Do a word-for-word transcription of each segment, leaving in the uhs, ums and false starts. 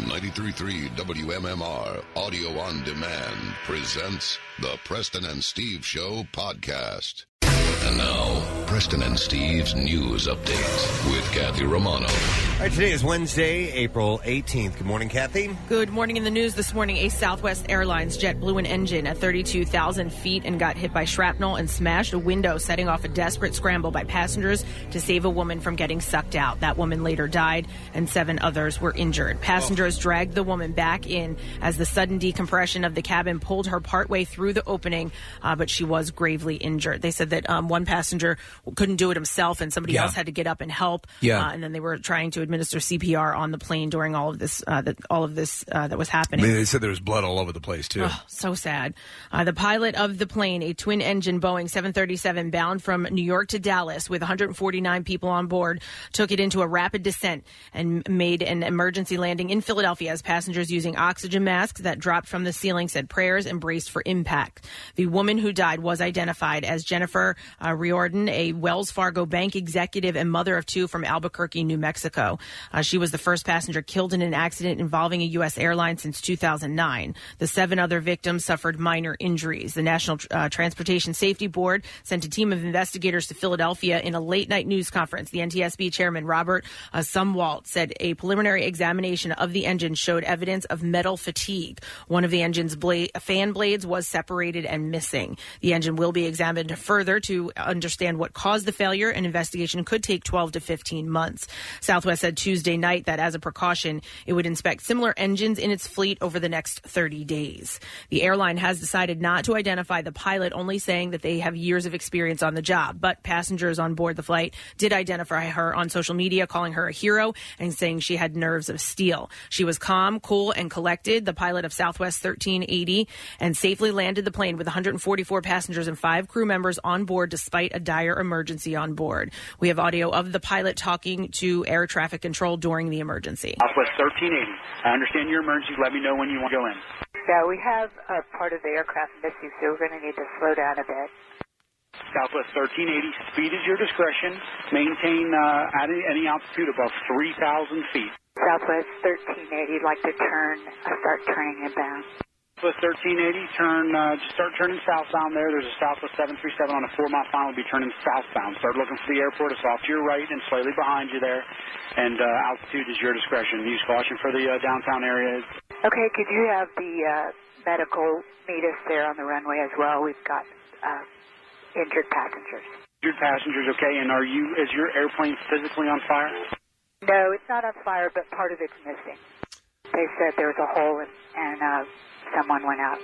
ninety-three point three W M M R Audio on Demand presents the Preston and Steve Show podcast. And now, Preston and Steve's News Update with Kathy Romano. All right, today is Wednesday, April eighteenth. Good morning, Kathy. Good morning. In the news this morning, a Southwest Airlines jet blew an engine at thirty-two thousand feet and got hit by shrapnel and smashed a window, setting off a desperate scramble by passengers to save a woman from getting sucked out. That woman later died, and seven others were injured. Passengers oh. dragged the woman back in as the sudden decompression of the cabin pulled her partway through the opening, uh, but she was gravely injured. They said that um, one passenger couldn't do it himself, and somebody yeah. else had to get up and help. Yeah. Uh, and then they were trying to administer C P R on the plane during all of this. Uh, that all of this uh, that was happening. I mean, they said there was blood all over the place too. Oh, so sad. Uh, the pilot of the plane, a twin-engine Boeing seven thirty-seven, bound from New York to Dallas with one hundred forty-nine people on board, took it into a rapid descent and made an emergency landing in Philadelphia as passengers using oxygen masks that dropped from the ceiling said prayers and braced for impact. The woman who died was identified as Jennifer uh, Riordan, a Wells Fargo bank executive and mother of two from Albuquerque, New Mexico. Uh, she was the first passenger killed in an accident involving a U S airline since two thousand nine. The seven other victims suffered minor injuries. The National uh, Transportation Safety Board sent a team of investigators to Philadelphia in a late-night news conference. The N T S B chairman, Robert uh, Sumwalt, said a preliminary examination of the engine showed evidence of metal fatigue. One of the engine's blade, fan blades was separated and missing. The engine will be examined further to understand what caused the failure. An investigation could take twelve to fifteen months. Southwest said Tuesday night that as a precaution, it would inspect similar engines in its fleet over the next thirty days. The airline has decided not to identify the pilot, only saying that they have years of experience on the job. But passengers on board the flight did identify her on social media, calling her a hero and saying she had nerves of steel. She was calm, cool, and collected, the pilot of Southwest thirteen eighty, and safely landed the plane with one hundred forty-four passengers and five crew members on board despite a dire emergency on board. We have audio of the pilot talking to air traffic control during the emergency. Southwest thirteen eighty. I understand your emergency. Let me know when you want to go in. Yeah, we have a part of the aircraft missing, so we're going to need to slow down a bit. Southwest thirteen eighty. Speed is your discretion. Maintain uh, at any altitude above three thousand feet. Southwest thirteen eighty, like to turn, uh, start turning inbound. Southwest thirteen eighty, turn, uh, just start turning southbound there. There's a Southwest seven three seven on a four-mile final. Will be turning southbound. Start looking for the airport. It's off to your right and slightly behind you there. And uh, altitude is your discretion. Use caution for the uh, downtown area. Okay, could you have the uh, medical meet us there on the runway as well? We've got uh, injured passengers. Injured passengers, okay. And are you, is your airplane physically on fire? No, it's not on fire, but part of it's missing. They said there was a hole and, and uh, someone went out.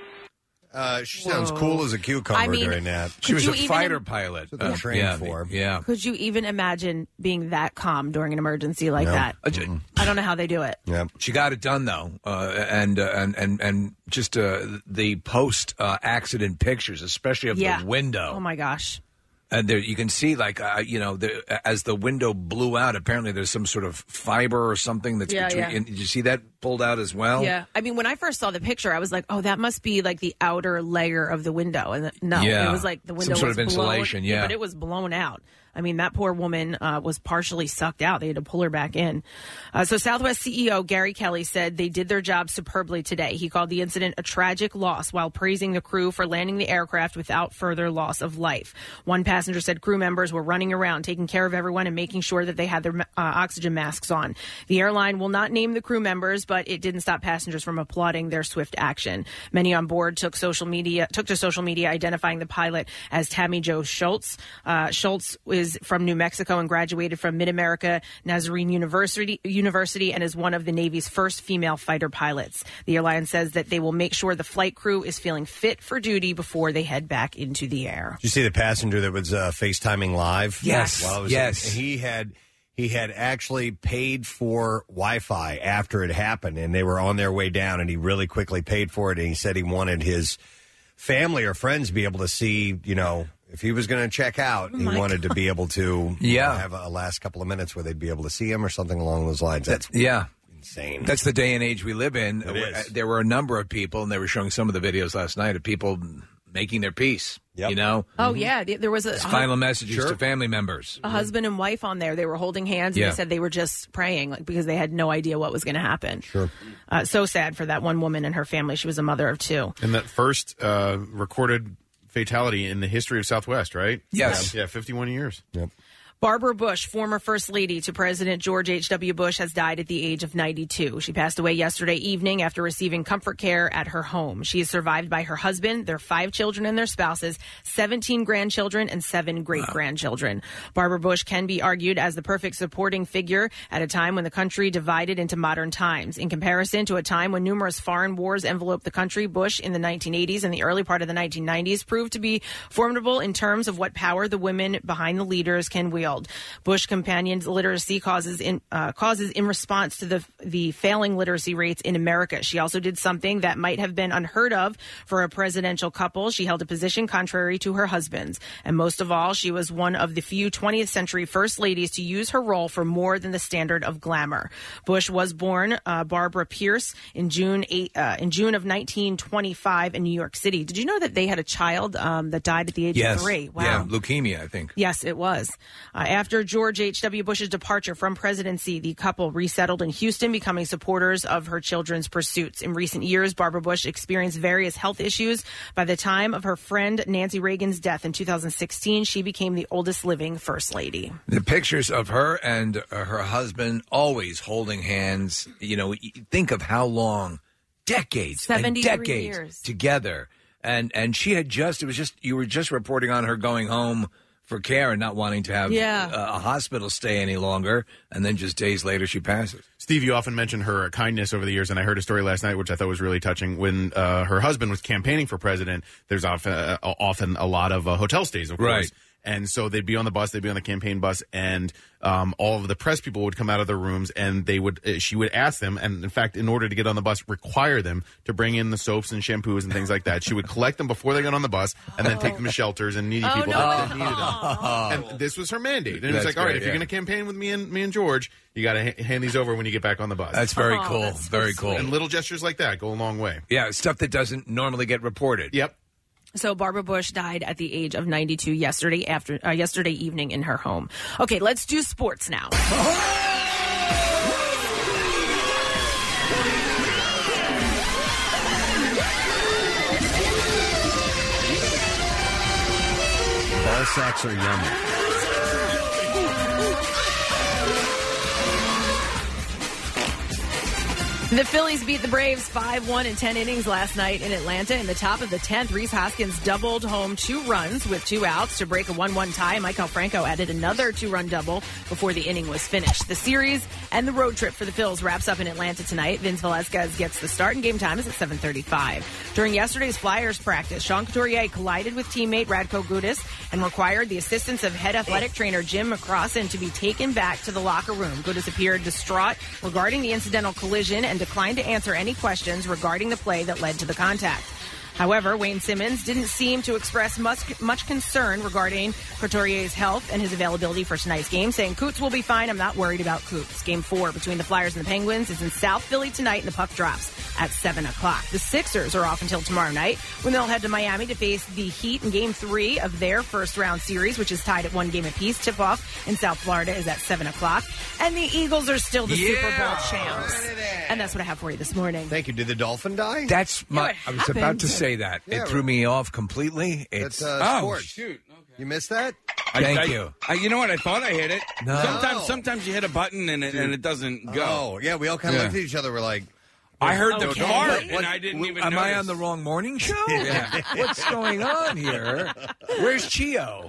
Uh, she sounds Whoa. cool as a cucumber I mean, during that. She was a even, fighter pilot. That's what they're trained yeah, for. Yeah. Could you even imagine being that calm during an emergency like no. that? Mm-hmm. I don't know how they do it. Yeah. She got it done though, uh, and, uh, and and and just uh, the post uh, accident pictures, especially of yeah. the window. Oh my gosh. And there you can see, like, uh, you know, the, as the window blew out, apparently there's some sort of fiber or something that's yeah, between. Yeah. And did you see that pulled out as well? Yeah. I mean, when I first saw the picture, I was like, oh, that must be like the outer layer of the window. And no, yeah. it was like the window some sort was of insulation, blown, yeah. But it was blown out. I mean, that poor woman uh, was partially sucked out. They had to pull her back in. Uh, so Southwest C E O Gary Kelly said they did their job superbly today. He called the incident a tragic loss while praising the crew for landing the aircraft without further loss of life. One passenger said crew members were running around, taking care of everyone and making sure that they had their uh, oxygen masks on. The airline will not name the crew members, but it didn't stop passengers from applauding their swift action. Many on board took social media, took to social media identifying the pilot as Tammy Jo Schultz. Uh, Schultz is from New Mexico and graduated from Mid-America Nazarene University, University and is one of the Navy's first female fighter pilots. The airline says that they will make sure the flight crew is feeling fit for duty before they head back into the air. Did you see the passenger that was uh, FaceTiming live? Yes. While it was yes. In, he had he had actually paid for Wi-Fi after it happened, and they were on their way down, and he really quickly paid for it, and he said he wanted his family or friends to be able to see, you know, if he was going to check out, oh he wanted God. to be able to yeah. know, have a, a last couple of minutes where they'd be able to see him or something along those lines. That's yeah. insane. That's the day and age we live in. It is. There were a number of people, and they were showing some of the videos last night of people making their peace. You know? Oh, yeah. There was a His final messages Sure. to family members. A husband and wife on there. They were holding hands, and Yeah. they said they were just praying, like, because they had no idea what was going to happen. Sure. Uh, so sad for that one woman and her family. She was a mother of two. And that first uh, recorded fatality in the history of Southwest, right? Yes. Yeah, yeah fifty-one years. Yep. Barbara Bush, former First Lady to President George H W. Bush, has died at the age of ninety-two. She passed away yesterday evening after receiving comfort care at her home. She is survived by her husband, their five children and their spouses, seventeen grandchildren, and seven great-grandchildren. Barbara Bush can be argued as the perfect supporting figure at a time when the country divided into modern times. In comparison to a time when numerous foreign wars enveloped the country, Bush in the nineteen eighties and the early part of the nineteen nineties proved to be formidable in terms of what power the women behind the leaders can wield. Bush companioned literacy causes in uh, causes in response to the the failing literacy rates in America. She also did something that might have been unheard of for a presidential couple. She held a position contrary to her husband's, and most of all, she was one of the few twentieth century first ladies to use her role for more than the standard of glamour. Bush was born uh, Barbara Pierce in June eight, uh, in June of nineteen twenty-five in New York City. Did you know that they had a child um, that died at the age yes. of three? Wow. Yeah, leukemia, I think. Yes, it was. Uh, after George H W. Bush's departure from presidency, the couple resettled in Houston, becoming supporters of her children's pursuits. In recent years, Barbara Bush experienced various health issues. By the time of her friend Nancy Reagan's death in two thousand sixteen, she became the oldest living First Lady. The pictures of her and uh, her husband always holding hands, you know, think of how long, decades and seventy-three decades years. together. And and she had just, it was just, you were just reporting on her going home for care and not wanting to have Yeah. a, a hospital stay any longer. And then just days later, she passes. Steve, you often mention her kindness over the years, and I heard a story last night which I thought was really touching. When uh, her husband was campaigning for president, there's often uh, often a lot of uh, hotel stays, of course. Right. And so they'd be on the bus, they'd be on the campaign bus, and um, all of the press people would come out of their rooms, and they would. Uh, she would ask them, and in fact, in order to get on the bus, require them to bring in the soaps and shampoos and things like that. She would collect them before they got on the bus, and then take them to shelters and needy Oh, people no. that, that needed them. And this was her mandate. And it was That's like, all right, great, if you're yeah. going to campaign with me and me and George, you got to ha- hand these over when you get back on the bus. That's very Oh, cool. that's so Very cool. And little gestures like that go a long way. Yeah, stuff that doesn't normally get reported. Yep. So Barbara Bush died at the age of ninety-two yesterday after uh, yesterday evening in her home. Okay, let's do sports now. Ball sacks are yummy. The Phillies beat the Braves five one in ten innings last night in Atlanta. In the top of the tenth, Rhys Hoskins doubled home two runs with two outs to break a one one tie. Maikel Franco added another two-run double before the inning was finished. The series and the road trip for the Phils wraps up in Atlanta tonight. Vince Velasquez gets the start, and game time is at seven thirty-five. During yesterday's Flyers practice, Sean Couturier collided with teammate Radko Gudas and required the assistance of head athletic trainer Jim McCrossan to be taken back to the locker room. Gudas appeared distraught regarding the incidental collision and declined to answer any questions regarding the play that led to the contact. However, Wayne Simmons didn't seem to express much, much concern regarding Couturier's health and his availability for tonight's game, saying, "Coots will be fine. I'm not worried about Coots." Game four between the Flyers and the Penguins is in South Philly tonight, and the puck drops at seven o'clock. The Sixers are off until tomorrow night when they'll head to Miami to face the Heat in game three of their first-round series, which is tied at one game apiece. Tip-off in South Florida is at seven o'clock. And the Eagles are still the Yeah. Super Bowl champs. And that's what I have for you this morning. Thank you. Did the dolphin die? That's my. what I was about happened? to say that. Yeah, it threw me off completely. It's. That's uh, Oh, sports. shoot. Okay. You missed that? Thank I, you. I, you know what? I thought I hit it. No. Sometimes, sometimes you hit a button and it, and it doesn't go. Oh, yeah. We all kind of Yeah. looked at each other. We're like, I heard the Okay. fart What- and I didn't even. Am notice. I on the wrong morning show? Yeah. What's going on here? Where's Chio?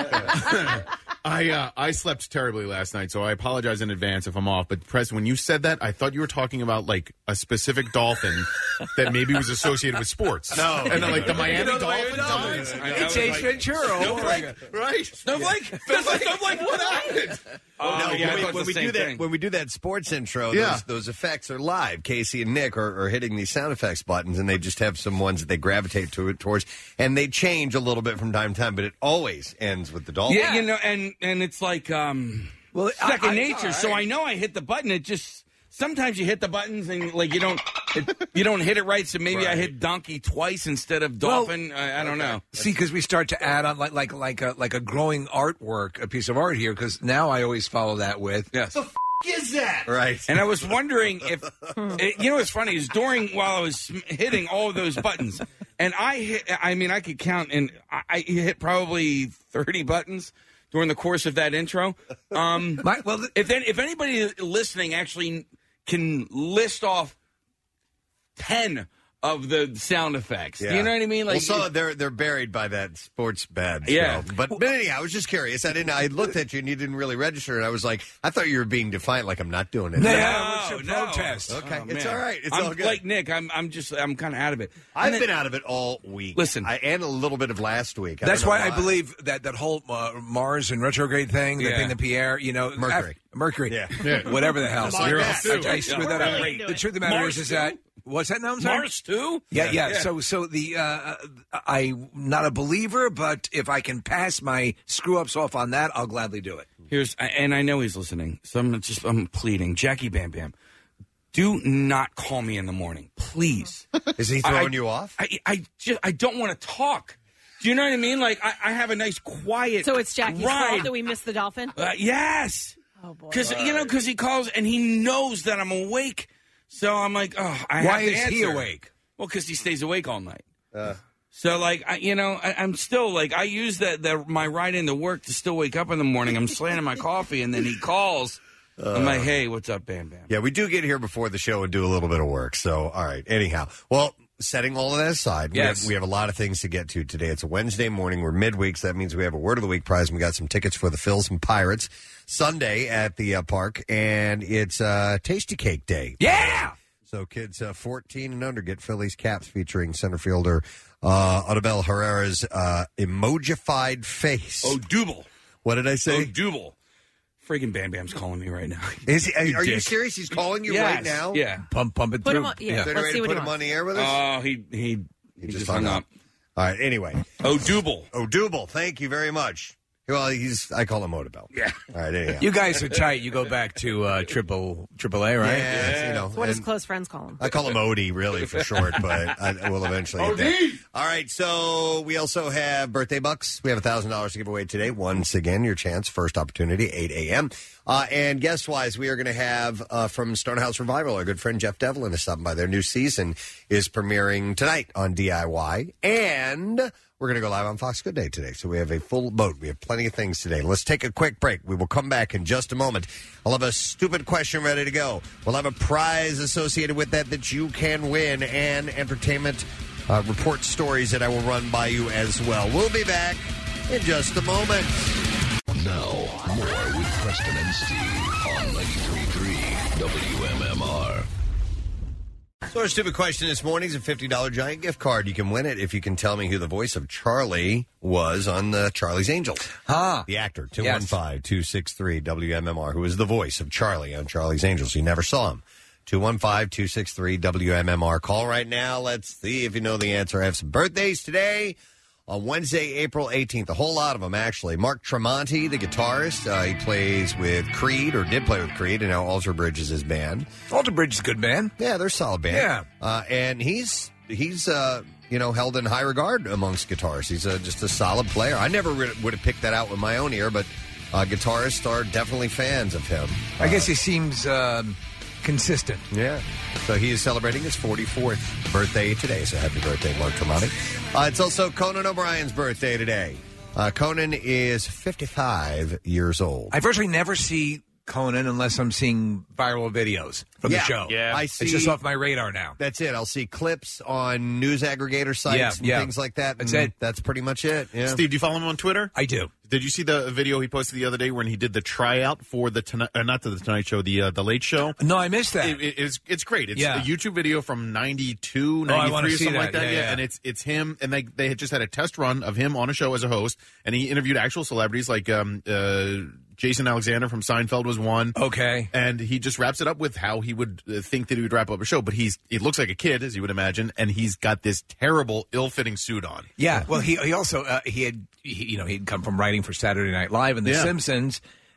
I uh, I slept terribly last night, so I apologize in advance if I'm off. But Preston, when you said that, I thought you were talking about like a specific dolphin that maybe was associated with sports. No. and then, like the Miami You know the Dolphins. Miami Dolphins. I know, It's I Ace was like, Ventura. Oh, my God. Right? Snowflake? Snowflake? Snowflake? What happened? Oh, no, yeah, I when, we, thought it when was we the do same that, thing. when we do that sports intro, Yeah. those, those effects are live. Casey and Nick are, are hitting these sound effects buttons, and they just have some ones that they gravitate to it towards, and they change a little bit from time to time, but it always ends with the dolphin. Yeah, you know, and, and it's like um, Well, second I- I- nature. So I know I hit the button. It just sometimes you hit the buttons and like you don't it, you don't hit it right. So maybe Right. I hit donkey twice instead of dolphin. Well, I, I don't know. See, because we start to add on like like like a like a growing artwork, a piece of art here. Because now I always follow that with yes. Is that right? And I was wondering if it, you know what's funny is during while I was hitting all of those buttons, and I hit. I mean, I could count, and I, I hit probably thirty buttons during the course of that intro. Um, My, well, th- if then, if anybody listening actually can list off ten of the sound effects, do you know what I mean? Like, well, so they're they're buried by that sports bed. Yeah. So. But, but anyhow, I was just curious. I didn't. I looked at you and you didn't really register, and I was like, I thought you were being defiant. Like I'm not doing it. No, No, it's a no. protest. Okay, Oh, it's man. all right. It's I'm all good. like Nick. I'm I'm just I'm kind of out of it. I've And then- been out of it all week. Listen. I, and a little bit of last week. I That's don't know why I believe that that whole uh, Mars and retrograde thing, the Yeah. thing that Pierre, you know, Mercury. af- Mercury, Yeah. Yeah. whatever the hell. Mars You're all- too. I, I screwed that up. Really? The truth of the matter Mars is, is too? that what's that now? I'm sorry? Mars too. Yeah, yeah. So, so the uh, I'm not a believer, but if I can pass my screw ups off on that, I'll gladly do it. Here's, and I know he's listening, so I'm just, I'm pleading. Jackie Bam Bam, do not call me in the morning, please. Is he throwing I- you off? I, I just, I don't want to talk. Do you know what I mean? Like, I, I have a nice, quiet So it's Jackie's ride. fault that we missed the dolphin? Uh, yes. Oh, boy. Because, you know, because he calls and he knows that I'm awake. So I'm like, oh, I Why have to is he answer. awake? Well, because he stays awake all night. Uh, So, like, I, you know, I, I'm still, like, I use that, that my ride into work to still wake up in the morning. I'm slamming my coffee, and then he calls. I'm like, hey, what's up, Bam Bam? yeah, we do get here before the show and do a little bit of work. So, all right. Anyhow, well, setting all of that aside, we, Yes. have, we have a lot of things to get to today. It's a Wednesday morning. We're midweek, so that means we have a Word of the Week prize, and we got some tickets for the Phils and Pirates Sunday at the uh, park, and it's uh, Tasty Cake Day. Yeah. So kids uh, fourteen and under get Phillies caps featuring center fielder uh, Odubel Herrera's uh, emojified face. Oh, Double. What did I Oh, say? Double. Freaking Bam Bam's calling me right now. Is he, are, are you dick. serious? He's calling you Yes. right now? Yeah. Pump, pump it Put through. him on- yeah. Is there any Let's way see to what put he him wants. on the air with us? Oh, he, he, he, just hung up. All right. Anyway. Oh, Double. Oh, Double. Thank you very much. Well, he's. I call him Odubel. Yeah. All right. Anyhow. You guys are tight. You go back to uh, triple triple A, right? Yeah, it's, you know. That's what his and close friends call him. I call him Odie, really, for short, but I will eventually get that. All right, so we also have birthday bucks. We have one thousand dollars to give away today. Once again, your chance, first opportunity, eight a.m. Uh, and guest-wise, we are going to have uh, from Stonehouse Revival, our good friend Jeff Devlin is stopping by. Their new season is premiering tonight on D I Y. And we're going to go live on Fox Good Day today. So we have a full boat. We have plenty of things today. Let's take a quick break. We will come back in just a moment. I'll have a stupid question ready to go. We'll have a prize associated with that that you can win and entertainment uh, report stories that I will run by you as well. We'll be back in just a moment. Now, more with Preston and Steve on ninety-three point three W M M R. So our stupid question this morning is a fifty dollars giant gift card. You can win it if you can tell me who the voice of Charlie was on the Charlie's Angels. Ah. The actor, two one five, two six three W M M R, who is the voice of Charlie on Charlie's Angels. You never saw him. two one five, two six three W M M R. Call right now. Let's see if you know the answer. I have some birthdays today. On Wednesday, April eighteenth, a whole lot of them, actually. Mark Tremonti, the guitarist, uh, he plays with Creed, or did play with Creed, and now Alter Bridge is his band. Alter Bridge is a good band. Yeah, they're a solid band. Yeah. Uh, and he's, he's uh, you know, held in high regard amongst guitarists. He's uh, just a solid player. I never would have picked that out with my own ear, but uh, guitarists are definitely fans of him. I guess he seems um, consistent. Yeah. So he is celebrating his forty-fourth birthday today. So happy birthday, Mark Tremonti. Uh, it's also Conan O'Brien's birthday today. Uh, Conan is fifty-five years old. I virtually never see Conan unless I'm seeing viral videos from Yeah. the show. Yeah. I see- It's just off my radar now. That's it. I'll see clips on news aggregator sites Yeah, and yeah. things like that. That's and it. That's pretty much it. Yeah. Steve, do you follow him on Twitter? I do. Did you see the video he posted the other day when he did the tryout for the tonight, uh, not the Tonight Show, the uh, the Late Show? No, I missed that. It, it- it's it's great. It's Yeah. a YouTube video from ninety-two, Oh, I wanna ninety-three, or see something that. like that. Yeah, Yeah, yeah. and it's it's him, and they they had just had a test run of him on a show as a host, and he interviewed actual celebrities like um, uh, Jason Alexander from Seinfeld was one. Okay. And he just wraps it up with how he would uh, think that he would wrap up a show, but he's he looks like a kid, as you would imagine, and he's got this terrible, ill-fitting suit on. Yeah. Well, he he also uh, he had he, you know he'd come from writing for Saturday Night Live and The Yeah. Simpsons.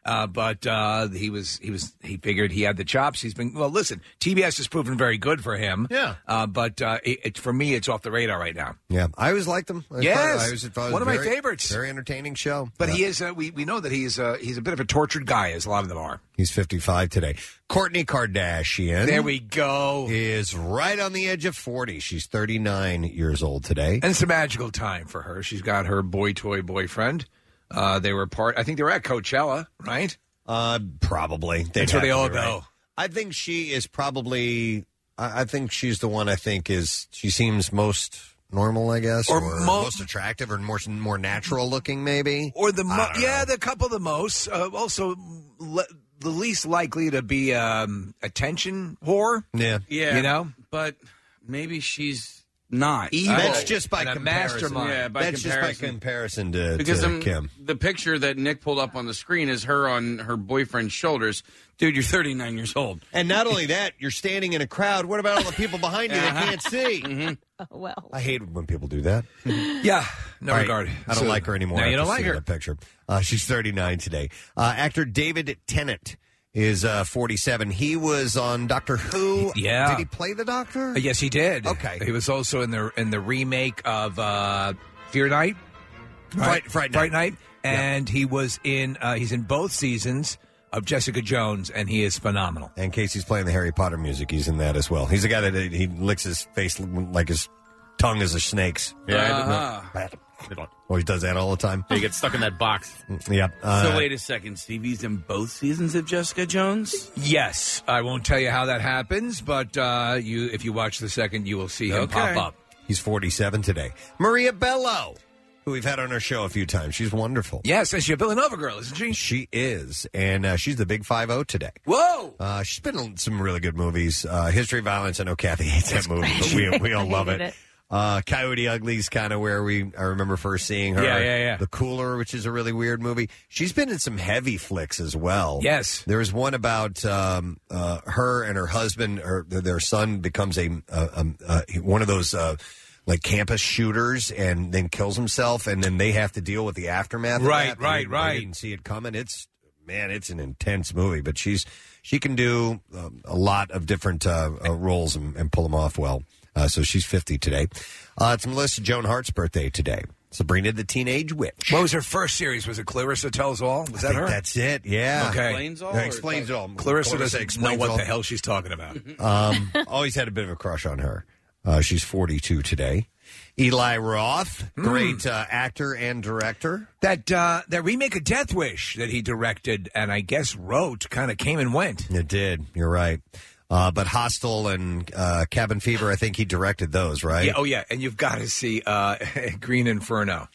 Uh, but uh, he was he was he figured he had the chops. He's been well. Listen, T B S has proven very good for him. Yeah. Uh, but uh, it, it, for me, it's off the radar right now. Yeah, I always liked him. I Yes, thought- I always thought it was one of my very- favorites. Very entertaining show. But Yeah. he is. Uh, we we know that he's uh, he's a bit of a tortured guy, as a lot of them are. He's fifty-five today. Kourtney Kardashian. There we go. Is right on the edge of forty. She's thirty-nine years old today. And it's a magical time for her. She's got her boy toy boyfriend. Uh, they were part. I think they were at Coachella, right? Uh, probably. They'd That's where have they to all be, go. right? I think she is probably. I I think she's the one. I think is she seems most normal. I guess, Or or, mo- most attractive, or more more natural looking, maybe. Or the I mo- don't yeah, know. the couple the most. Uh, also, le- the least likely to be um, attention whore. Yeah, Yeah, You know? but maybe she's not. Evil. That's just by And a comparison. mastermind. Yeah, by That's comparison. just by comparison to, Because to um, Kim. the picture that Nick pulled up on the screen is her on her boyfriend's shoulders. Dude, you're thirty-nine years old. And not only that, you're standing in a crowd. What about all the people behind you that can't see? Mm-hmm. Oh, well. I hate when people do that. Yeah, no All right, regard. I don't So- like her anymore. Now you after don't like seeing her. That picture. Uh, she's thirty-nine today. Uh, actor David Tennant is uh, forty-seven. He was on Doctor Who. Yeah. Did he play the Doctor? Uh, yes, he did. Okay. He was also in the in the remake of uh, Fear Night, Fright- Fright Night. Night, and he was in. Uh, he's in both seasons of Jessica Jones, and he is phenomenal. In case he's playing the Harry Potter music, he's in that as well. He's the guy that uh, he licks his face like his tongue is a snake's. Uh-huh. Oh, he does that all the time. You get stuck in that box. Yep. Uh, So wait a second, Steve. He's in both seasons of Jessica Jones? Yes, I won't tell you how that happens, but uh, you, if you watch the second, you will see him Okay. pop up. He's forty-seven today. Maria Bello, who we've had on our show a few times. She's wonderful. Yes, and she's a Villanova girl, isn't she? She is, and uh, she's the Big Five O today. Whoa! Uh, she's been in some really good movies. Uh, History of Violence. I know Kathy hates that movie, but we we all I love hated it. it. Uh, Coyote Ugly's kind of where we I remember first seeing her. Yeah, yeah, yeah. The Cooler, which is a really weird movie. She's been in some heavy flicks as well. Yes. There was one about um, uh, her and her husband, or their son becomes a uh, um, uh, one of those. Uh, like campus shooters, and then kills himself, and then they have to deal with the aftermath. of Right, that. They right, didn't- they right. didn't see it coming. It's man, it's an intense movie, but she's she can do um, a lot of different uh, uh, roles and, and pull them off well. Uh, so she's fifty today. Uh, it's Melissa Joan Hart's birthday today. Sabrina the Teenage Witch. What was her first series? Was it Clarissa Tells All? Was I that think her? That's it. Yeah. Okay. Explains all? That or- explains it all. Clarissa doesn't know explains what all. the hell she's talking about. Um, always had a bit of a crush on her. Uh, she's forty-two today. Eli Roth, great uh, actor and director. That uh, that remake of Death Wish that he directed and I guess wrote kind of came and went. It did. You're right. Uh, but Hostel and uh, Cabin Fever, I think he directed those, right? Yeah, oh yeah, and you've got to see uh, Green Inferno.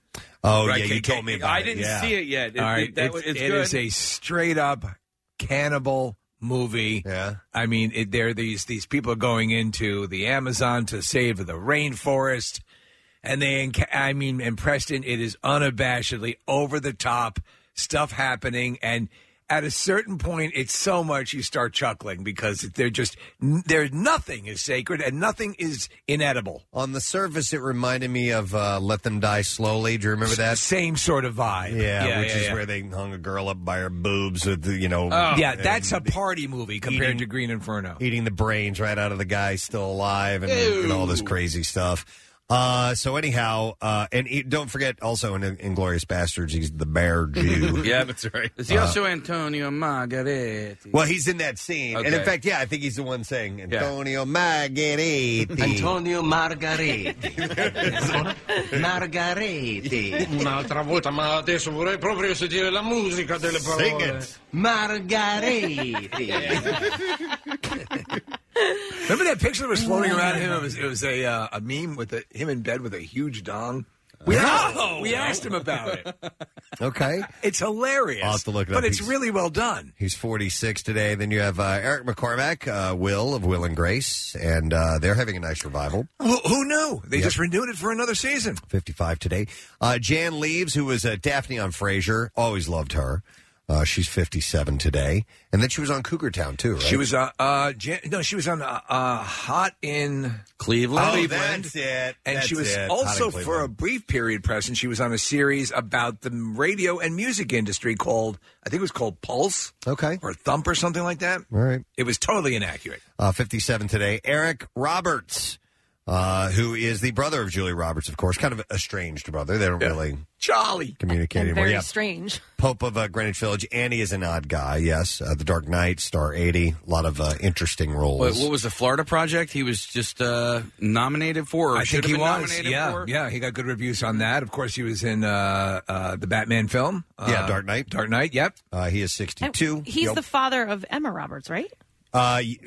Oh, Right, yeah, can- you told me about I it. didn't yeah. see it yet. It, All right, it, that, it's, was- it's it good. is a straight up cannibal movie. Yeah. I mean, it, there are these these people going into the Amazon to save the rainforest, and they, enca- I mean, in Preston, it is unabashedly over the top stuff happening, and at a certain point, it's so much you start chuckling because they're just there's nothing is sacred and nothing is inedible. On the surface, it reminded me of uh, Let Them Die Slowly. Do you remember that? Same sort of vibe. Yeah, yeah which yeah, is yeah. where they hung a girl up by her boobs with, the, you know. Yeah, and that's a party movie compared eating- to Green Inferno. eating the brains right out of the guy still alive and, and all this crazy stuff. Uh, so anyhow, uh, and he, don't forget also in Inglourious Bastards, he's the bear Jew. Yeah, that's right. Is he also Antonio Margaretti? Well, he's in that scene. And in Okay. fact, yeah, I think he's the one saying Antonio Margheriti. Antonio Margaretti. Margaretti. Un'altra volta, ma adesso vorrei proprio sentire la musica delle parole. Sing it. Margaretti. Remember that picture that was floating around him? It was, it was a uh, a meme with a, him in bed with a huge dong. We, asked, we asked him about it. Okay. It's hilarious. I'll have to look it but up. it's He's- really well done. He's forty-six today. Then you have uh, Eric McCormack, uh, Will of Will and Grace, and uh, they're having a nice revival. Who, who knew? They Yep. just renewed it for another season. fifty-five today. Uh, Jan Leaves, who was uh, Daphne on Frasier, always loved her. Uh, she's fifty-seven today. And then she was on Cougar Town, too, right? She was, uh, uh, Jan- no, she was on uh, uh, Hot in Cleveland. Oh, Cleveland. that's it. And That's she was it. also, Hot in for a brief period, Preston, she was on a series about the radio and music industry called, I think it was called Pulse. Okay. Or Thump or something like that. All right. It was totally inaccurate. Uh, fifty-seven today. Eric Roberts, uh, who is the brother of Julia Roberts, of course. Kind of estranged brother. They don't Yeah. really Charlie. communicate And anymore. very Yeah. strange. Pope of uh, Greenwich Village. Annie is an odd guy, yes. Uh, the Dark Knight, Star eighty. A lot of uh, interesting roles. What, what was the Florida Project he was just uh, nominated for? Or I should think he have been was. nominated Yeah, for? yeah, he got good reviews on that. Of course, he was in uh, uh, the Batman film. Uh, Yeah, Dark Knight. Dark Knight, yep. Uh, he is And sixty-two. he's Yep. the father of Emma Roberts, right? Uh, y-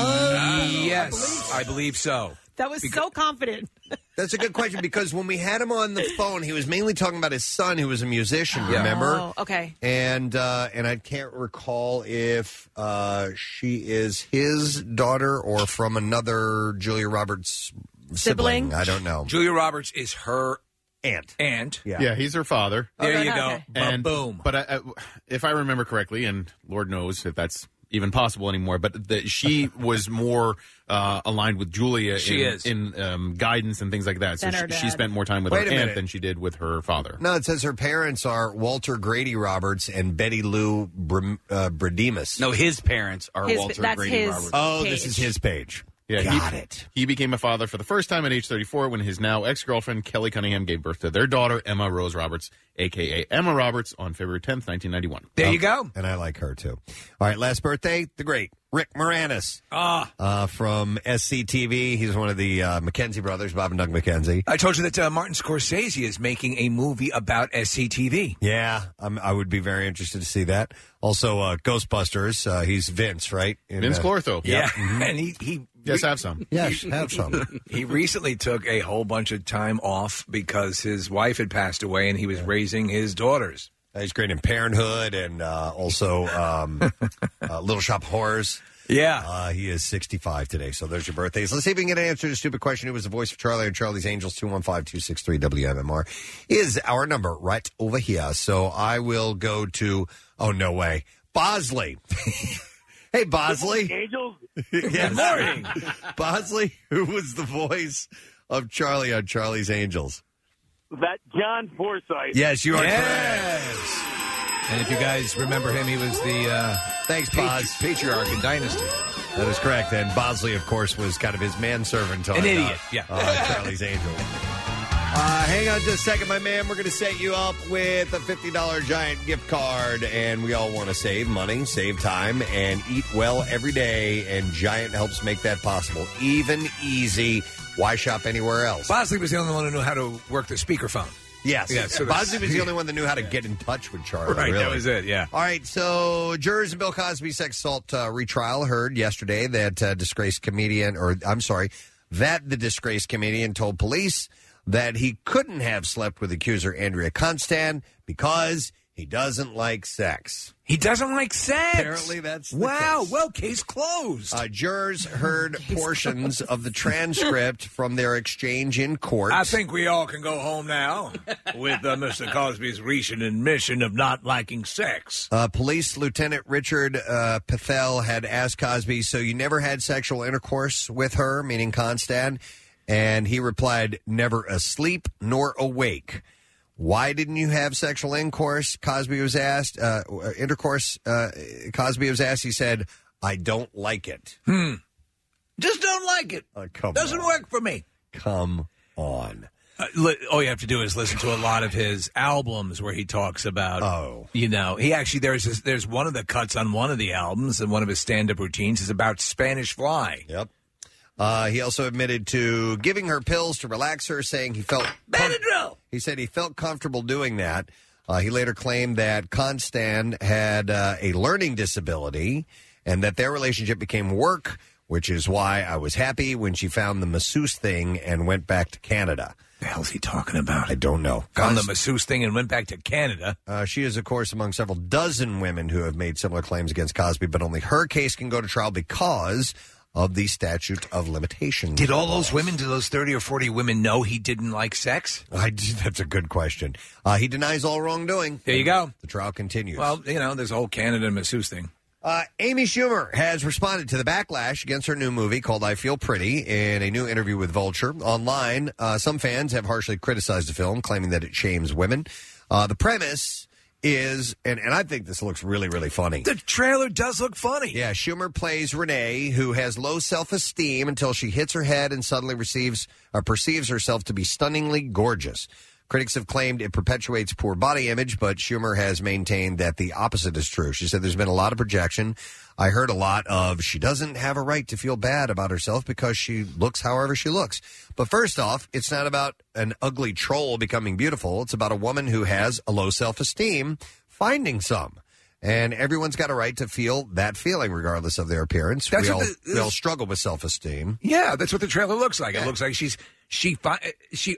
uh, yes, I believe so. That was so confident. That's a good question because when we had him on the phone, he was mainly talking about his son, who was a musician. Remember? Oh, okay. And uh, and I can't recall if uh, she is his daughter or from another Julia Roberts sibling. Sibling? I don't know. Julia Roberts is her Aunt. aunt. Yeah. Yeah, he's her father. There Okay. you go. Okay. And boom. But I, I, if I remember correctly, and Lord knows if that's even possible anymore, but the, she was more uh, aligned with Julia She in, is. in um, guidance and things like that. So Than her she, she dad. spent more time with Wait her a aunt minute. than she did with her father. No, it says her parents are Walter Grady Roberts and Betty Lou Br- uh, Brademus. No, his parents are His- Walter that's Grady his- Roberts. Oh, page. this is his page. Yeah, Got he, it. He became a father for the first time at age thirty-four when his now ex-girlfriend, Kelly Cunningham, gave birth to their daughter, Emma Rose Roberts, a k a. Emma Roberts, on February tenth, nineteen ninety-one. There you go. And I like her, too. All right, last birthday, the great Rick Moranis Ah, uh, from S C T V. He's one of the uh, McKenzie brothers, Bob and Doug McKenzie. I told you that uh, Martin Scorsese is making a movie about S C T V. Yeah, I'm, I would be very interested to see that. Also, uh, Ghostbusters. Uh, he's Vince, right? In, Vince uh, Clortho. Yeah, and he he Yes, have some. Yes, have some. he recently took a whole bunch of time off because his wife had passed away and he was raising his daughters. Uh, he's great in Parenthood and uh, also um, uh, Little Shop of Horrors. Yeah. Uh, he is sixty-five today, so there's your birthdays. Let's see if we can get an answer to the stupid question. Who was the voice of Charlie and Charlie's Angels? two one five, two six three, W M M R is our number right over here. So I will go to, oh, no way, Bosley. Hey, Bosley. Angels? Yes. Good morning. Bosley, who was the voice of Charlie on Charlie's Angels? That John Forsythe. Yes, you are Yes. And if you guys remember him, he was the uh, Thanks, patri- Boz. patriarch in Dynasty. That is correct. And Bosley, of course, was kind of his manservant on An uh, idiot, yeah. uh, Charlie's Angels. Uh, hang on just a second, my man. We're going to set you up with a fifty dollars Giant gift card, and we all want to save money, save time, and eat well every day, and Giant helps make that possible. Even easy. Why shop anywhere else? Bosley was the only one who knew how to work the speakerphone. Yes. Yeah, so that's- Bosley was the only one that knew how to get in touch with Charlie. Right, really. that was it, yeah. All right, so jurors in Bill Cosby's sex assault uh, retrial heard yesterday that uh, disgraced comedian, or I'm sorry, that the disgraced comedian told police that he couldn't have slept with accuser Andrea Constand because he doesn't like sex. He doesn't like sex. Apparently that's the wow. case. Well, case closed. Uh, jurors heard portions of the transcript from their exchange in court. I think we all can go home now with uh, Mister Cosby's recent admission of not liking sex. Uh, Police Lieutenant Richard uh, Pethel had asked Cosby, so you never had sexual intercourse with her, meaning Constand? And he replied, never asleep nor awake. Why didn't you have sexual intercourse? Cosby was asked. Uh, intercourse. Uh, Cosby was asked. He said, "I don't like it." Hmm. Just don't like it. Uh, come Doesn't on. work for me. Come on. Uh, li- all you have to do is listen to a lot of his albums where he talks about. Oh, you know, he actually there's this, there's one of the cuts on one of the albums and one of his stand-up routines is about Spanish Fly. Yep. Uh, he also admitted to giving her pills to relax her, saying he felt Benadryl. He said he felt comfortable doing that. Uh, he later claimed that Constand had uh, a learning disability and that their relationship became work, which is why I was happy when she found the masseuse thing and went back to Canada. The hell's he talking about? I don't know. Found the Cos- masseuse thing and went back to Canada. Uh, she is, of course, among several dozen women who have made similar claims against Cosby, but only her case can go to trial because of the statute of limitations. Did all those women, did those thirty or forty women know he didn't like sex? I, that's a good question. Uh, he denies all wrongdoing. There you go. The trial continues. Well, you know, there's a whole Canada masseuse thing. Uh, Amy Schumer has responded to the backlash against her new movie called I Feel Pretty in a new interview with Vulture. Online, uh, some fans have harshly criticized the film, claiming that it shames women. Uh, the premise is, and, and I think this looks really, really funny. The trailer does look funny. Yeah, Schumer plays Renee, who has low self-esteem until she hits her head and suddenly receives or perceives herself to be stunningly gorgeous. Critics have claimed it perpetuates poor body image, but Schumer has maintained that the opposite is true. She said there's been a lot of projection. I heard a lot of she doesn't have a right to feel bad about herself because she looks however she looks. But first off, it's not about an ugly troll becoming beautiful. It's about a woman who has a low self-esteem finding some. And everyone's got a right to feel that feeling regardless of their appearance. That's we, all, the, we all struggle with self-esteem. Yeah, that's what the trailer looks like. It looks like she's she fi- she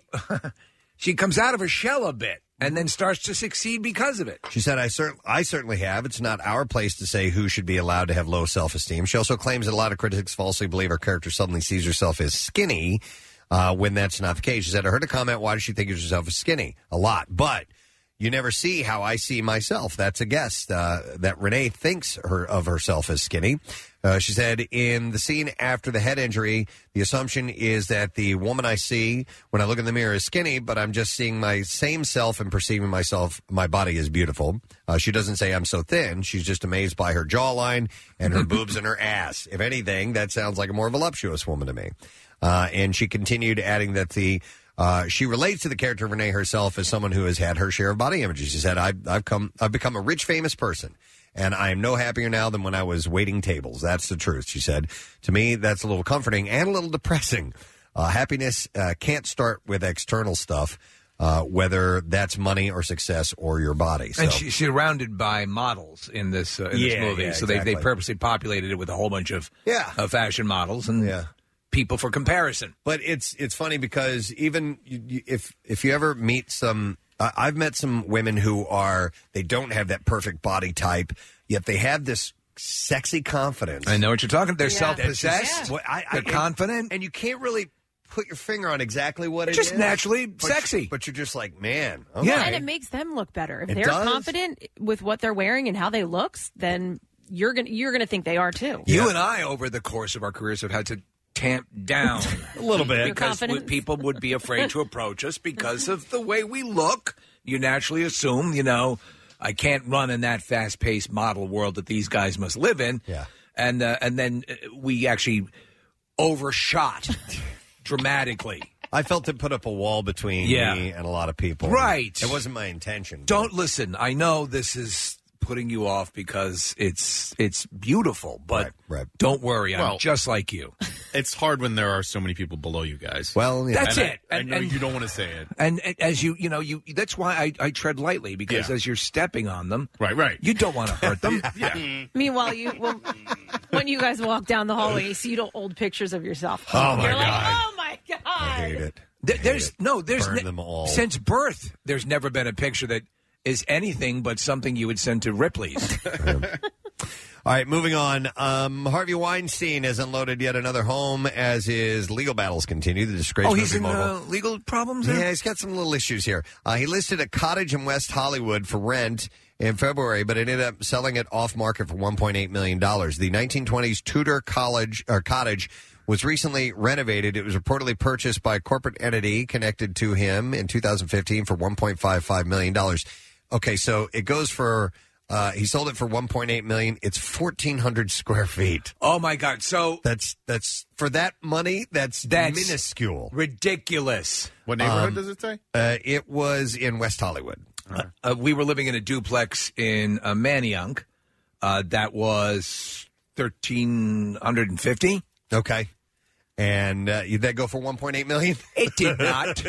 she comes out of her shell a bit and then starts to succeed because of it. She said, I, cer- I certainly have. It's not our place to say who should be allowed to have low self-esteem. She also claims that a lot of critics falsely believe her character suddenly sees herself as skinny uh, when that's not the case. She said, I heard a comment, why does she think of herself as skinny? A lot. But you never see how I see myself. That's a guess uh, that Renee thinks her of herself as skinny. Uh, she said, in the scene after the head injury, the assumption is that the woman I see when I look in the mirror is skinny, but I'm just seeing my same self and perceiving myself, my body is beautiful. Uh, she doesn't say I'm so thin. She's just amazed by her jawline and her boobs and her ass. If anything, that sounds like a more voluptuous woman to me. Uh, and she continued adding that the Uh, she relates to the character of Renee herself as someone who has had her share of body images. She said, I've, I've, come, I've become a rich, famous person, and I am no happier now than when I was waiting tables. That's the truth, she said. To me, that's a little comforting and a little depressing. Uh, happiness uh, can't start with external stuff, uh, whether that's money or success or your body. So. And she, she's surrounded by models in this, uh, in Yeah, this movie. yeah, so exactly. they, they purposely populated it with a whole bunch of Yeah. uh, fashion models. And yeah. people for comparison. But it's it's funny because even you, you, if if you ever meet some, uh, I've met some women who are they don't have that perfect body type, yet they have this sexy confidence. I know what you're talking. They're Yeah. self-possessed. Yeah. Well, I- I- They're confident, and you can't really put your finger on exactly what it just is. naturally but sexy. You, but you're just like, man, okay. Yeah, and it makes them look better. If It they're does. confident with what they're wearing and how they looks, then you're gonna you're gonna think they are too. You and I, over the course of our careers, have had to tamp down a little bit Your because confidence? we- people would be afraid to approach us because of the way we look. You naturally assume, you know, I can't run in that fast-paced model world that these guys must live in. Yeah. And uh, and then uh, we actually overshot dramatically. I felt it put up a wall between Yeah. me and a lot of people. Right. It wasn't my intention. Don't listen. I know this is putting you off because it's it's beautiful, but Right, right. don't worry. I'm Well- just like you. It's hard when there are so many people below you guys. Well, yeah. That's And I- it. I, And- know and- you don't want to say it. And a- as you, you know, you that's why I, I tread lightly because Yeah. as you're stepping on them, Right, right. you don't want to hurt them. Yeah. Meanwhile, you well, when you guys walk down the hallway, you see the old pictures of yourself. Oh, my You're like, God. oh my god, I hate it. There- I hate there's it. no, there's Burn ne- them all. since birth. There's never been a picture that is anything but something you would send to Ripley's. All right, moving on. Um, Harvey Weinstein has unloaded yet another home as his legal battles continue. The disgraced oh, he's movie in mogul. uh, legal problems. There? Yeah, he's got some little issues here. Uh, he listed a cottage in West Hollywood for rent in February, but ended up selling it off market for one point eight million dollars. The nineteen twenties Tudor college or cottage was recently renovated. It was reportedly purchased by a corporate entity connected to him in two thousand fifteen for one point five five million dollars. Okay, so it goes for uh, he sold it for one point eight million dollars. It's fourteen hundred square feet. Oh my God! So That's that's for that money. That's, That's- minuscule. ridiculous. What neighborhood Um, does it say? Uh, it was in West Hollywood. Uh, we were living in a duplex in uh, Manayunk. Uh, that was thirteen hundred and fifty. Okay. And uh, did that go for one point eight million dollars? It did not.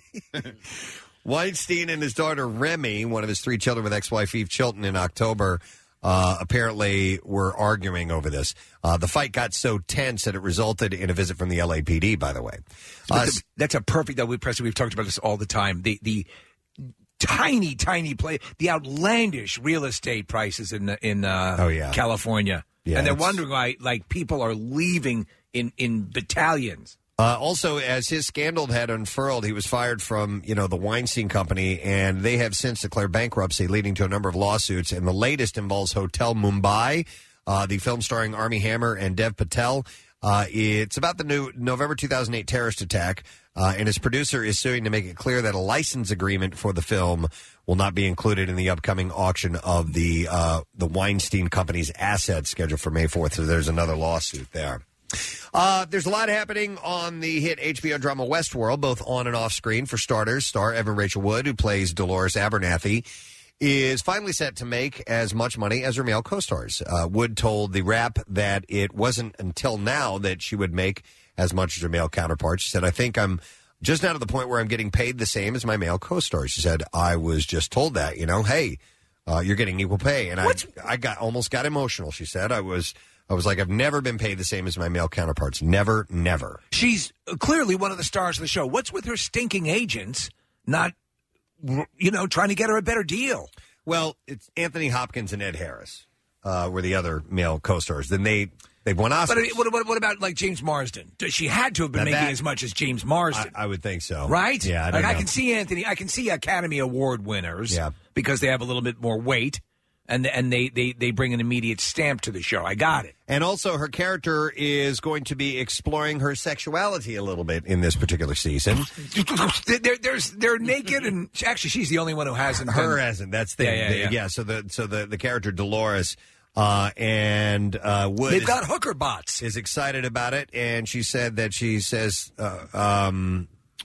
Weinstein and his daughter Remy, one of his three children with ex-wife Eve Chilton in October, uh, apparently were arguing over this. Uh, the fight got so tense that it resulted in a visit from the L A P D, by the way. Uh, But the- that's a perfect. That we Preston, we've talked about this all the time. The the tiny, tiny play, the outlandish real estate prices in in uh, Oh, yeah. California, Yeah, and they're it's- wondering why like people are leaving in, in battalions. Uh, also, as his scandal had unfurled, he was fired from, you know, the Weinstein Company, and they have since declared bankruptcy, leading to a number of lawsuits. And the latest involves Hotel Mumbai, uh, the film starring Armie Hammer and Dev Patel. Uh, it's about the new November two thousand eight terrorist attack, uh, and his producer is suing to make it clear that a license agreement for the film will not be included in the upcoming auction of the uh, the Weinstein Company's assets scheduled for May fourth. So there's another lawsuit there. Uh, there's a lot happening on the hit H B O drama Westworld, both on and off screen. For starters, star Evan Rachel Wood, who plays Dolores Abernathy, is finally set to make as much money as her male co-stars. Uh, Wood told The Wrap that it wasn't until now that she would make as much as her male counterparts. She said, I think I'm just now to the point where I'm getting paid the same as my male co-stars. She said, I was just told that, you know, hey, uh, you're getting equal pay. And I, I got almost got emotional, she said. I was... I was like, I've never been paid the same as my male counterparts. Never, never. She's clearly one of the stars of the show. What's with her stinking agents not, you know, trying to get her a better deal? Well, it's Anthony Hopkins and Ed Harris uh, were the other male co-stars. Then they, they've won Oscars. But I mean, what, what, what about, like, James Marsden? She had to have been Now making that- as much as James Marsden. I, I would think so. Right? Yeah, I like, don't I know. can see Anthony, I can see Academy Award winners Yeah. because they have a little bit more weight. And and they, they, they bring an immediate stamp to the show. I got it. And also, her character is going to be exploring her sexuality a little bit in this particular season. they're, there's, they're naked, and actually, she's the only one who hasn't. Her been- hasn't. That's the Yeah, yeah, the- yeah. So the so the, the character Dolores uh, and uh, Wood. They've is- got hooker bots. Is excited about it, and she said that she says uh, um,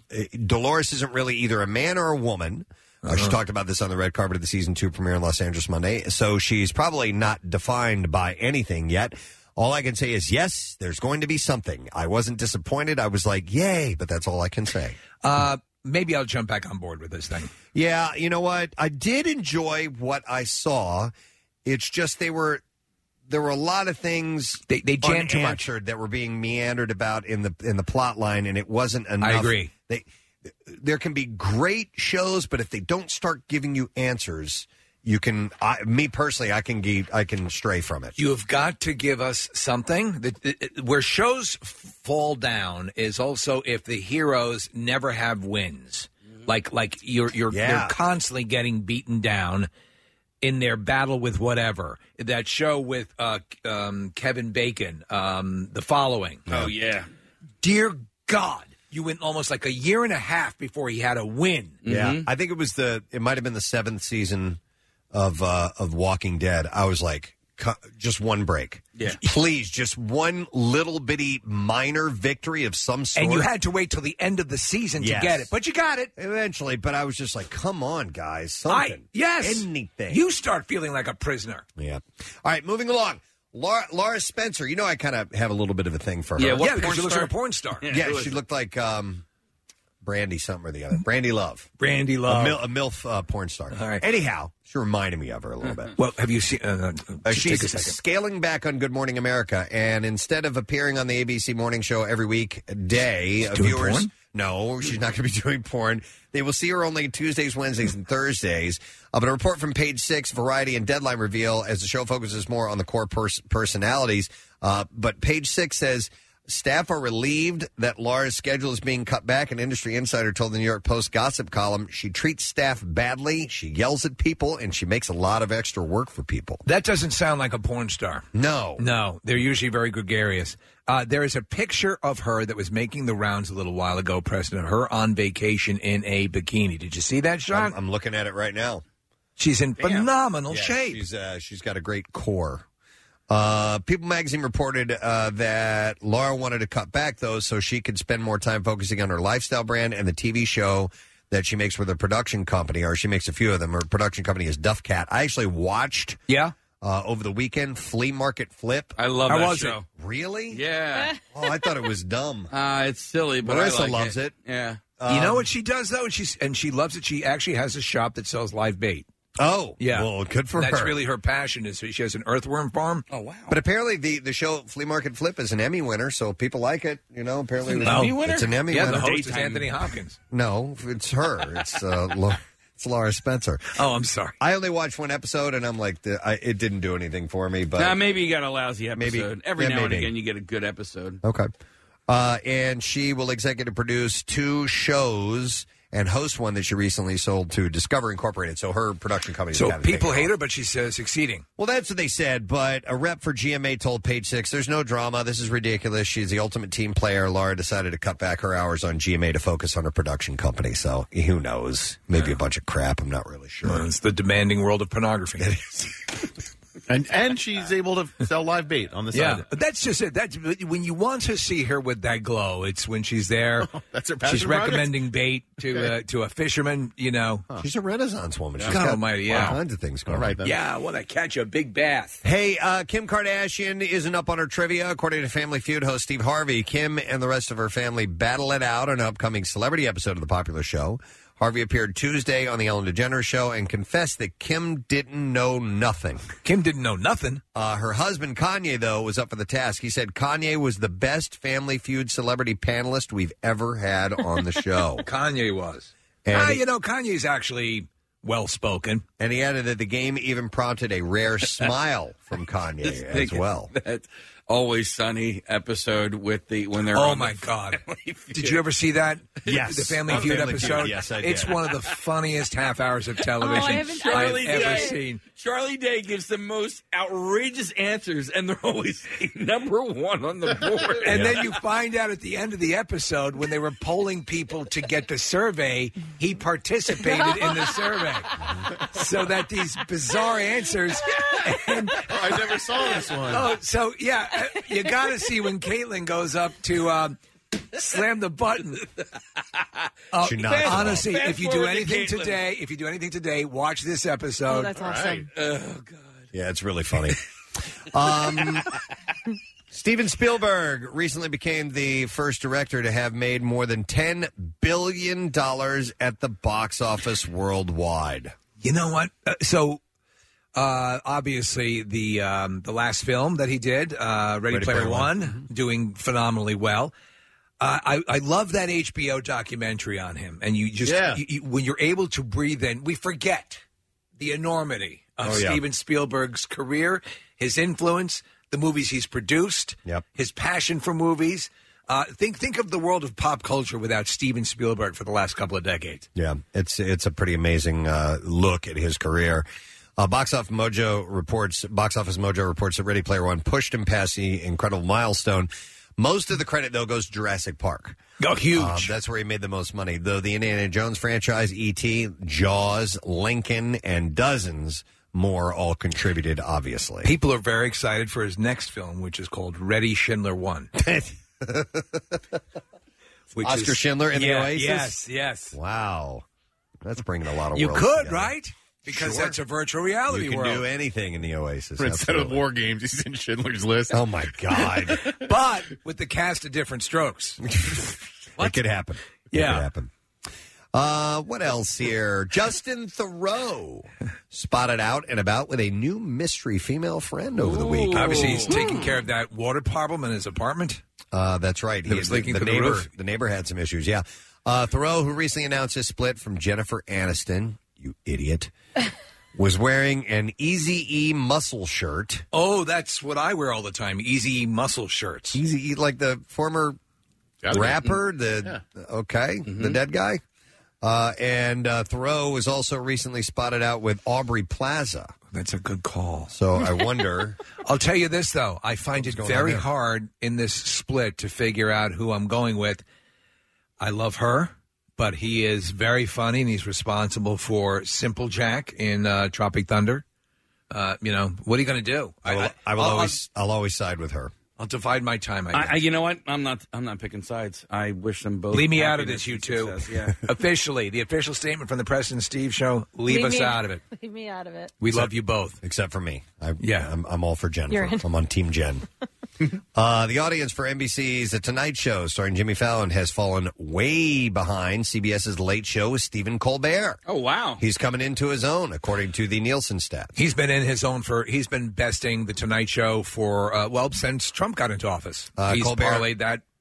Dolores isn't really either a man or a woman. Uh, She talked about this on the red carpet of the season two premiere in Los Angeles Monday. So she's probably not defined by anything yet. All I can say is, yes, there's going to be something. I wasn't disappointed. I was like, yay, but that's all I can say. Uh, maybe I'll jump back on board with this thing. Yeah, you know what? I did enjoy what I saw. It's just they were there were a lot of things they, they jammed too much that were being meandered about in the in the plot line, and it wasn't enough. I agree. They, there can be great shows, but if they don't start giving you answers, you can. I, me personally, I can ge- I can stray from it. You have got to give us something. That, that- where shows f- fall down is also if the heroes never have wins. Like like you're you're Yeah. they're constantly getting beaten down in their battle with whatever. That show with uh, um, Kevin Bacon, um, The Following. Oh, yeah. Dear God, you went almost like a year and a half before he had a win. Yeah, I think it was the. It might have been the seventh season of uh, of Walking Dead. I was like, cu- just one break. Yeah. Please, just one little bitty minor victory of some sort. And you had to wait till the end of the season Yes. to get it. But you got it. Eventually, but I was just like, come on, guys, I, something. yes. Anything. You start feeling like a prisoner. Yeah. All right, moving along. Laura, Laura Spencer, you know I kind of have a little bit of a thing for her. Yeah, what yeah, because porn you look star? like a porn star. Yeah, Yeah, who is she it? looked like um, Brandy something or the other. Brandy Love. Brandy A, Love. mil- a MILF uh, porn star. All right. Anyhow, she reminded me of her a little bit. Well, have you seen? Uh, Uh, just she's take a second. scaling back on Good Morning America, and instead of appearing on the A B C morning show every week day, uh, doing viewers porn? no, she's not going to be doing porn. They will see her only Tuesdays, Wednesdays, and Thursdays. Uh, but a report from Page Six, Variety, and Deadline reveal as the show focuses more on the core pers- personalities. Uh, but Page Six says staff are relieved that Laura's schedule is being cut back. An industry insider told the New York Post gossip column she treats staff badly, she yells at people, and she makes a lot of extra work for people. That doesn't sound like a porn star. No. No, they're usually very gregarious. Uh, there is a picture of her that was making the rounds a little while ago, Preston, of her on vacation in a bikini. Did you see that shot? I'm, I'm looking at it right now. She's in phenomenal Yeah, shape. She's uh, she's got a great core. Uh, People magazine reported uh, that Laura wanted to cut back, though, so she could spend more time focusing on her lifestyle brand and the T V show that she makes with her production company, or she makes a few of them. Her production company is Duff Cat. I actually watched Yeah. uh, over the weekend Flea Market Flip. I love How that was show. Really? Yeah. Oh, I thought it was dumb. Uh, it's silly, but Marissa I like loves it. Yeah. you know Um, what she does, though? She's, and she loves it. She actually has a shop that sells live bait. Oh, Yeah. Well, good for That's her. really her passion. Is she has an earthworm farm. Oh, wow. But apparently, the, the show Flea Market Flip is an Emmy winner, so people like it. You know, apparently, it was, Emmy winner? it's an Emmy Yeah, winner. the host is Daytime. Anthony Hopkins. No, it's her. It's uh, Lo- It's Laura Spencer. Oh, I'm sorry. I only watched one episode, and I'm like, the, I, it didn't do anything for me. But nah, maybe you got a lousy episode. Maybe, Every yeah, now maybe. and again, you get a good episode. Okay. Uh, and she will executive produce two shows and host one that she recently sold to Discover Incorporated. So her production company. So people hate her, but she's uh, succeeding. Well, that's what they said, but a rep for G M A told Page Six, there's no drama. This is ridiculous. She's the ultimate team player. Laura decided to cut back her hours on G M A to focus on her production company. So who knows? Maybe a bunch of crap. I'm not really sure. Well, it's the demanding world of pornography. And and she's able to sell live bait on the side. Yeah, but that's just it. That's when you want to see her with that glow. It's when she's there. Oh, that's her She's passion project? recommending bait to Okay. uh, to a fisherman. You know, She's a Renaissance woman. She's God got Almighty, all yeah, kinds of things going All right, on. then. Yeah, I want to catch a big bass. Hey, uh, Kim Kardashian isn't up on her trivia. According to Family Feud host Steve Harvey, Kim and the rest of her family battle it out on an upcoming celebrity episode of the popular show. Harvey appeared Tuesday on the Ellen DeGeneres Show and confessed that Kim didn't know nothing. Kim didn't know nothing. Uh, her husband, Kanye, though, was up for the task. He said Kanye was the best Family Feud celebrity panelist we've ever had on the show. Kanye was. And ah, he- you know, Kanye's actually well-spoken. And he added that the game even prompted a rare smile from Kanye as well. That Always Sunny episode with the when they're Oh on my the God! Family Feud. Did you ever see that? Yes. the Family Oh, Feud Family Feud, episode. yes, I did. It's one of the funniest half hours of television Oh, I haven't- I've Charlie ever Day, seen. Charlie Day gives the most outrageous answers, and they're always number one on the board. And then you find out at the end of the episode when they were polling people to get the survey, he participated in the survey. So that these bizarre answers. And, Oh, I never saw this one. oh, so yeah, uh, you got to see when Caitlin goes up to um, slam the button. Uh, Should not honestly, Fast if you do forward to anything Caitlin. today, if you do anything today, watch this episode. Oh, that's awesome. Oh God. Yeah, it's really funny. um, Steven Spielberg recently became the first director to have made more than ten billion dollars at the box office worldwide. You know what? Uh, so, uh, obviously, the um, the last film that he did, uh, Ready, Ready Player, Player One, One. doing phenomenally well. Uh, I, I love that H B O documentary on him. And you just, Yeah. you, you, when you're able to breathe in, we forget the enormity of Oh, yeah. Steven Spielberg's career, his influence, the movies he's produced, Yep. his passion for movies. Uh, think think of the world of pop culture without Steven Spielberg for the last couple of decades. Yeah, it's it's a pretty amazing uh, look at his career. Uh, Box Office Mojo reports. Box Office Mojo reports that Ready Player One pushed him past the incredible milestone. Most of the credit, though, goes to Jurassic Park. Oh, huge! Um, that's where he made the most money. Though the Indiana Jones franchise, E T, Jaws, Lincoln, and dozens more all contributed. Obviously, People are very excited for his next film, which is called Ready Schindler One. Which Oscar is- Schindler in Yeah, the Oasis. Yes, yes. Wow, that's bringing a lot of. You worlds could, together. right? Because Sure. that's a virtual reality You can world. do anything in the Oasis. But instead of absolutely. War Games, he's in Schindler's List. Oh my God, But with the cast of different strokes. it could happen. It Yeah. could happen. Uh, what else here? Justin Theroux spotted out and about with a new mystery female friend over the week. Obviously, he's taking care of that water problem in his apartment. Uh, that's right. That was leaking the, through the neighbor, roof. the neighbor had some issues. Yeah. Uh, Thoreau, who recently announced his split from Jennifer Aniston, you idiot, was wearing an Easy E muscle shirt. Oh, that's what I wear all the time. Easy muscle shirts. Easy E, like the former Gotta be. rapper, the okay, the dead guy. Uh, and uh, Thoreau was also recently spotted out with Aubrey Plaza. That's a good call. So I wonder. I'll tell you this, though. I find it going on very there? hard in this split to figure out who I'm going with. I love her, but he is very funny, and he's responsible for Simple Jack in uh, Tropic Thunder. Uh, you know, what are you going to do? I will, I will I'll- always, I'll always side with her. I'll divide my time, I guess. I, I, you know what? I'm not. I'm not picking sides. I wish them both. Leave me out of this, happiness you and two. success. Yeah. Officially, the official statement from the Preston and Steve Show, leave, Leave us me- out of it. Leave me out of it. We love you both. Except for me. I, Yeah. I'm, I'm all for Jennifer. You're in. I'm on Team Jen. uh, the audience for N B C's The Tonight Show, starring Jimmy Fallon, has fallen way behind CBS's Late Show with Stephen Colbert. Oh wow. He's coming into his own, according to the Nielsen stats. He's been in his own for, he's been besting the Tonight Show for, uh, well, since Trump got into office. Uh, he's Colbert- parlayed that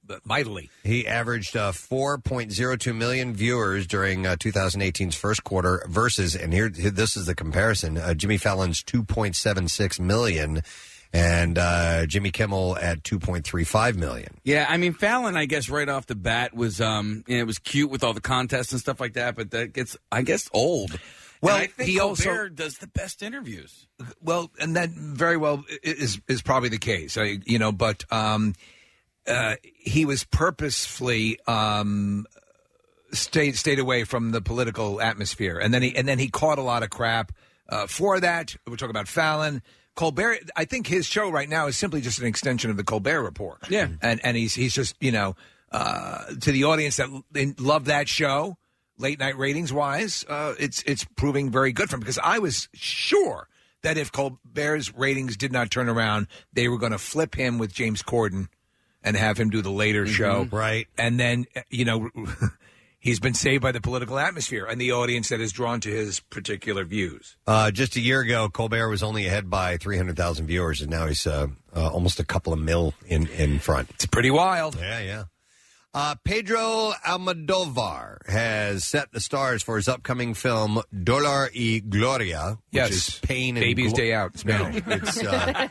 mightily. He averaged uh, four point oh two million viewers during uh, twenty eighteen's first quarter versus, and here, here this is the comparison, uh, Jimmy Fallon's two point seven six million and uh, Jimmy Kimmel at two point three five million. Yeah, I mean, Fallon, I guess, right off the bat was, um, you know, it was cute with all the contests and stuff like that, but that gets, I guess, old. Well, and I think he Colbert also does the best interviews. Well, and that very well is is probably the case, I, you know. But um, uh, he was purposefully um, stayed stayed away from the political atmosphere, and then he and then he caught a lot of crap uh, for that. We're talking about Fallon. Colbert, I think his show right now is simply just an extension of the Colbert Report. Yeah, and and he's he's just you know uh, to the audience that love that show, late night ratings wise, uh, it's it's proving very good for him, because I was sure that if Colbert's ratings did not turn around, they were going to flip him with James Corden and have him do the later Mm-hmm. show, right? And then you know. He's been saved by the political atmosphere and the audience that is drawn to his particular views. Uh, just a year ago, Colbert was only ahead by three hundred thousand viewers, and now he's uh, uh, almost a couple of mil in, in front. It's pretty wild. Yeah, yeah. Uh, Pedro Almodovar has set the stars for his upcoming film Dolor y Gloria, which Yes. is pain and Baby's glo- Day Out. It's No, me. it's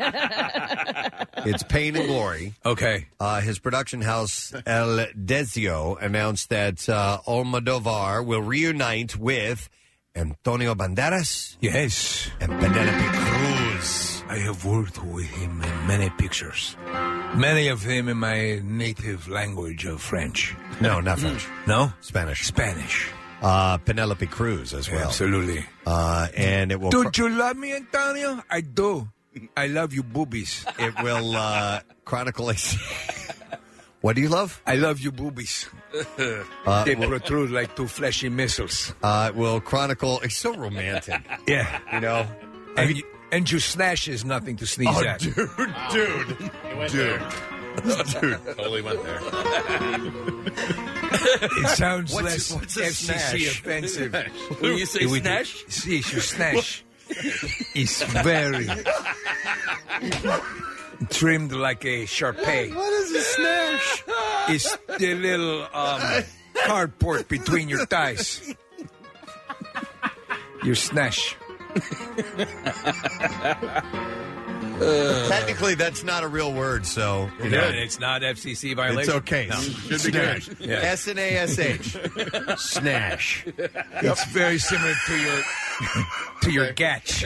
uh, it's pain and glory. Okay. Uh, his production house El Desio announced that uh, Almodovar will reunite with Antonio Banderas, yes, and Penelope Cruz. I have worked with him in many pictures. Many of them in my native language of French. No, not French. No? Spanish. Spanish. Uh, Penelope Cruz as well. Absolutely. Uh, and it will. Don't you love me, Antonio? I do. I love you boobies. It will uh, chronicle a. What do you love? I love you boobies. Uh, they well- protrude like two fleshy missiles. Uh, it will chronicle. It's so romantic. Yeah. You know? And, you, and your snash is nothing to sneeze Oh, at. dude, dude, dude. Dude. Totally went there. It sounds What's- less what's a F C C snash? offensive. When you say It would- snash? See, your snash is very trimmed like a Sharpei. What is a snash? It's the little um, cardboard between your thighs. Your snash. Technically, that's not a real word, so you know, Yeah, it's not F C C violation. it's okay. No. Should be good. Yeah. S N A S H. Snash. It's very similar to your to your gatch.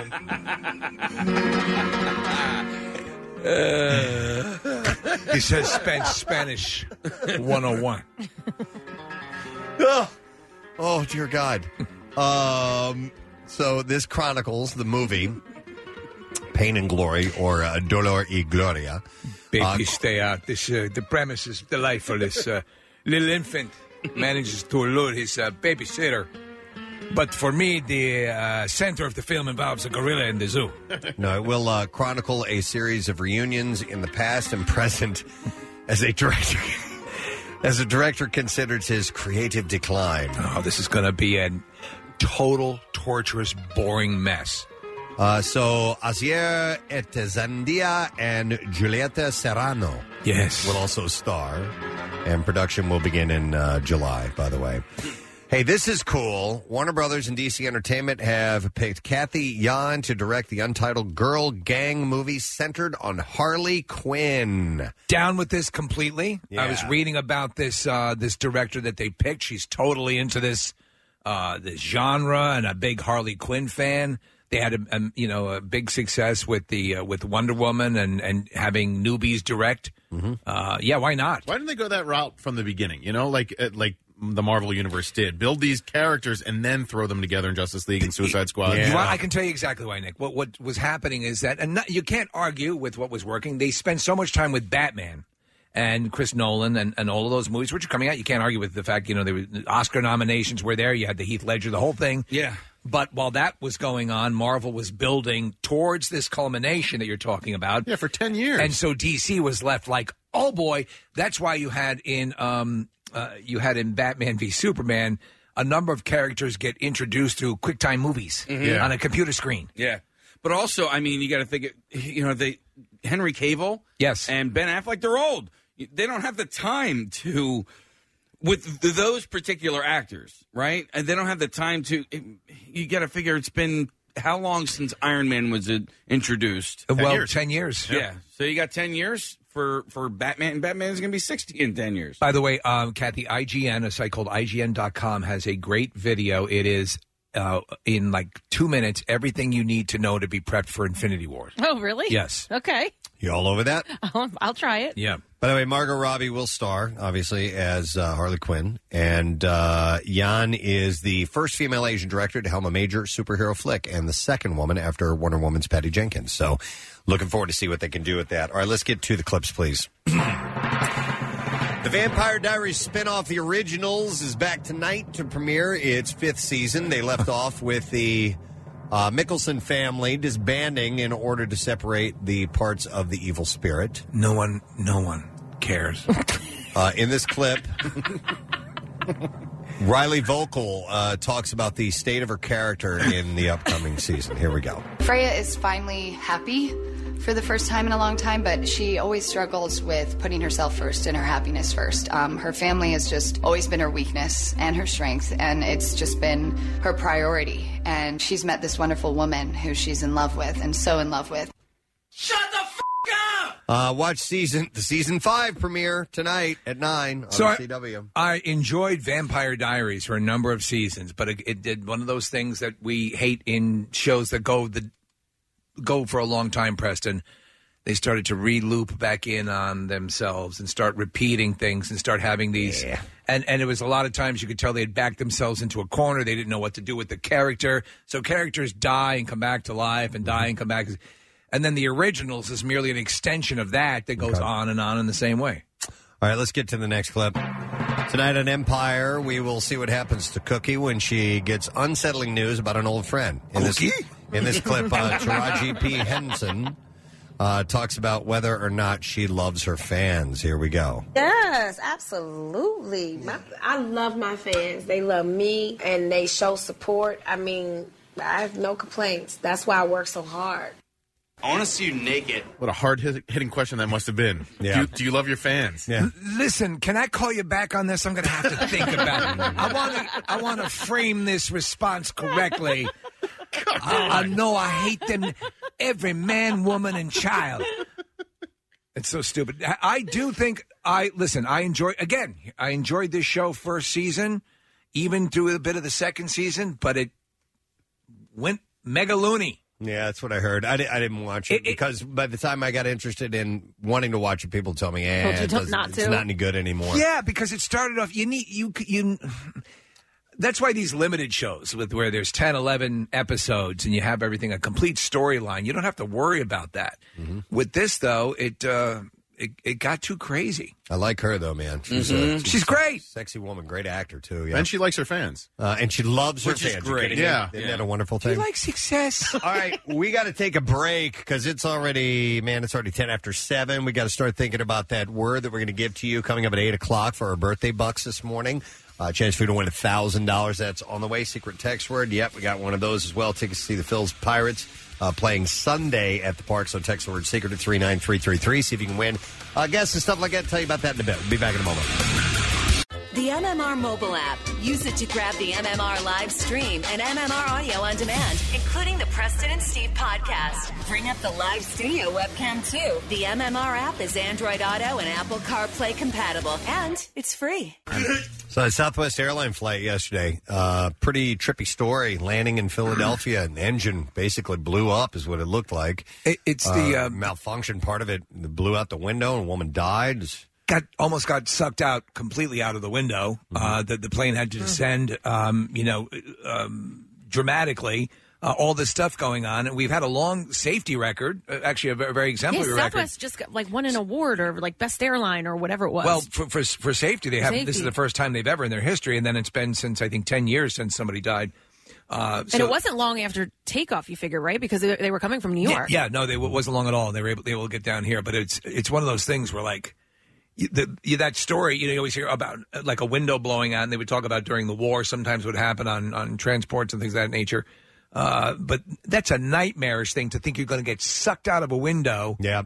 He says Span- Spanish one oh one. Oh, oh, dear God. Um, so this chronicles the movie Pain and Glory, or uh, Dolor y Gloria. Baby, Uh, stay out. This uh, the premise is delightful. This uh, little infant manages to elude his uh, babysitter. But for me, the uh, center of the film involves a gorilla in the zoo. No, it will uh, chronicle a series of reunions in the past and present as a director. As a director considers his creative decline. Oh, this is going to be a total, torturous, boring mess. Uh, so, Asier Etezandia and Julieta Serrano Yes. will also star. And production will begin in uh, July, by the way. Hey, this is cool. Warner Brothers and D C Entertainment have picked Kathy Yan to direct the untitled girl gang movie centered on Harley Quinn. Down with this completely. Yeah. I was reading about this uh, this director that they picked. She's totally into this uh, this genre and a big Harley Quinn fan. They had a, a you know a big success with the uh, with Wonder Woman and, and having newbies direct. Mm-hmm. Uh, yeah, why not? Why didn't they go that route from the beginning? You know, like uh, like the Marvel Universe did. Build these characters and then throw them together in Justice League and Suicide Squad. You want- I can tell you exactly why, Nick. What what was happening is that, and not, you can't argue with what was working. They spent so much time with Batman and Chris Nolan and, and all of those movies which are coming out. You can't argue with the fact, you know, there were Oscar nominations were there. You had the Heath Ledger, the whole thing. Yeah. But while that was going on, Marvel was building towards this culmination that you're talking about. Yeah, for ten years. And so D C was left like, oh boy. That's why you had in um uh, you had in Batman v Superman a number of characters get introduced through QuickTime movies Yeah. on a computer screen. Yeah. But also, I mean, you got to think, it- you know, they Henry Cavill, Yes, and Ben Affleck, they're old. they don't have the time to, with th- those particular actors, right? And they don't have the time to, it, you got to figure it's been how long since Iron Man was uh, introduced? Ten well, years. ten years. Yeah. yeah. So you got ten years for, for Batman, and Batman is going to be sixty in ten years. By the way, um, Kathy, I G N, a site called I G N dot com, has a great video. It is uh, in like two minutes, everything you need to know to be prepped for Infinity War. Oh, really? Yes. Okay. You all over that? I'll, I'll try it. Yeah. By the way, Margot Robbie will star, obviously, as uh, Harley Quinn. And uh, Yan is the first female Asian director to helm a major superhero flick and the second woman after Wonder Woman's Patty Jenkins. So looking forward to see what they can do with that. All right, let's get to the clips, please. The Vampire Diaries spinoff, The Originals, is back tonight to premiere its fifth season. They left off with the Uh, Mickelson family disbanding in order to separate the parts of the evil spirit. No one, no one cares. uh, in this clip, Riley Volkel uh, talks about the state of her character in the upcoming season. Here we go. Freya is finally happy for the first time in a long time, but she always struggles with putting herself first and her happiness first. Um, her family has just always been her weakness and her strength, and it's just been her priority. And she's met this wonderful woman who she's in love with, and so in love with. Shut the f*** up! Uh, watch season the season five premiere tonight at nine on so I, C W. I enjoyed Vampire Diaries for a number of seasons, but it, it did one of those things that we hate in shows that go the go for a long time, Preston. They started to re-loop back in on themselves and start repeating things and start having these. Yeah. And, and it was a lot of times you could tell they had backed themselves into a corner. They didn't know what to do with the character. So characters die and come back to life and die and come back. And then The Originals is merely an extension of that that goes okay. on and on in the same way. All right, let's get to the next clip. Tonight on Empire, we will see what happens to Cookie when she gets unsettling news about an old friend. In Cookie? This, in this clip, uh, Taraji P. Henson uh, talks about whether or not she loves her fans. Here we go. Yes, absolutely. My, I love my fans. They love me, and they show support. I mean, I have no complaints. That's why I work so hard. I want to see you naked. What a hard-hitting question that must have been. Yeah. Do, you, do you love your fans? Yeah. L- listen, can I call you back on this? I'm going to have to think about it. I want to I want to frame this response correctly. I, I know I hate them, every man, woman, and child. It's so stupid. I, I do think, I listen, I enjoy, again, I enjoyed this show first season, even through a bit of the second season, but it went mega loony. Yeah, that's what I heard. I, di- I didn't watch it, it because it, by the time I got interested in wanting to watch it, people tell me, eh, it not it's to. not any good anymore. Yeah, because it started off, you need, you, you, that's why these limited shows with where there's ten, eleven episodes and you have everything, a complete storyline, you don't have to worry about that. Mm-hmm. With this, though, it, uh, it it got too crazy. I like her, though, man. She's, mm-hmm. a, she's, she's great. Sexy woman, great actor, too. Yeah. And she likes her fans. Uh, and she loves her Which fans. Is great. Yeah. Me? Isn't yeah. that a wonderful thing? She likes success. All right, we got to take a break because it's already, man, it's already ten after seven. We got to start thinking about that word that we're going to give to you coming up at eight o'clock for our birthday bucks this morning. Uh, chance for you to win one thousand dollars. That's on the way. Secret text word. Yep, we got one of those as well. Tickets to see the Phil's Pirates uh, playing Sunday at the park. So text the word secret to three nine three three three. See if you can win uh, guests and stuff like that. Tell you about that in a bit. We'll be back in a moment. The M M R mobile app. Use it to grab the M M R live stream and M M R audio on demand, including the Preston and Steve podcast. Bring up the live studio webcam, too. The M M R app is Android Auto and Apple CarPlay compatible, and it's free. So the Southwest airline flight yesterday, uh, pretty trippy story. Landing in Philadelphia, an engine basically blew up is what it looked like. It, it's the uh, uh, malfunction part of it blew out the window and a woman died. Got almost got sucked out completely out of the window. Mm-hmm. Uh, the, the plane had to descend, um, you know, um, dramatically. Uh, all this stuff going on, and we've had a long safety record. Uh, actually, a very, very exemplary yeah, record. Southwest just got, like won an award or like best airline or whatever it was. Well, for for, for safety, they have safety. This is the first time they've ever in their history, and then it's been since I think ten years since somebody died. Uh, so, and it wasn't long after takeoff, you figure, right? Because they, they were coming from New York. Yeah, yeah no, they, it wasn't long at all. They were able, they were able to get down here, but it's it's one of those things where like. The, that story, you know, you always hear about like a window blowing out, and they would talk about during the war. Sometimes would happen on, on transports and things of that nature. Uh, but that's a nightmarish thing to think you're going to get sucked out of a window. Yeah.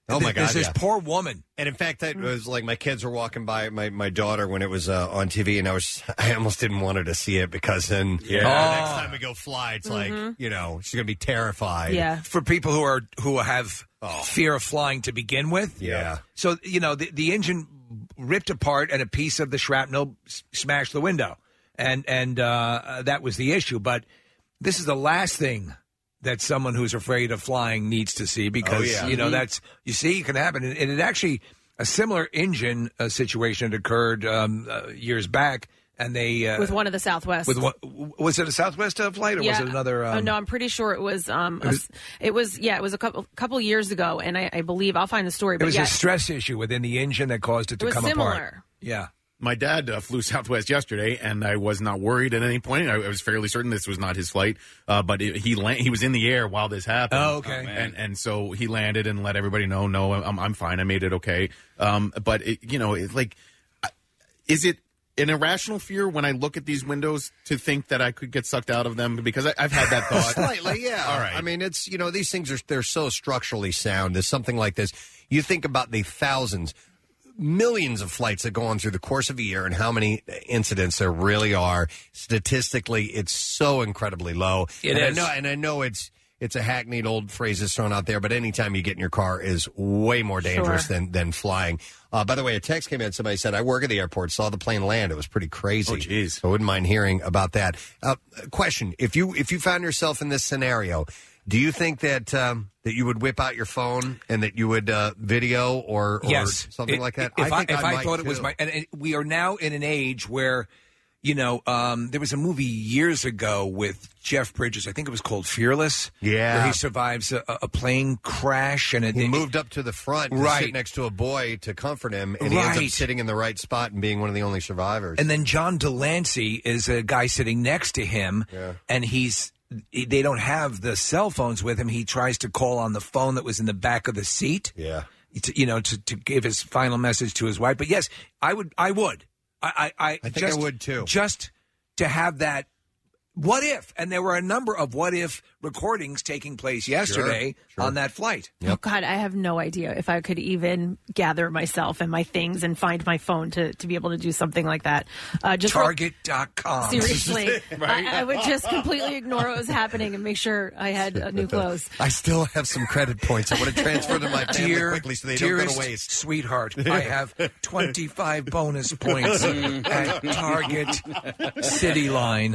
Oh, my God, There's this yeah. poor woman. And in fact, that was like my kids were walking by my, my daughter when it was uh, on T V, and I was I almost didn't want her to see it because then Yeah. you know, Oh. the next time we go fly, it's like, you know, she's going to be terrified. For people who are who have fear of flying to begin with. Yeah. So, you know, the, the engine ripped apart and a piece of the shrapnel s- smashed the window. And, and uh, that was the issue. But this is the last thing that someone who's afraid of flying needs to see because, Oh, yeah. you know, Mhm. that's, you see, it can happen. And, and it actually, a similar engine uh, situation had occurred um, uh, years back. And they uh, with one of the Southwest. with one, was it a Southwest uh, flight or was it another? Um, oh, no, I'm pretty sure it was. Um, it was- a, it was. Yeah, it was a couple couple years ago, and I, I believe I'll find the story. It But was yeah, a stress issue within the engine that caused it to It was come similar. apart. Yeah. My dad uh, flew Southwest yesterday, and I was not worried at any point. I, I was fairly certain this was not his flight, uh, but it, he la- he was in the air while this happened. Oh, okay. and and so he landed and let everybody know, no, I'm I'm fine. I made it okay. Um, but it, you know, it's like, I- is it an irrational fear when I look at these windows to think that I could get sucked out of them? Because I, I've had that thought. Slightly, yeah. All right. I mean, it's, you know, these things are, they're so structurally sound. There's something like this. You think about the thousands, millions of flights that go on through the course of a year and how many incidents there really are. Statistically, it's so incredibly low. It and is. I know, and I know it's, it's a hackneyed old phrase that's thrown out there, but anytime you get in your car is way more dangerous Sure. than, than flying. Uh, by the way, a text came in. Somebody said, I work at the airport, saw the plane land. It was pretty crazy. Oh, geez. So I wouldn't mind hearing about that. Uh, question, if you if you found yourself in this scenario, do you think that um, that you would whip out your phone and that you would uh, video or, or yes, something It- like that? If I, think if I, might, thought it was too. my, and it, we are now in an age where, you know, um, there was a movie years ago with Jeff Bridges. I think it was called Fearless. Yeah. where he survives a, a plane crash, and it, He moved up to the front to Right. sit next to a boy to comfort him, and he ends Right. up sitting in the right spot and being one of the only survivors. And then John Delancey is a guy sitting next to him, Yeah. and he's they don't have the cell phones with him. He tries to call on the phone that was in the back of the seat. Yeah, to, you know, to, to give his final message to his wife. But yes, I would. I would. I. I, I, I think just, I would, too. Just to have that. What if? And there were a number of what if recordings taking place yesterday sure. on that flight. Oh God, I have no idea if I could even gather myself and my things and find my phone to, to be able to do something like that. Uh, just real- Target dot com. Seriously, Right? I, I would just completely ignore what was happening and make sure I had uh, new clothes. I still have some credit points. I want to transfer to my family Dear, quickly so they don't go dearest to waste. sweetheart, I have twenty-five bonus points at Target City Line.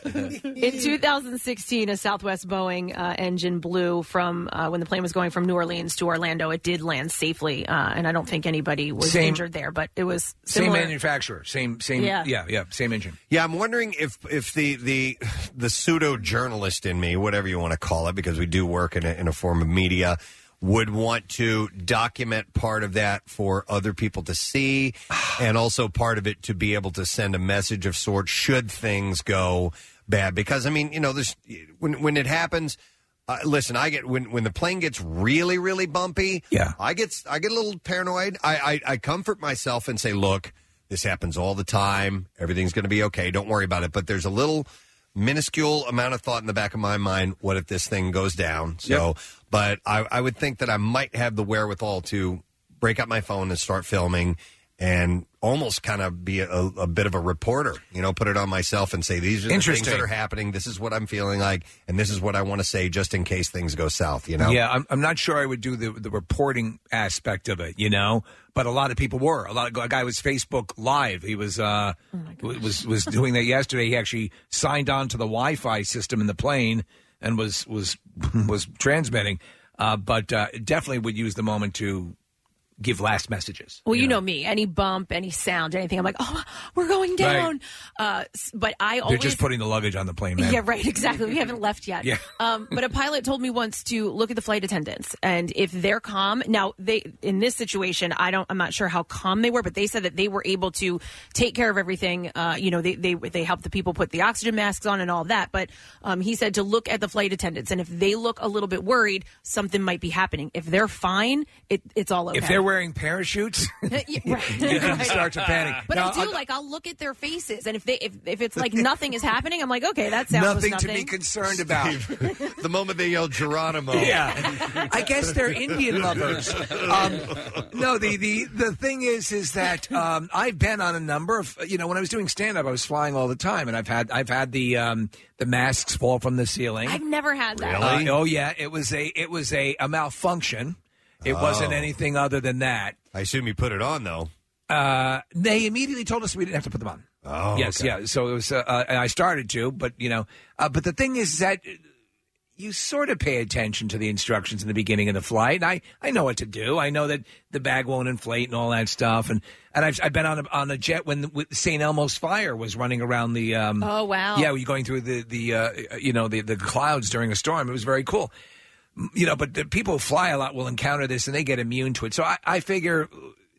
In two thousand sixteen, a Southwest Boeing uh, engine blew from uh, when the plane was going from New Orleans to Orlando. It did land safely, uh, and I don't think anybody was Same- injured there, but it was Same similar. manufacturer, same same Yeah. yeah, yeah, same engine. Yeah, I'm wondering if if the the the pseudo journalist in me, whatever you want to call it, because we do work in a, in a form of media, would want to document part of that for other people to see, and also part of it to be able to send a message of sorts should things go bad. Because I mean, you know, there's when when it happens. Uh, listen, I get when when the plane gets really really bumpy. Yeah, I get I get a little paranoid. I I, I comfort myself and say, look. This happens all the time. Everything's going to be okay. Don't worry about it. But there's a little minuscule amount of thought in the back of my mind. What if this thing goes down? So, Yep. but I, I would think that I might have the wherewithal to break out my phone and start filming and almost kind of be a, a bit of a reporter, you know, put it on myself and say, these are the things Interesting. that are happening. This is what I'm feeling like. And this is what I want to say just in case things go south, you know? Yeah, I'm, I'm not sure I would do the the reporting aspect of it, you know, but a lot of people were. A lot of a guy was Facebook Live. He was uh was was doing that yesterday. He actually signed on to the Wi-Fi system in the plane and was was was transmitting. Uh, but uh, definitely would use the moment to give last messages. Well, you know me. Any bump, any sound, anything, I'm like, oh, we're going down. Uh, s- but I They're always just putting the luggage on the plane, man. Yeah, right. Exactly. We haven't left yet. Yeah. Um, but a pilot told me once to look at the flight attendants, and if they're calm. Now, they in this situation, I don't. I'm not sure how calm they were, but they said that they were able to take care of everything. Uh, you know, they they they helped the people put the oxygen masks on and all that. But um, he said to look at the flight attendants, and if they look a little bit worried, something might be happening. If they're fine, it, it's all okay. If they're wearing parachutes, right. you can start to panic. But Now, I do, like, I'll look at their faces, and if they if, if it's like nothing is happening, I'm like, okay, that sounds nothing, nothing to be concerned about. The moment they yell Geronimo. Yeah. I guess they're Indian lovers. Um, no, the, the, the thing is, is that um, I've been on a number of, you know, when I was doing stand-up, I was flying all the time, and I've had I've had the um, the masks fall from the ceiling. I've never had that. Uh, oh yeah, it was a it was a, a malfunction. It Oh. wasn't anything other than that. I assume you put it on, though. Uh, they immediately told us we didn't have to put them on. Oh, yes, okay. yeah. So it was, uh, uh, and I started to, but you know, uh, but the thing is that you sort of pay attention to the instructions in the beginning of the flight. And I, I know what to do. I know that the bag won't inflate and all that stuff. And and I've, I've been on a, on a jet when Saint Elmo's fire was running around the. Um, Oh, wow. Yeah, you're going through the the uh, you know the the clouds during a storm. It was very cool. You know, but the people who fly a lot will encounter this and they get immune to it. So I, I figure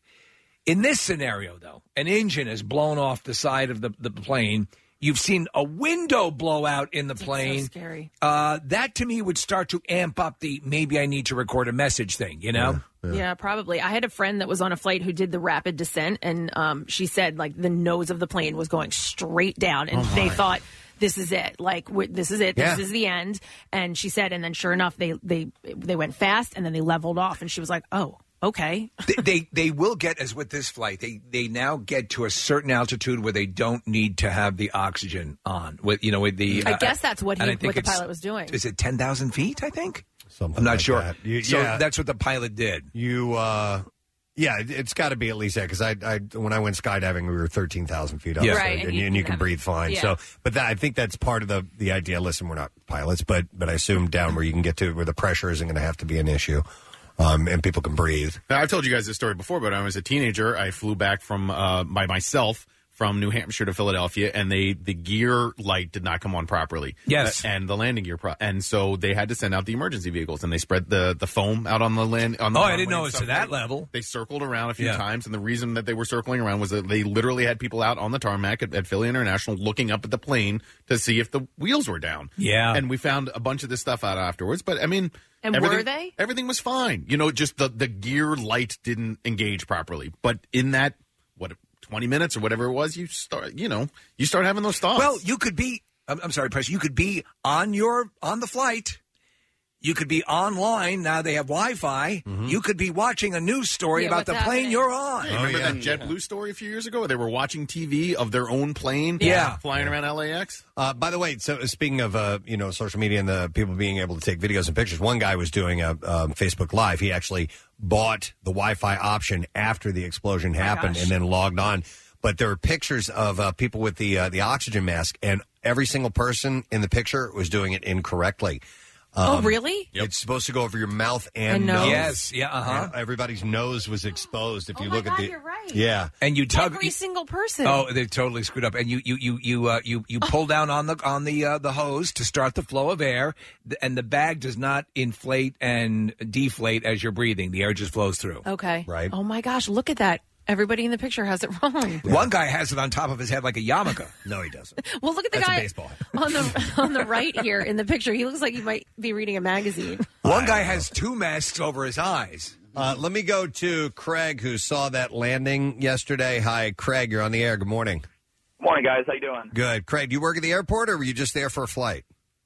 in this scenario, though, an engine is blown off the side of the, the plane. You've seen a window blow out in the plane. so scary. Uh, that to me would start to amp up the maybe I need to record a message thing, you know? Yeah. probably. I had a friend that was on a flight who did the rapid descent, and um, she said like the nose of the plane was going straight down, and Oh, they my. thought, this is it. Like we this is it. This Yeah. is the end. And she said, and then sure enough, they they they went fast, and then they leveled off, and she was like, oh, okay. they, they they will get, as with this flight, they they now get to a certain altitude where they don't need to have the oxygen on. With you know, with the I uh, guess that's what and he I think what the it's- pilot was doing. Is it ten thousand feet? I think. Something I'm not like sure. that. You- so yeah. that's what the pilot did. You, uh, yeah, it- it's got to be at least that because I, I, when I went skydiving, we were thirteen thousand feet up, Yeah. so- Right, and, and you, you and you can can have- breathe fine. yeah. So, but that, I think that's part of the the idea. Listen, we're not pilots, but but I assume down where you can get to where the pressure isn't going to have to be an issue, um, and people can breathe. Now, I've told you guys this story before, but when I was a teenager, I flew back from uh, by myself from New Hampshire to Philadelphia, and they the gear light did not come on properly. Yes. Uh, and the landing gear, pro- and so they had to send out the emergency vehicles, and they spread the, the foam out on the land. On the Oh, I runway didn't know and it was stuff. to that They- level. They circled around a few Yeah. times, and the reason that they were circling around was that they literally had people out on the tarmac at, at Philly International looking up at the plane to see if the wheels were down. Yeah. and we found a bunch of this stuff out afterwards. But I mean, And were everything- they? Everything was fine. You know, just the, the gear light didn't engage properly. But in that, what, twenty minutes or whatever it was, you start, you know, you start having those thoughts. Well, you could be. I'm, I'm sorry, Press. You could be on your on the flight. You could be online. Now they have Wi-Fi. You could be watching a news story Yeah, about what's the plane happening? you're on. Hey, remember that JetBlue story a few years ago where they were watching T V of their own plane Yeah. flying around L A X? Uh, by the way, so speaking of uh, you know social media and the people being able to take videos and pictures, one guy was doing a um, Facebook Live. He actually bought the Wi-Fi option after the explosion happened gosh. and then logged on. But there were pictures of uh, people with the uh, the oxygen mask, and every single person in the picture was doing it incorrectly. Oh, really? It's supposed to go over your mouth and, And nose. nose. Yes, yeah, uh-huh. And everybody's nose was exposed. If you my look God, at the, you're right. yeah, And you tug. Every single person. Oh, they totally screwed up. And you you you you uh, you you pull down on the on the uh, the hose to start the flow of air, th- and the bag does not inflate and deflate as you're breathing. The air just flows through. Okay. Right. Oh my gosh, look at that. Everybody in the picture has it wrong. One guy has it on top of his head like a yarmulke. No, he doesn't. Well, look at the That's a guy baseball. on the on the right here in the picture. He looks like he might be reading a magazine. One guy has two masks over his eyes. Uh, let me go to Craig, who saw that landing yesterday. Hi, Craig. You're on the air. Good morning. Morning, guys. How you doing? Good. Craig, do you work at the airport, or were you just there for a flight?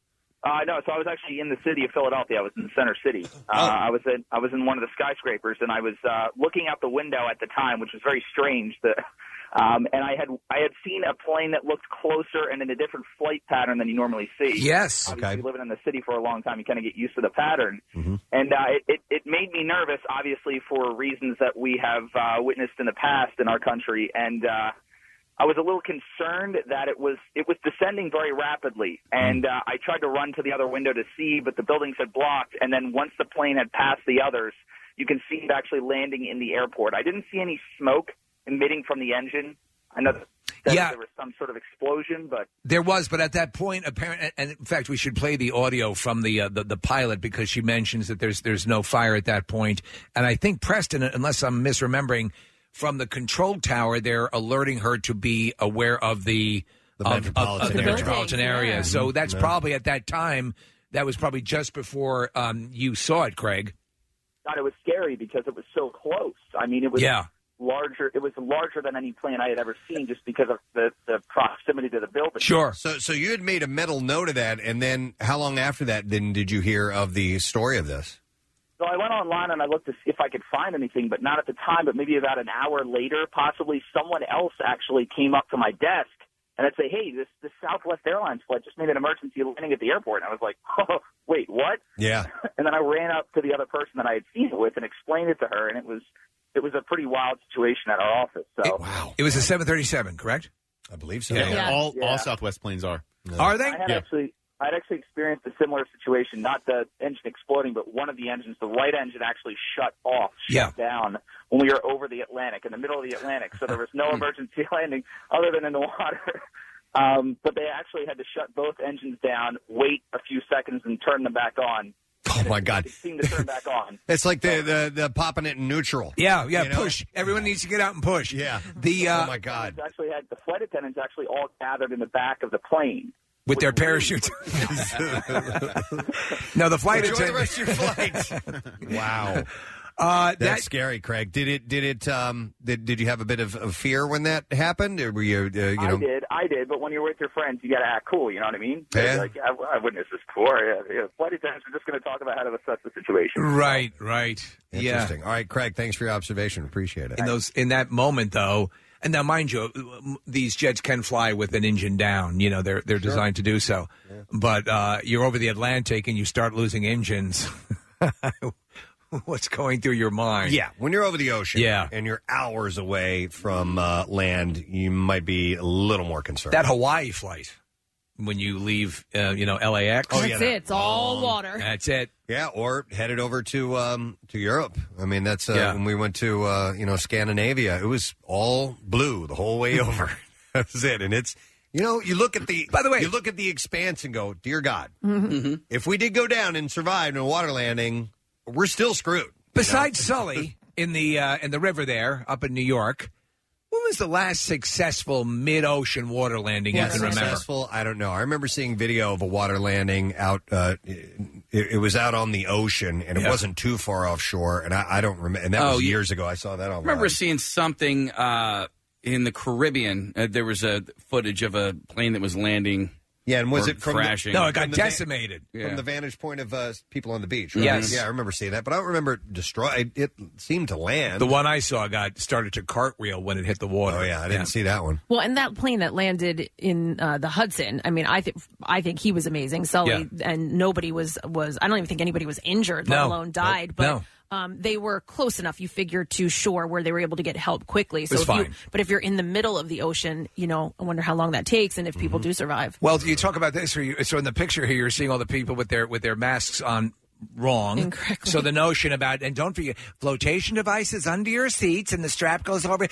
Uh, no, so I was actually in the city of Philadelphia. I was in Center City. Uh, Oh. I was in I was in one of the skyscrapers, and I was uh, looking out the window at the time, which was very strange. The, um, and I had I had seen a plane that looked closer and in a different flight pattern than you normally see. Yes. Obviously, living in the city for a long time, you kind of get used to the pattern. And uh, it, it, it made me nervous, obviously, for reasons that we have uh, witnessed in the past in our country. And uh, I was a little concerned that it was it was descending very rapidly. And uh, I tried to run to the other window to see, but the buildings had blocked. And then once the plane had passed the others, you can see it actually landing in the airport. I didn't see any smoke emitting from the engine. I know that Yeah. there was some sort of explosion, but There was, but at that point, apparently, and in fact, we should play the audio from the, uh, the the pilot because she mentions that there's there's no fire at that point. And I think Preston, unless I'm misremembering, from the control tower, they're alerting her to be aware of the The of, metropolitan of, of the area. metropolitan area. Yeah. So that's Yeah. probably at that time. That was probably just before um, you saw it, Craig. God, it was scary because it was so close. I mean, it was Yeah. larger. It was larger than any plane I had ever seen, just because of the, the proximity to the building. So, so you had made a mental note of that, and then how long after that then did you hear of the story of this? So I went online and I looked to see if I could find anything, but not at the time. But maybe about an hour later, possibly someone else actually came up to my desk and I'd say, "Hey, this this Southwest Airlines flight just made an emergency landing at the airport." And I was like, "Oh, wait, what?" Yeah. And then I ran up to the other person that I had seen it with and explained it to her, and it was it was a pretty wild situation at our office. So wow, it was a seven thirty-seven, correct? I believe so. Yeah, Yeah. all Yeah. all Southwest planes are. Are they? I had Yeah. actually I had actually experienced a similar situation, not the engine exploding, but one of the engines, the right engine, actually shut off, shut down when we were over the Atlantic, in the middle of the Atlantic. So there was no emergency landing other than in the water. Um, but they actually had to shut both engines down, wait a few seconds, and turn them back on. Oh, my God. It seemed to turn back on. It's like the, the, the popping it in neutral. Yeah, yeah, You know? push. Everyone needs to get out and push. Yeah. The uh, oh, my God. Attendants Actually, had the flight attendants actually all gathered in the back of the plane. With their parachutes. No, the flight Enjoy the attendant. rest of your flight. Wow. Uh, That's that- scary, Craig. Did it? Did it? Um, did, did you have a bit of, of fear when that happened? Or were you? Uh, you know, I did, I did. But when you're with your friends, you got to act cool. You know what I mean? Yeah. Like I, I witnessed this before. Yeah, yeah. Flight attendants are just going to talk about how to assess the situation. Right, right. Yeah. Interesting. All right, Craig. Thanks for your observation. Appreciate it. In those, in that moment, though, and now, mind you, these jets can fly with an engine down. You know, they're they're Sure. designed to do so. But uh, you're over the Atlantic and you start losing engines. What's going through your mind? Yeah, when you're over the ocean, Yeah. and you're hours away from uh, land, you might be a little more concerned. That Hawaii flight, when you leave, uh, you know, L A X. Oh, That's yeah, it. It's all water. That's it. Yeah, or headed over to um, to Europe. I mean, that's uh, Yeah. when we went to uh, you know Scandinavia. It was all blue the whole way over. That was it, and it's you know you look at the by the way you look at the expanse and go, dear God, Mm-hmm. if we did go down and survive in a water landing, we're still screwed. Besides Sully in the uh, in the river there up in New York, when was the last successful mid-ocean water landing Yeah, you can remember? successful. I don't know. I remember seeing video of a water landing out. Uh, it, it was out on the ocean, and it Yeah. wasn't too far offshore. And I, I don't remember. And that Oh, was you- years ago. I saw that I on. remember seeing something uh, in the Caribbean. Uh, there was a footage of a plane that was landing. Yeah, and was or it from crashing? The, from the va- decimated. from Yeah. the vantage point of uh, people on the beach. Right? Yes. Yeah, I remember seeing that, but I don't remember it destroyed. It seemed to land. The one I saw got started to cartwheel when it hit the water. Oh yeah, I didn't see that one. Well, and that plane that landed in uh, the Hudson, I mean, I think I think he was amazing, Sully, and nobody was was. I don't even think anybody was injured, let No. alone died. Nope. But No. um, they were close enough, you figure, to shore where they were able to get help quickly. So was if you, fine. but if you're in the middle of the ocean, you know, I wonder how long that takes, and if people Mm-hmm. do survive. Well, you talk about this. Or you, so in the picture here, you're seeing all the people with their with their masks on wrong. Incorrectly. So the notion about and don't forget flotation devices under your seats, and the strap goes over.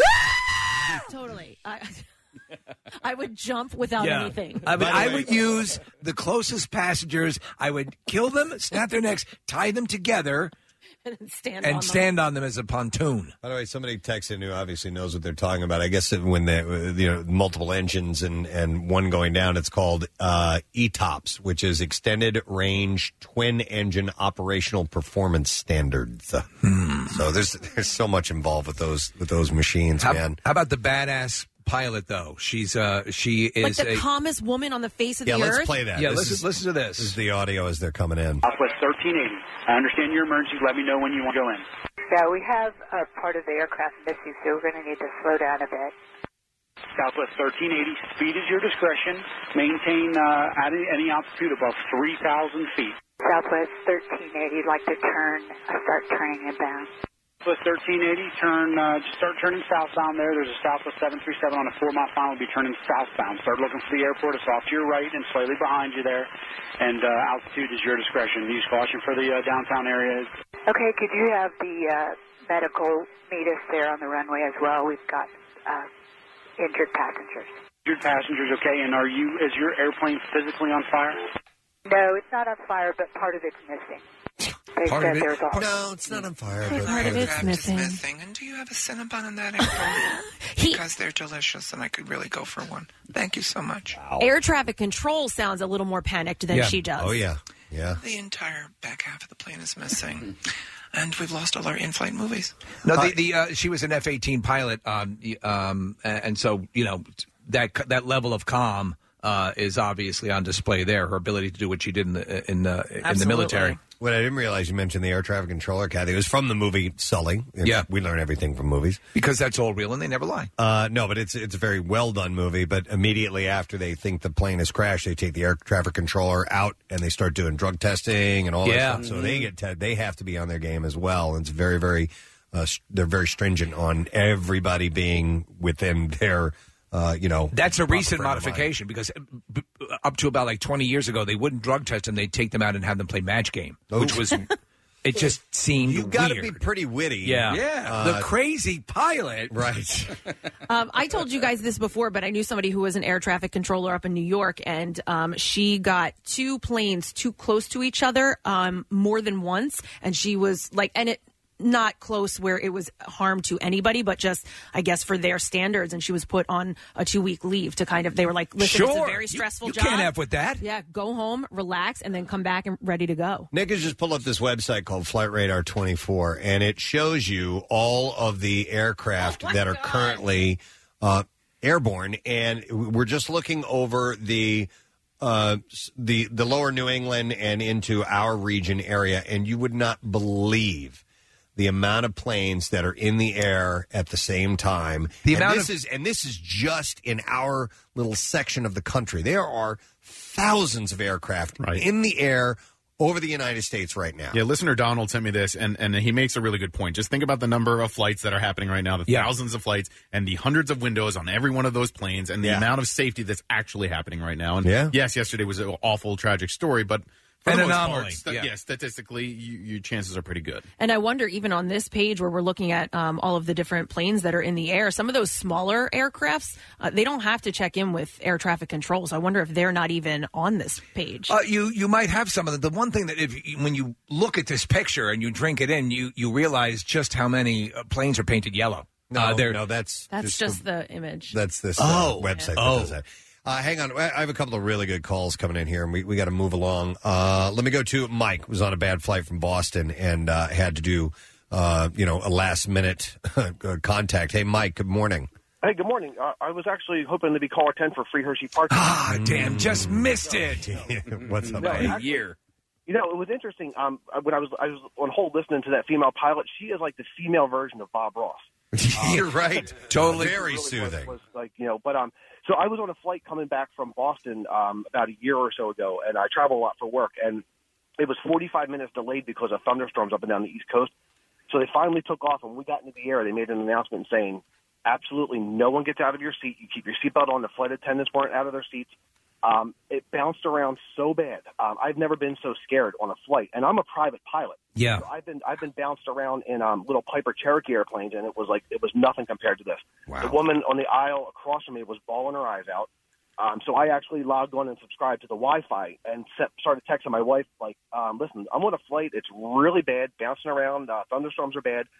Totally. I, I would jump without anything. I would, I would use the closest passengers. I would kill them, snap their necks, tie them together, and stand on and them. stand on them as a pontoon. By the way, somebody texted in who obviously knows what they're talking about. I guess that when they, you know, multiple engines and, and one going down, it's called uh, E TOPS, which is Extended Range Twin Engine Operational Performance Standards. So there's there's so much involved with those with those machines, How, man. how about the badass pilot though? She's uh she Like is the a calmest woman on the face of Yeah, the let's earth. play that. Yeah, This listen- is- listen to this. This is the audio as they're coming in. Southwest thirteen eighty. I understand your emergency. Let me know when you want to go in. Yeah, we have a part of the aircraft missing, so we're going to need to slow down a bit. Southwest thirteen eighty. Speed is your discretion. Maintain uh, at any, any altitude above three thousand feet. Southwest thirteen eighty, you'd like to turn, uh, start turning inbound. Southwest thirteen eighty, turn, uh, just start turning southbound there. There's a Southwest seven three seven on a four-mile final. Will be turning southbound. Start looking for the airport. It's off to your right and slightly behind you there. And uh, altitude is your discretion. Use caution for the uh, downtown area. Okay, could you have the uh, medical meet us there on the runway as well? We've got uh, injured passengers. Your passengers, okay? And are you, is your airplane physically on fire? No, it's not on fire, but part of it's missing. They Part said of it- there's all... No, it's not on fire. Part but of it's missing. And do you have a Cinnabon in that airport? Because they're delicious, and I could really go for one. Thank you so much. Air traffic control sounds a little more panicked than Yeah. she does. Oh, yeah. Yeah. The entire back half of the plane is missing. and we've lost all our in-flight movies. No, the, the uh, she was an F eighteen pilot, um, y- um, a- and so you know that that level of calm uh, is obviously on display there. Her ability to do what she did in the in the in the military. What I didn't realize you mentioned the air traffic controller, Kathy. It was from the movie Sully. It's- Yeah. we learn everything from movies because that's all real and they never lie. Uh, no, but it's it's a very well done movie. But immediately after they think the plane has crashed, they take the air traffic controller out and they start doing drug testing and all Yeah. that stuff. So they get te- they have to be on their game as well. And it's very very uh, s- they're very stringent on everybody being within their uh, you know. That's a proper recent frame of mind. modification because uh, b- up to about like twenty years ago, they wouldn't drug test them. They'd take them out and have them play match game, which was it just seemed You got to weird. be pretty witty. Yeah, Uh, the crazy pilot, right? Um, I told you guys this before, but I knew somebody who was an air traffic controller up in New York, and um, she got two planes too close to each other um, more than once, and she was like, and it not close where it was harm to anybody, but just I guess for their standards, and she was put on a two week leave to kind of. They were like, listen, it's a Sure. very You- stressful you job. can't have with that. Yeah, go home, relax, and then come back and ready to go. Nick has just pulled up this website called Flight Radar twenty-four, and it shows you all of the aircraft that are currently uh, airborne. And we're just looking over the uh, s- the the lower New England and into our region area, and you would not believe the amount of planes that are in the air at the same time. The and amount this of- is and this is just in our little section of the country. There are thousands of aircraft in the air over the United States right now. Yeah, listener Donald sent me this, and, and he makes a really good point. Just think about the number of flights that are happening right now, the Yeah. thousands of flights, and the hundreds of windows on every one of those planes, and the Yeah. amount of safety that's actually happening right now. And Yeah. yes, yesterday was an awful, tragic story, but for An the most anomaly, part, st- yeah. yeah, statistically, you, your chances are pretty good. And I wonder, even on this page where we're looking at um, all of the different planes that are in the air, some of those smaller aircrafts, uh, they don't have to check in with air traffic control. So I wonder if they're not even on this page. Uh, you you might have some of them. The one thing that if you- when you look at this picture and you drink it in, you you realize just how many uh, planes are painted yellow. No, uh, they're- no, that's That's just the image. That's this uh, Oh. website Oh. that does that. Uh, hang on. I I have a couple of really good calls coming in here, and we, we got to move along. Uh, let me go to Mike, who was on a bad flight from Boston and uh, had to do, uh, you know, a last-minute contact. Hey, Mike, good morning. Hey, good morning. Uh, I was actually hoping to be caller ten for Free Hershey Park. Ah, damn, just missed it. What's up, No, man? actually- year. You know, it was interesting. Um, when I was I was on hold listening to that female pilot, she is like the female version of Bob Ross. You're right. Totally. Very Really was- soothing. Was, like you know, but um, so I was on a flight coming back from Boston um about a year or so ago, and I travel a lot for work, and it was forty-five minutes delayed because of thunderstorms up and down the East Coast. So they finally took off, and when we got into the air, they made an announcement saying, absolutely no one gets out of your seat. You keep your seatbelt on. The flight attendants weren't out of their seats. Um, it bounced around so bad. Um, I've never been so scared on a flight, and I'm a private pilot. Yeah. So I've been I've been bounced around in um, little Piper Cherokee airplanes, and it was like it was nothing compared to this. Wow. The woman on the aisle across from me was bawling her eyes out. Um, so I actually logged on and subscribed to the Wi-Fi and set, started texting my wife like, um, "Listen, I'm on a flight. It's really bad, bouncing around. Uh, thunderstorms are bad.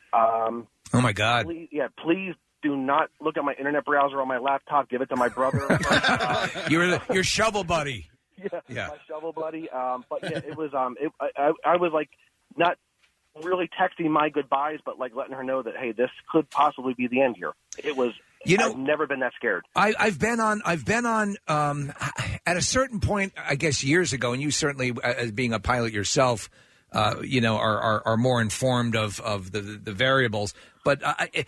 Um, Oh my God. please, yeah, please." Do not look at my internet browser on my laptop. Give it to my brother. uh, You're your shovel buddy. yeah, Yeah. my shovel buddy. Um, but yeah, it was. Um, it, I, I, I was like not really texting my goodbyes, but like letting her know that hey, this could possibly be the end here. It was. You know- I've never been that scared. I, I've been on. I've been on. Um, at a certain point, I guess years ago, and you certainly, as being a pilot yourself, uh, you know, are, are are more informed of of the the variables. But I, I,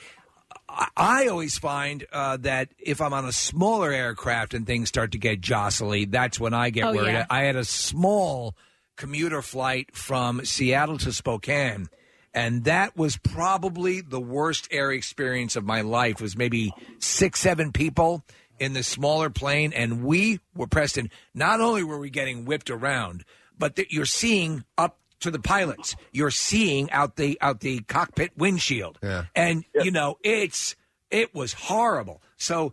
I always find uh, that if I'm on a smaller aircraft and things start to get jostly, that's when I get Oh, worried. yeah. I had a small commuter flight from Seattle to Spokane. And that was probably the worst air experience of my life. It was maybe six, seven people in the smaller plane. And we were, Preston, not only were we getting whipped around, but that you're seeing up to the pilots. You're seeing out the out the cockpit windshield. Yeah. And, you know, it's it was horrible. So...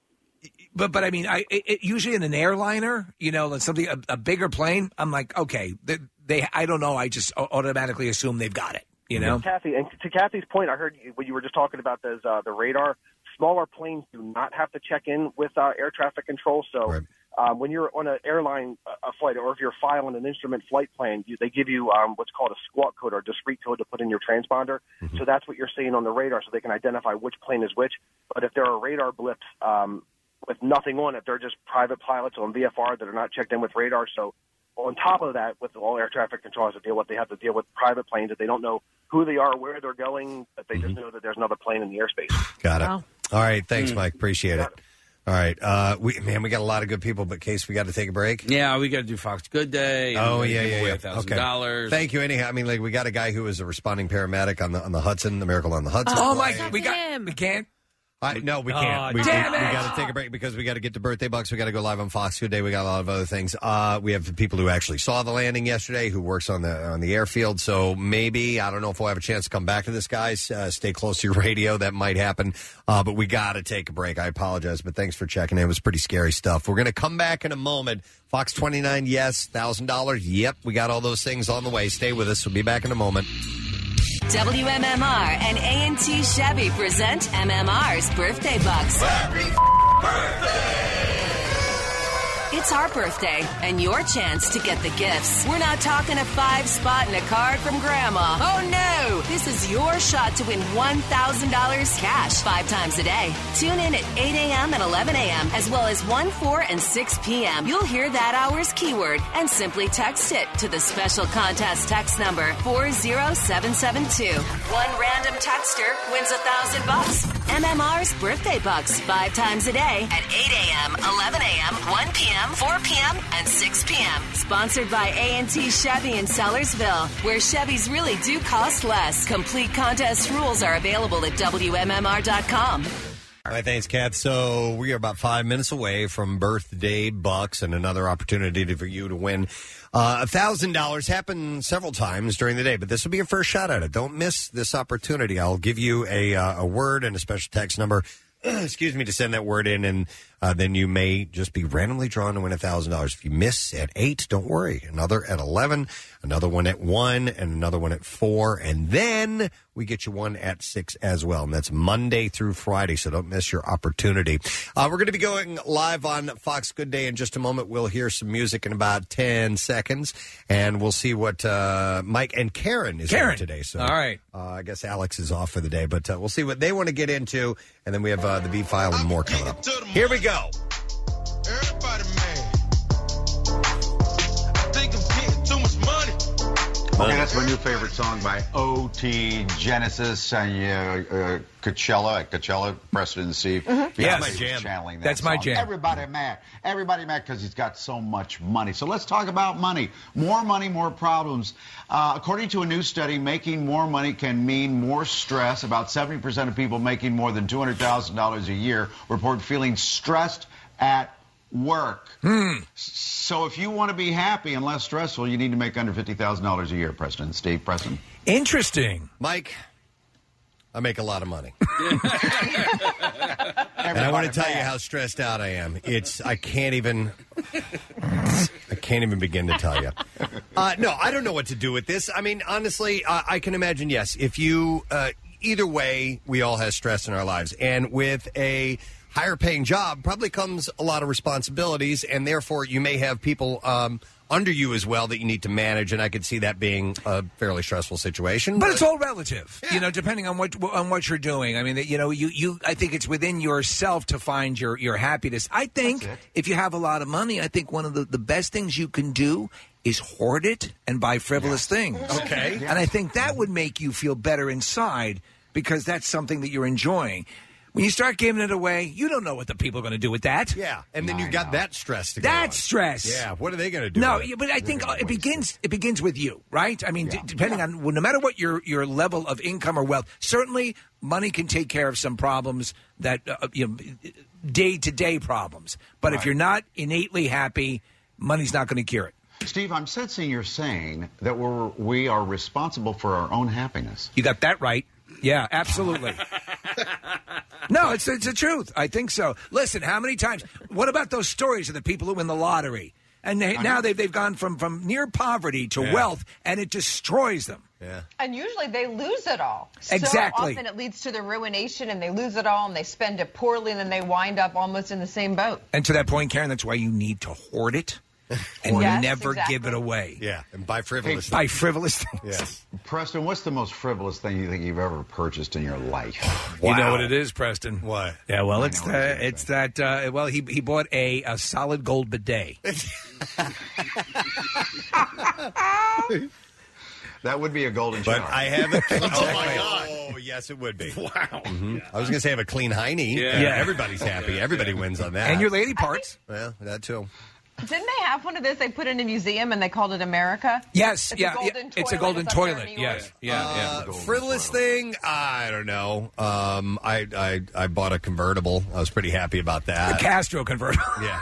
But but I mean, I it, it- usually in an airliner, you know, like something a, a bigger plane. I'm like, okay, they, they I don't know. I just au- automatically assume they've got it. You know, Kathy, and to Kathy's point, I heard you, when you were just talking about those, uh, the radar. Smaller planes do not have to check in with uh, air traffic control, so Um, when you're on an airline uh, flight, or if you're filing an instrument flight plan, you, they give you um, what's called a squawk code or a discrete code to put in your transponder. Mm-hmm. So that's what you're seeing on the radar, so they can identify which plane is which. But if there are radar blips um, with nothing on it, they're just private pilots on V F R that are not checked in with radar. So on top of that, with all air traffic control has to deal with, they have to deal with private planes that they don't know who they are, where they're going, but they Mm-hmm. just know that there's another plane in the airspace. Got it. All right. Thanks, Mm. Mike. Appreciate it. All right. Uh, we Man, we got a lot of good people, but Case, we got to take a break. Yeah, we got to do Fox Good Day. Oh, and yeah, give yeah, away yeah. one thousand Okay. dollars. Thank you. Anyhow, I mean, like, we got a guy who was a responding paramedic on the on the Hudson, the Miracle on the Hudson. Oh, flight. my, we got, we can't. I, no, we Oh, can't. we damn we, it. we got to take a break because we got to get to Birthday Bucks. We got to go live on Fox Good Day. We got a lot of other things. Uh, we have the people who actually saw the landing yesterday, who works on the on the airfield. So maybe, I don't know if we'll have a chance to come back to this, guys. Uh, stay close to your radio. That might happen. Uh, but we got to take a break. I apologize, but thanks for checking in. It was pretty scary stuff. We're going to come back in a moment. Fox twenty-nine, yes. one thousand dollars, yep. We got all those things on the way. Stay with us. We'll be back in a moment. W M M R and A and T Chevy present M M R's Birthday Bucks. It's our birthday, and your chance to get the gifts. We're not talking a five spot and a card from Grandma. Oh, no! This is your shot to win one thousand dollars cash five times a day. Tune in at eight a.m. and eleven a.m., as well as one, four, and six p.m. You'll hear that hour's keyword and simply text it to the special contest text number four zero seven seven two. One random texter wins a thousand bucks. M M R's Birthday Bucks five times a day at eight a.m., eleven a.m., one p.m., four p.m., and six p.m. Sponsored by A and T Chevy in Sellersville, where Chevys really do cost less. Complete contest rules are available at W M M R dot com. All right, thanks, Kath. So we are about five minutes away from Birthday Bucks and another opportunity to, for you to win uh, one thousand dollars. Happened several times during the day, but this will be your first shot at it. Don't miss this opportunity. I'll give you a, uh, a word and a special text number, excuse me, to send that word in, and uh, then you may just be randomly drawn to win one thousand dollars. If you miss at eight, don't worry. Another at eleven, another one at one, and another one at four, and then we get you one at six as well. And that's Monday through Friday, so don't miss your opportunity. Uh, we're going to be going live on Fox Good Day in just a moment. We'll hear some music in about ten seconds, and we'll see what uh, Mike and Karen is Karen. doing today. So, All right. Uh, I guess Alex is off for the day, but uh, we'll see what they want to get into, and then we have uh, the B file and more coming up. Here we go. Everybody mad. I think I'm getting too much money. Okay, that's my new favorite song by O T Genesis and uh, uh, Coachella, Coachella, Preston and Steve. Mm-hmm. Yeah, Yes. my jam. Channeling that That's my song. jam. Everybody mad. Everybody mad because he's got so much money. So let's talk about money. More money, more problems. Uh, according to a new study, making more money can mean more stress. About seventy percent of people making more than two hundred thousand dollars a year report feeling stressed at work. Hmm. So if you want to be happy and less stressful, you need to make under fifty thousand dollars a year, Preston. Steve, Preston. Interesting. Mike, I make a lot of money. And I want to tell you how stressed out I am. It's I can't even I can't even begin to tell you. Uh, no, I don't know what to do with this. I mean, honestly, uh, I can imagine. Yes, if you uh, either way, we all have stress in our lives, and with a higher paying job probably comes a lot of responsibilities, and therefore you may have people um, under you as well that you need to manage, and I could see that being a fairly stressful situation. But it's all relative, you know, depending on what on what you're doing. I mean, you know, you, you I think it's within yourself to find your, your happiness. I think if you have a lot of money, I think one of the, the best things you can do is hoard it and buy frivolous things. Okay. And I think that would make you feel better inside because that's something that you're enjoying. When you start giving it away, you don't know what the people are going to do with that. Yeah, and then you've got that stress to go That's on. stress. Yeah, what are they going to do? No, with it? but I think it begins. It begins with you, right? I mean, d- depending on well, no matter what your your level of income or wealth, certainly money can take care of some problems that uh, you know, day to day problems. But if Right. you're not innately happy, money's not going to cure it. Steve, I'm sensing you're saying that we're we are responsible for our own happiness. You got that right. Yeah, absolutely. No, it's it's the truth. I think so. Listen, how many times? What about those stories of the people who win the lottery? And they, now they've they've gone from, from near poverty to Yeah. wealth, and it destroys them. Yeah. And usually they lose it all. Exactly. So often it leads to the ruination, and they lose it all, and they spend it poorly, and then they wind up almost in the same boat. And to that point, Karen, that's why you need to hoard it and Yes, never exactly. give it away. Yeah, and buy frivolous. Buy frivolous things. Yes. Preston, what's the most frivolous thing you think you've ever purchased in your life? You know what it is, Preston? What? Yeah, well, I it's know what uh, it's that. Uh, well, he he bought a, a solid gold bidet. That would be a golden But shower. I haven't. Oh, my God. Oh, yes, it would be. Wow. Mm-hmm. I was going to say I have a clean hiney. Yeah. Yeah. Everybody's happy. Everybody wins on that. And your lady parts. Well, that too. Didn't they have one of this they put in a museum, and they called it America? Yes, It's yeah, a golden yeah, it's a toilet. golden It's up there in toilet. New York. Yes, yeah, Uh, yeah. frivolous thing? I don't know. Um, I, I I bought a convertible. I was pretty happy about that. The Castro convertible. Yeah.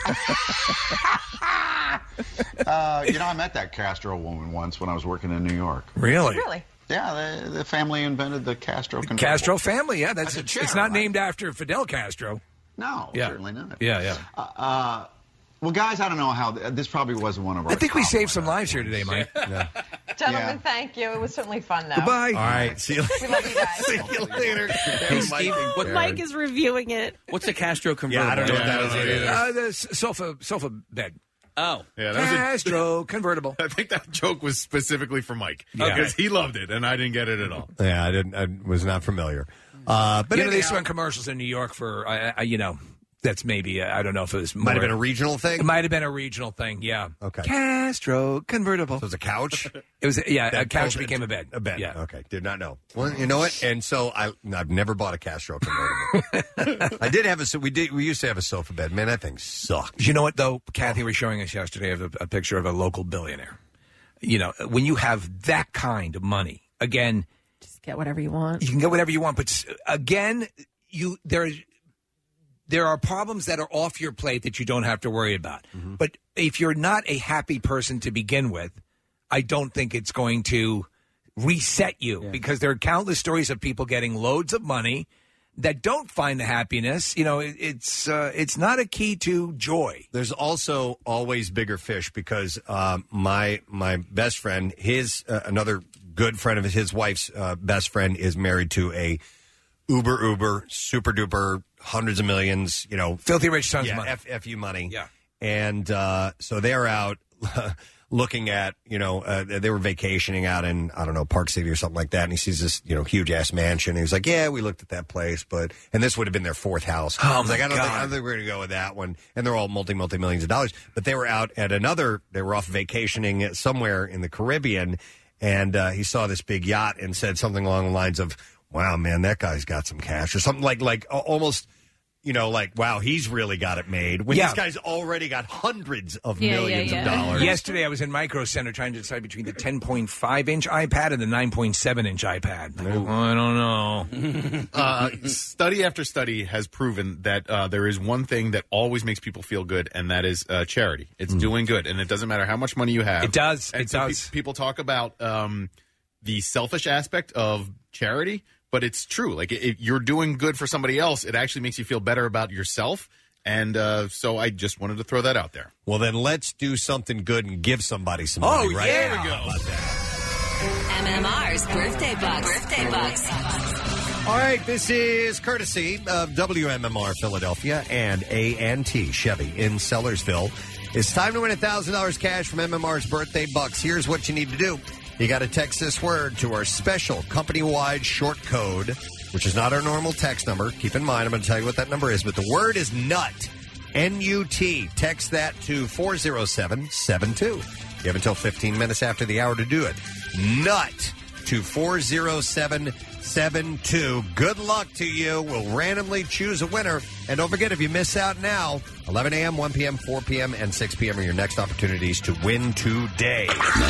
uh, you know, I met that Castro woman once when I was working in New York. Really? Really? Yeah, the, the family invented the Castro convertible. Castro family. Yeah, that's, That's a it's, chair, it's not right? named after Fidel Castro. No, Yeah. certainly not. Yeah, yeah. Uh, uh, well, guys, I don't know how this probably wasn't one of our. I think we top saved some ones. lives here today, Mike. Yeah. Gentlemen, Yeah. thank you. It was certainly fun, though. Goodbye. All right. See you We love you guys. See you later. Hey, Steve, what, Mike is reviewing it. what's a Castro convertible? Yeah, I don't know what that is either. Uh, the s- sofa sofa bed. Oh. Yeah, that was a, Castro convertible. I think that joke was specifically for Mike Yeah. because he loved it and I didn't get it at all. Yeah, I didn't. I was not familiar. Uh, but you know, they anyhow, used to run commercials in New York for, uh, uh, you know, that's maybe, uh, I don't know if it was more. might have been a regional thing. It might have been a regional thing, yeah. Okay. Castro convertible. So it was a couch. It was, yeah, a That couch built became into- a bed. A bed. Yeah. Okay. Did not know. Well, you know what? And so I, I've never bought a Castro convertible. I did have a. so We did. We used to have a sofa bed. Man, that thing sucked. You know what, though? Kathy was showing us yesterday of a, a picture of a local billionaire. You know, when you have that kind of money, again, Just get whatever you want. you can get whatever you want. But s- again, you there there are problems that are off your plate that you don't have to worry about. Mm-hmm. But if you're not a happy person to begin with, I don't think it's going to reset you because there are countless stories of people getting loads of money that don't find the happiness. You know, it, it's uh, it's not a key to joy. There's also always bigger fish because um, my my best friend, his uh, another good friend of his, his wife's uh, best friend is married to a uber uber super duper hundreds of millions, you know, Filthy rich tons yeah, of money. F, F U money. Yeah. And uh, so they're out looking at, you know, uh, they were vacationing out in, I don't know, Park City or something like that. And he sees this, you know, huge ass mansion. And he's like, yeah, we looked at that place, but, and this would have been their fourth house. Oh, I was like, my I don't, think, I God. don't think we're going to go with that one. And they're all multi, multi millions of dollars. But they were out at another, they were off vacationing somewhere in the Caribbean. And uh, he saw this big yacht and said something along the lines of, wow, man, that guy's got some cash or something like, like uh, almost, you know, like, wow, he's really got it made. When Yeah. this guy's already got hundreds of Yeah, millions yeah, of yeah. dollars. Yesterday, I was in Micro Center trying to decide between the ten point five inch iPad and the nine point seven inch iPad. I go, I don't know. uh, study after study has proven that uh, there is one thing that always makes people feel good, and that is uh, charity. It's doing good, and it doesn't matter how much money you have. It does. And It so pe- does. people talk about um, the selfish aspect of charity, but it's true. Like, if you're doing good for somebody else, it actually makes you feel better about yourself. And uh, so I just wanted to throw that out there. Well, then let's do something good and give somebody some Oh, money, right? yeah. now. How about that? M M R's Birthday Bucks. Birthday Bucks. All right, this is courtesy of W M M R Philadelphia and A and T Chevy in Sellersville. It's time to win one thousand dollars cash from M M R's Birthday Bucks. Here's what you need to do. You got to text this word to our special company-wide short code, which is not our normal text number. Keep in mind, I'm going to tell you what that number is, but the word is NUT, N U T. Text that to four oh seven seven two. You have until fifteen minutes after the hour to do it. NUT to four oh seven seven two. Good luck to you. We'll randomly choose a winner. And don't forget, if you miss out now, eleven a.m., one p.m., four p.m., and six p.m. are your next opportunities to win today.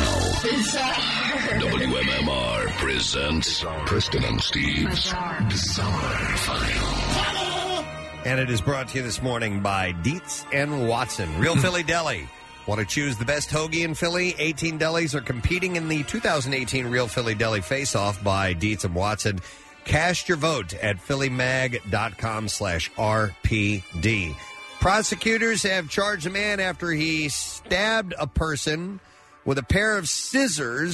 W M M R presents Preston and Steve's Bizarre File. And it is brought to you this morning by Dietz and Watson. Real Philly Deli. Want to choose the best hoagie in Philly? eighteen delis are competing in the two thousand eighteen Real Philly Deli Face-Off by Dietz and Watson. Cast your vote at phillymag.com slash RPD. Prosecutors have charged a man after he stabbed a person with a pair of scissors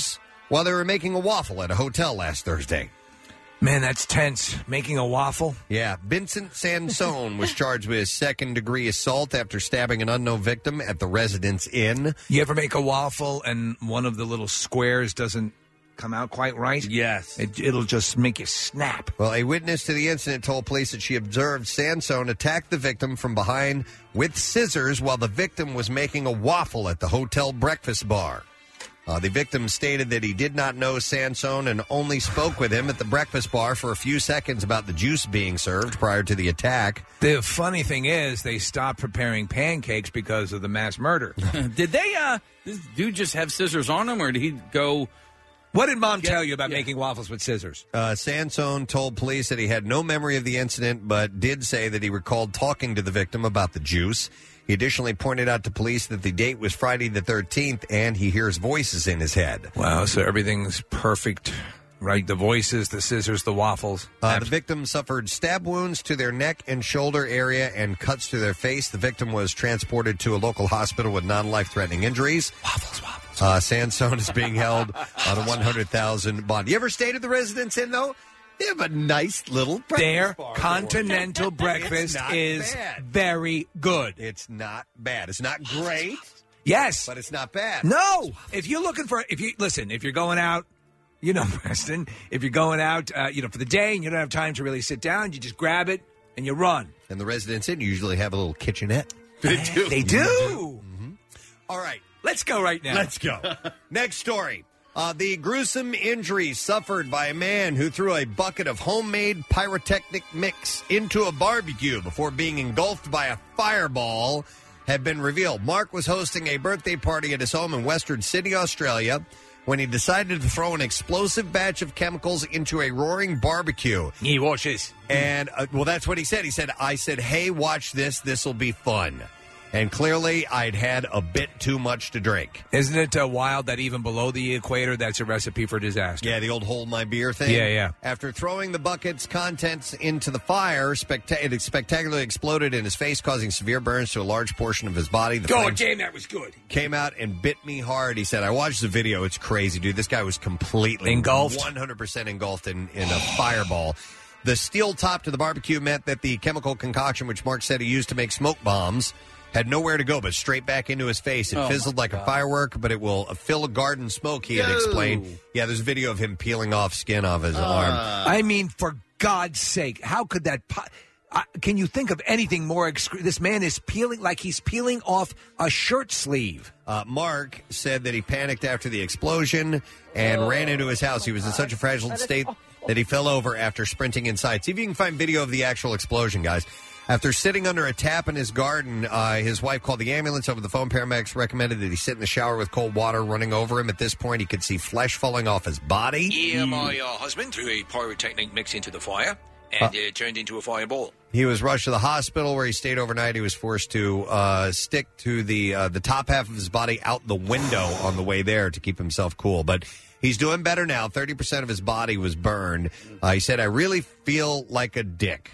while they were making a waffle at a hotel last Thursday. Man, that's tense. Making a waffle? Yeah. Vincent Sansone was charged with second-degree assault after stabbing an unknown victim at the Residence Inn. You ever make a waffle and one of the little squares doesn't come out quite right? Yes. It, it'll just make you snap. Well, a witness to the incident told police that she observed Sansone attack the victim from behind with scissors while the victim was making a waffle at the hotel breakfast bar. Uh, the victim stated that he did not know Sansone and only spoke with him at the breakfast bar for a few seconds about the juice being served prior to the attack. The funny thing is, they stopped preparing pancakes because of the mass murder. Did they, uh, this dude just have scissors on him, or did he go... What did Mom Get, tell you about yeah. making waffles with scissors? Uh, Sansone told police that he had no memory of the incident, but did say that he recalled talking to the victim about the juice. He additionally pointed out to police that the date was Friday the thirteenth, and he hears voices in his head. Wow, so everything's perfect, right? The voices, the scissors, the waffles. Uh, the victim suffered stab wounds to their neck and shoulder area and cuts to their face. The victim was transported to a local hospital with non-life-threatening injuries. Waffles, waffles. Uh, Sansone is being held on a one hundred thousand dollars bond. You ever stayed at the Residence Inn, though? They have a nice little breakfast Their bar. continental breakfast is bad. very good. It's not bad. It's not great. Yes. But it's not bad. No. If you're looking for, if you, listen, if you're going out, you know, Preston, if you're going out, uh, you know, for the day and you don't have time to really sit down, you just grab it and you run. And the Residence Inn usually have a little kitchenette. They do. They do. Mm-hmm. All right. Let's go right now. Let's go. Next story. Uh, the gruesome injuries suffered by a man who threw a bucket of homemade pyrotechnic mix into a barbecue before being engulfed by a fireball have been revealed. Mark was hosting a birthday party at his home in Western Sydney, Australia, when he decided to throw an explosive batch of chemicals into a roaring barbecue. He watches. And, uh, well, that's what he said. He said, I said, hey, watch this. This will be fun. And clearly, I'd had a bit too much to drink. Isn't it uh, wild that even below the equator, that's a recipe for disaster? Yeah, the old hold my beer thing. Yeah, yeah. After throwing the bucket's contents into the fire, specta- it spectacularly exploded in his face, causing severe burns to a large portion of his body. The God flames damn, that was good. came out and bit me hard. He said, I watched the video. It's crazy, dude. This guy was completely Engulfed? one hundred percent engulfed in, in a fireball. The steel top to the barbecue meant that the chemical concoction, which Mark said he used to make smoke bombs, had nowhere to go but straight back into his face. It Oh, fizzled my like God. a firework, but it will fill a garden smoke, he had No. explained. Yeah, there's a video of him peeling off skin off his arm. I mean, for God's sake, how could that... Po- uh, can you think of anything more... Excre- this man is peeling like he's peeling off a shirt sleeve. Uh, Mark said that he panicked after the explosion and ran into his house. He was in such a fragile state that he fell over after sprinting inside. See if you can find video of the actual explosion, guys. After sitting under a tap in his garden, uh, his wife called the ambulance over the phone. Paramedics recommended that he sit in the shower with cold water running over him. At this point, he could see flesh falling off his body. Yeah, my uh, husband threw a pyrotechnic mix into the fire, and Uh, it turned into a fireball. He was rushed to the hospital where he stayed overnight. He was forced to uh, stick to the uh, the top half of his body out the window on the way there to keep himself cool. But he's doing better now. thirty percent of his body was burned. Uh, he said, I really feel like a dick.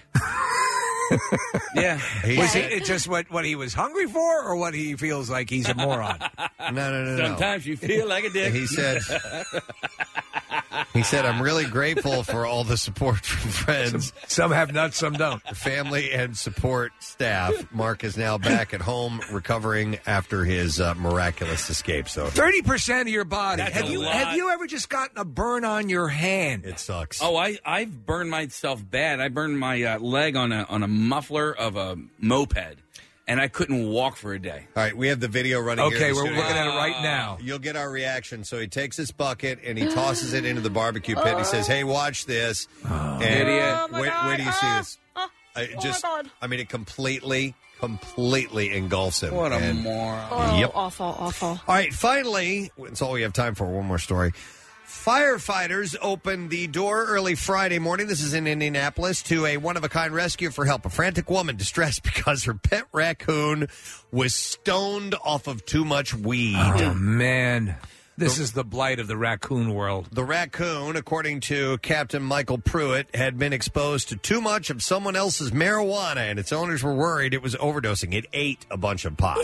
Yeah. He was said- it just what, what he was hungry for, or what he feels like he's a moron? No, no, no, no. Sometimes you feel like a dick. He said, he said, I'm really grateful for all the support from friends. Some have nuts, some don't. Family and support staff. Mark is now back at home recovering after his uh, miraculous escape. So Thirty percent of your body. That's have a you lot. have you ever just gotten a burn on your hand? It sucks. Oh, I I've burned myself bad. I burned my uh, leg on a on a muffler of a moped, and I couldn't walk for a day. All right, we have the video running here. Okay, in the we're studio. looking at it right now. You'll get our reaction. So he takes this bucket and he tosses it into the barbecue pit. He says, hey, watch this. And Idiot. Oh, my where, God. where do you see this? Oh, Uh, it oh, just, my God. I mean, it completely, completely engulfs him. What a And- moron! Oh, Yep. awful, awful. All right, finally, that's all we have time for. One more story. Firefighters opened the door early Friday morning. This is in Indianapolis to a one-of-a-kind rescue for help. A frantic woman distressed because her pet raccoon was stoned off of too much weed. Oh man, this is the blight of the raccoon world. The raccoon, according to Captain Michael Pruitt, had been exposed to too much of someone else's marijuana, and its owners were worried it was overdosing. It ate a bunch of pot. Isn't,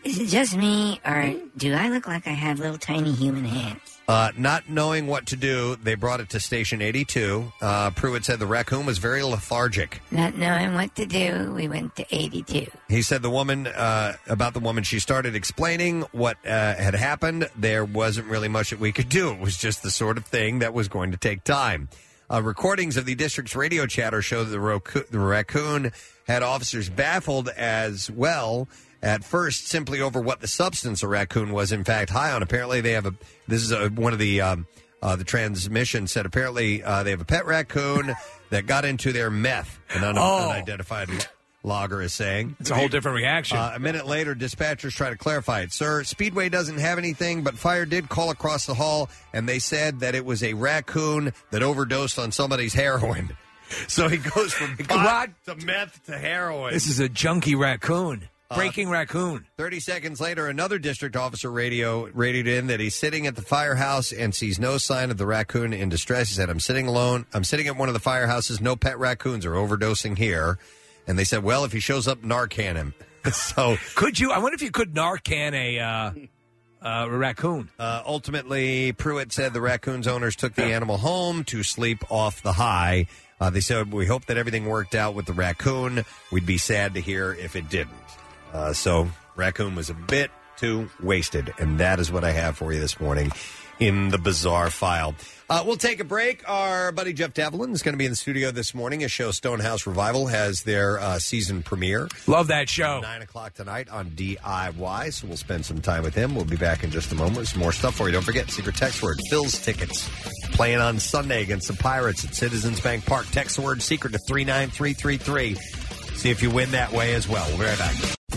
Is it just me, or do I look like I have little tiny human hands? Uh, not knowing what to do, they brought it to Station eighty-two. Uh, Pruitt said the raccoon was very lethargic. Not knowing what to do, we went to eighty-two. He said the woman, uh, about the woman, she started explaining what uh, had happened. There wasn't really much that we could do. It was just the sort of thing that was going to take time. Uh, recordings of the district's radio chatter show that the, rocu- the raccoon had officers baffled as well. At first, simply over what the substance a raccoon was in fact high on. Apparently, they have a. This is a, one of the um, uh, the transmission said. Apparently, uh, they have a pet raccoon that got into their meth. An un- Oh. unidentified logger is saying It's a whole different reaction. Uh, a minute later, dispatchers try to clarify it. Sir, Speedway doesn't have anything, but fire did call across the hall, and they said that it was a raccoon that overdosed on somebody's heroin. So he goes from pot to meth to heroin. This is a junkie raccoon. Breaking uh, raccoon. thirty seconds later, another district officer radio radioed in that he's sitting at the firehouse and sees no sign of the raccoon in distress. He said, I'm sitting alone. I'm sitting at one of the firehouses. No pet raccoons are overdosing here. And they said, well, if he shows up, Narcan him. So could you? I wonder if you could Narcan a, uh, uh, a raccoon. Uh, ultimately, Pruitt said the raccoon's owners took the animal home to sleep off the high. Uh, they said, we hope that everything worked out with the raccoon. We'd be sad to hear if it didn't. Uh, so, raccoon was a bit too wasted, and that is what I have for you this morning in the Bizarre File. Uh, we'll take a break. Our buddy Jeff Devlin is going to be in the studio this morning. His show Stonehouse Revival has their uh, season premiere. Love that show. nine o'clock tonight on D I Y, so we'll spend some time with him. We'll be back in just a moment with some more stuff for you. Don't forget, secret text word, Phil's tickets. Playing on Sunday against the Pirates at Citizens Bank Park. Text the word secret to three nine three three three. See if you win that way as well. We'll be right back.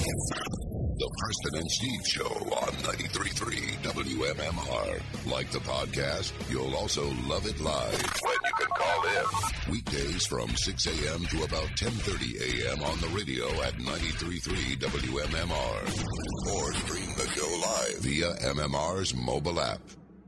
The Preston and Steve Show on ninety-three point three W M M R. Like the podcast, you'll also love it live when you can call in. Weekdays from six a.m. to about ten thirty a.m. on the radio at ninety-three point three W M M R. Or stream the show live via M M R's mobile app.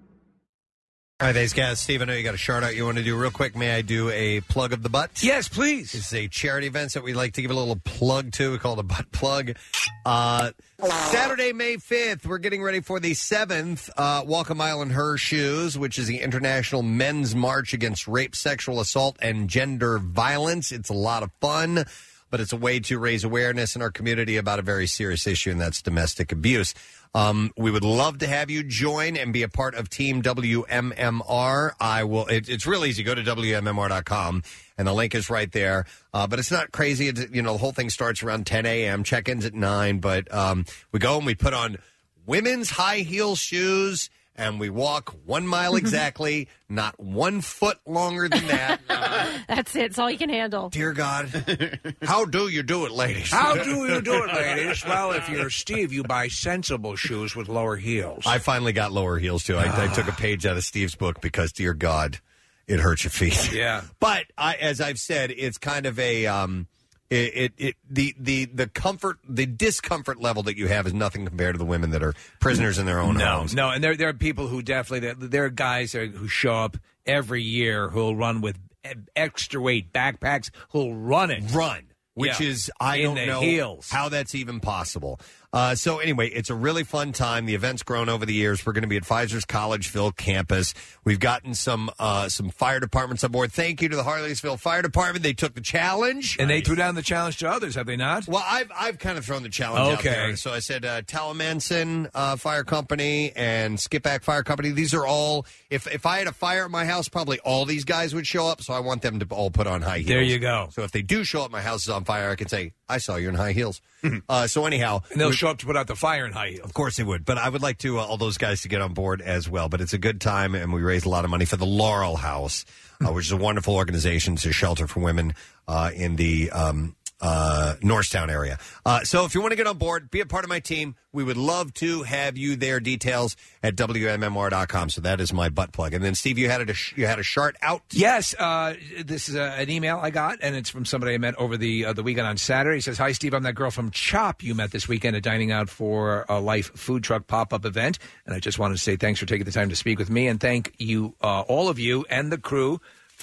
All right, thanks, guys. Steve, I know you got a shout out you want to do real quick. May I do a plug of the butt? Yes, please. It's a charity event that we like to give a little plug to. We call it a butt plug. Uh, Saturday, May fifth, we're getting ready for the seventh uh, Walk a Mile in Her Shoes, which is the International Men's March Against Rape, Sexual Assault, and Gender Violence. It's a lot of fun, but it's a way to raise awareness in our community about a very serious issue, and that's domestic abuse. Um, we would love to have you join and be a part of Team W M M R. I will. It, it's real easy. Go to W M M R dot com, and the link is right there. Uh, but it's not crazy. It's, you know, the whole thing starts around ten a.m. Check-in's at nine. But um, we go and we put on women's high heel shoes, and we walk one mile exactly, not one foot longer than that. That's it. It's all you can handle. Dear God, how do you do it, ladies? How do you do it, ladies? Well, if you're Steve, you buy sensible shoes with lower heels. I finally got lower heels, too. I, I took a page out of Steve's book because, dear God, it hurts your feet. Yeah. But I, as I've said, it's kind of a... Um, It, it, it the, the, the comfort, the discomfort level that you have is nothing compared to the women that are prisoners in their own no, homes. No, and there there are people who definitely there, there are guys there who show up every year who'll run with extra weight backpacks who'll run it, run, which yeah. is I In don't the know heels. how that's even possible. Uh, so anyway, it's a really fun time. The event's grown over the years. We're going to be at Pfizer's Collegeville campus. We've gotten some uh, some fire departments on board. Thank you to the Harleysville Fire Department. They took the challenge. And they threw down the challenge to others, have they not? Well, I've I've kind of thrown the challenge Okay. out there. So I said uh, Talamanson uh, Fire Company and Skipback Fire Company. These are all, if if I had a fire at my house, probably all these guys would show up. So I want them to all put on high heels. There you go. So if they do show up, my house is on fire, I can say, I saw you in high heels. uh, so anyhow. And they'll we- show up to put out the fire in high heels. Of course they would. But I would like to uh, all those guys to get on board as well. But it's a good time, and we raise a lot of money for the Laurel House, uh, which is a wonderful organization. It's a shelter for women uh, in the um, uh, Norristown area. Uh, so if you want to get on board, be a part of my team. We would love to have you there. Details at W M M R dot com. So that is my butt plug. And then, Steve, you had a, you had a chart out? Yes. Uh, this is a, an email I got, and it's from somebody I met over the uh, the weekend on Saturday. He says, hi, Steve. I'm that girl from CHOP you met this weekend at Dining Out for a Life food truck pop-up event. And I just wanted to say thanks for taking the time to speak with me, and thank you, uh, all of you and the crew,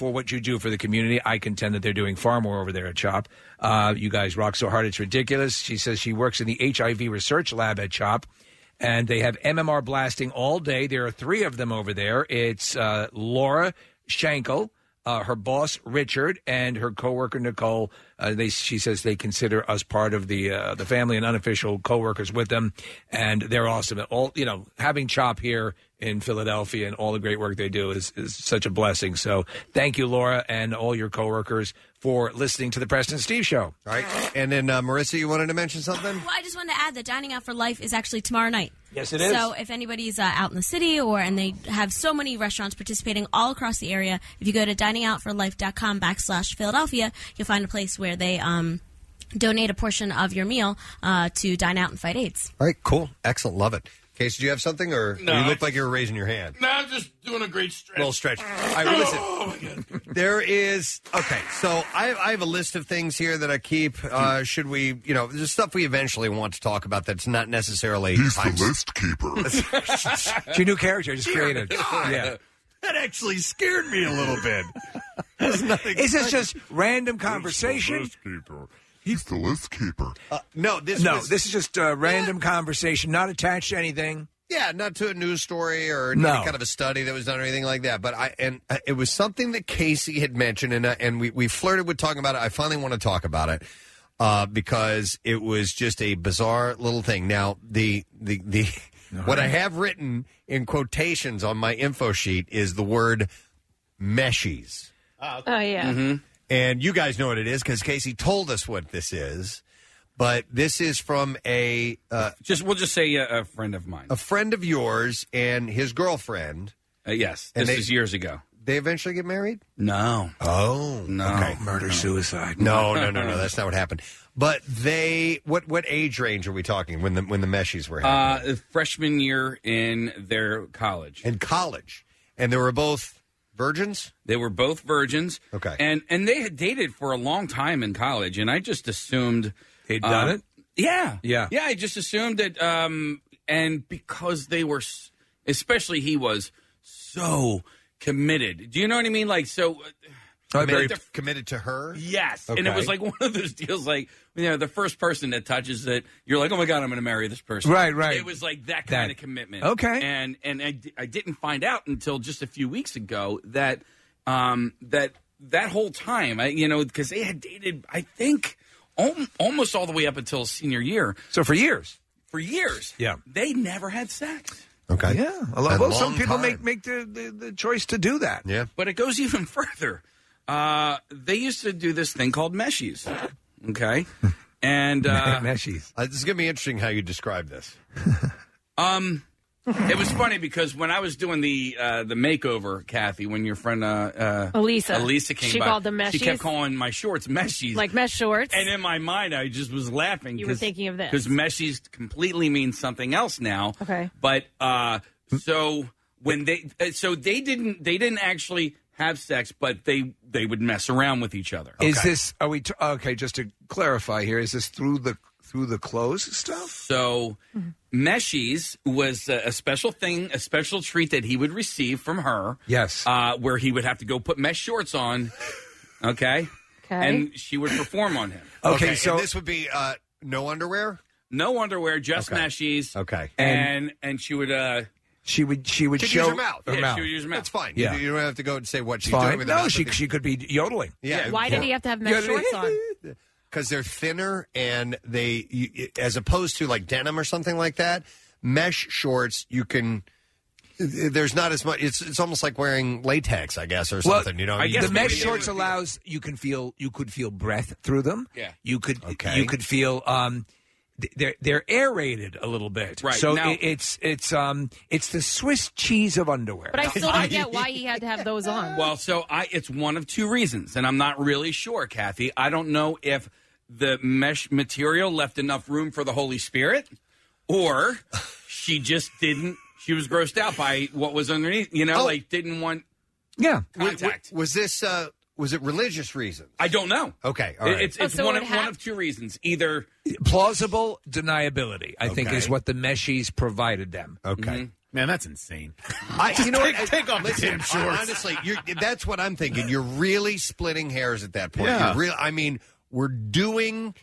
for what you do for the community. I contend that they're doing far more over there at CHOP. Uh, you guys rock so hard, it's ridiculous. She says she works in the H I V research lab at CHOP, and they have M M R blasting all day. There are three of them over there. It's uh, Laura Schenkel, uh, her boss Richard, and her coworker Nicole. Uh, they, she says they consider us part of the uh, the family and unofficial coworkers with them, and they're awesome. All you know, having CHOP here in Philadelphia and all the great work they do is, is such a blessing. So thank you, Laura, and all your coworkers for listening to the Preston and Steve Show. All right, and then uh, Marissa, you wanted to mention something? Well, I just wanted to add that Dining Out for Life is actually tomorrow night. Yes, it is. So if anybody's uh, out in the city or and they have so many restaurants participating all across the area, if you go to dining out for life dot com backslash Philadelphia, you'll find a place where they um, donate a portion of your meal uh, to Dine Out and Fight AIDS. All right, cool. Excellent. Love it. Case, do you have something, or No. you look like you were raising your hand? No, I'm just doing a great stretch. Little stretch. All right, well, listen. There is okay. So I, I have a list of things here that I keep. Uh, should we, you know, there's stuff we eventually want to talk about that's not necessarily. He's the time- list keeper. It's your new character I just created. Yeah. That actually scared me a little bit. There's nothing. Is this just random conversation? He's the list keeper. He's the list keeper. Uh, no, this no, was- this is just a random conversation, not attached to anything. Yeah, not to a news story or No. any kind of a study that was done or anything like that. But I and uh, it was something that Casey had mentioned, and uh, and we we flirted with talking about it. I finally want to talk about it uh, because it was just a bizarre little thing. Now the the the what I have written in quotations on my info sheet is the word meshies. Oh, yeah. And you guys know what it is because Casey told us what this is. But this is from a uh, just we'll just say a, a friend of mine, a friend of yours and his girlfriend. Uh, yes, And this they- is years ago. They eventually get married? No. Oh, no. okay. Murder, suicide. No, no, no, no. That's not what happened. But they, what what age range are we talking when the when the meshies were happening? Uh, freshman year in their college. In college, and they were both virgins. They were both virgins. Okay. and and they had dated for a long time in college, and I just assumed they'd done um, it. Yeah, Yeah. yeah. I just assumed that, um, and because they were, s- especially he was so committed. Do you know what I mean? Like so. Oh, very like the- committed to her. Yes, and it Okay. was like one of those deals. Like you know, the first person that touches it, you're like, oh my god, I'm going to marry this person. Right, right. It was like that kind That- of commitment. Okay. and and I, di- I didn't find out until just a few weeks ago that um, that that whole time, I, you know, because they had dated, I think, al- almost all the way up until senior year. So for years, for years, Yeah. they never had sex. Okay. Yeah. A lot, A well, some long people time. make make the, the, the choice to do that. Yeah. But it goes even further. Uh, they used to do this thing called meshies. Okay. And uh, meshies. Uh, this is going to be interesting how you describe this. um, it was funny because when I was doing the uh, the makeover, Kathy, when your friend uh, uh, Elisa. Elisa came She by, called them she meshies? kept calling my shorts meshies. Like mesh shorts. And in my mind, I just was laughing. You were thinking of this. Because meshies completely means something else now. Okay. But uh, so when they uh, so they didn't they didn't actually have sex, but they they would mess around with each other. Is this? Are we? T- okay, just to clarify here, is this through the through the clothes stuff? So, meshies was a, a special thing, a special treat that he would receive from her. Yes. Uh, where he would have to go put mesh shorts on. Okay. Okay. And she would perform on him. Okay, so this would be uh, no underwear. No underwear, just Okay. meshies. Okay. And and she would uh She would she would Could show use her mouth. her yeah, mouth. she would use her mouth. That's fine. Yeah. You, you don't have to go and say what she's Fine. doing with her No, mouth. she she could be yodeling. Yeah. Why did he have to have mesh Yeah. shorts on? Because they're thinner and they, you, as opposed to like denim or something like that, mesh shorts, you can, there's not as much, it's it's almost like wearing latex, I guess, or something, you know? I You guess just- the mesh maybe they shorts would- allows you can feel you could feel breath through them. Yeah. You could Okay. you could feel um th- they're they're aerated a little bit. Right. So Now- it, it's it's um it's the Swiss cheese of underwear. But I still don't get why he had to have those on. Well, so I it's one of two reasons, and I'm not really sure, Kathy. I don't know if the mesh material left enough room for the Holy Spirit, or she just didn't. She was grossed out by what was underneath. You know, Oh. like didn't want yeah. W- contact. w- was this, uh, was it religious reasons? I don't know. Okay, all It- right. It's, Oh, it's so one it of had- one of two reasons. Either Plausible deniability, I think, Okay. is what the meshies provided them. Okay. Man, that's insane. I, you know take, what? take off Listen, the damn shorts. Honestly, you're, that's what I'm thinking. You're really splitting hairs at that point. Yeah. You're real. I mean, we're doing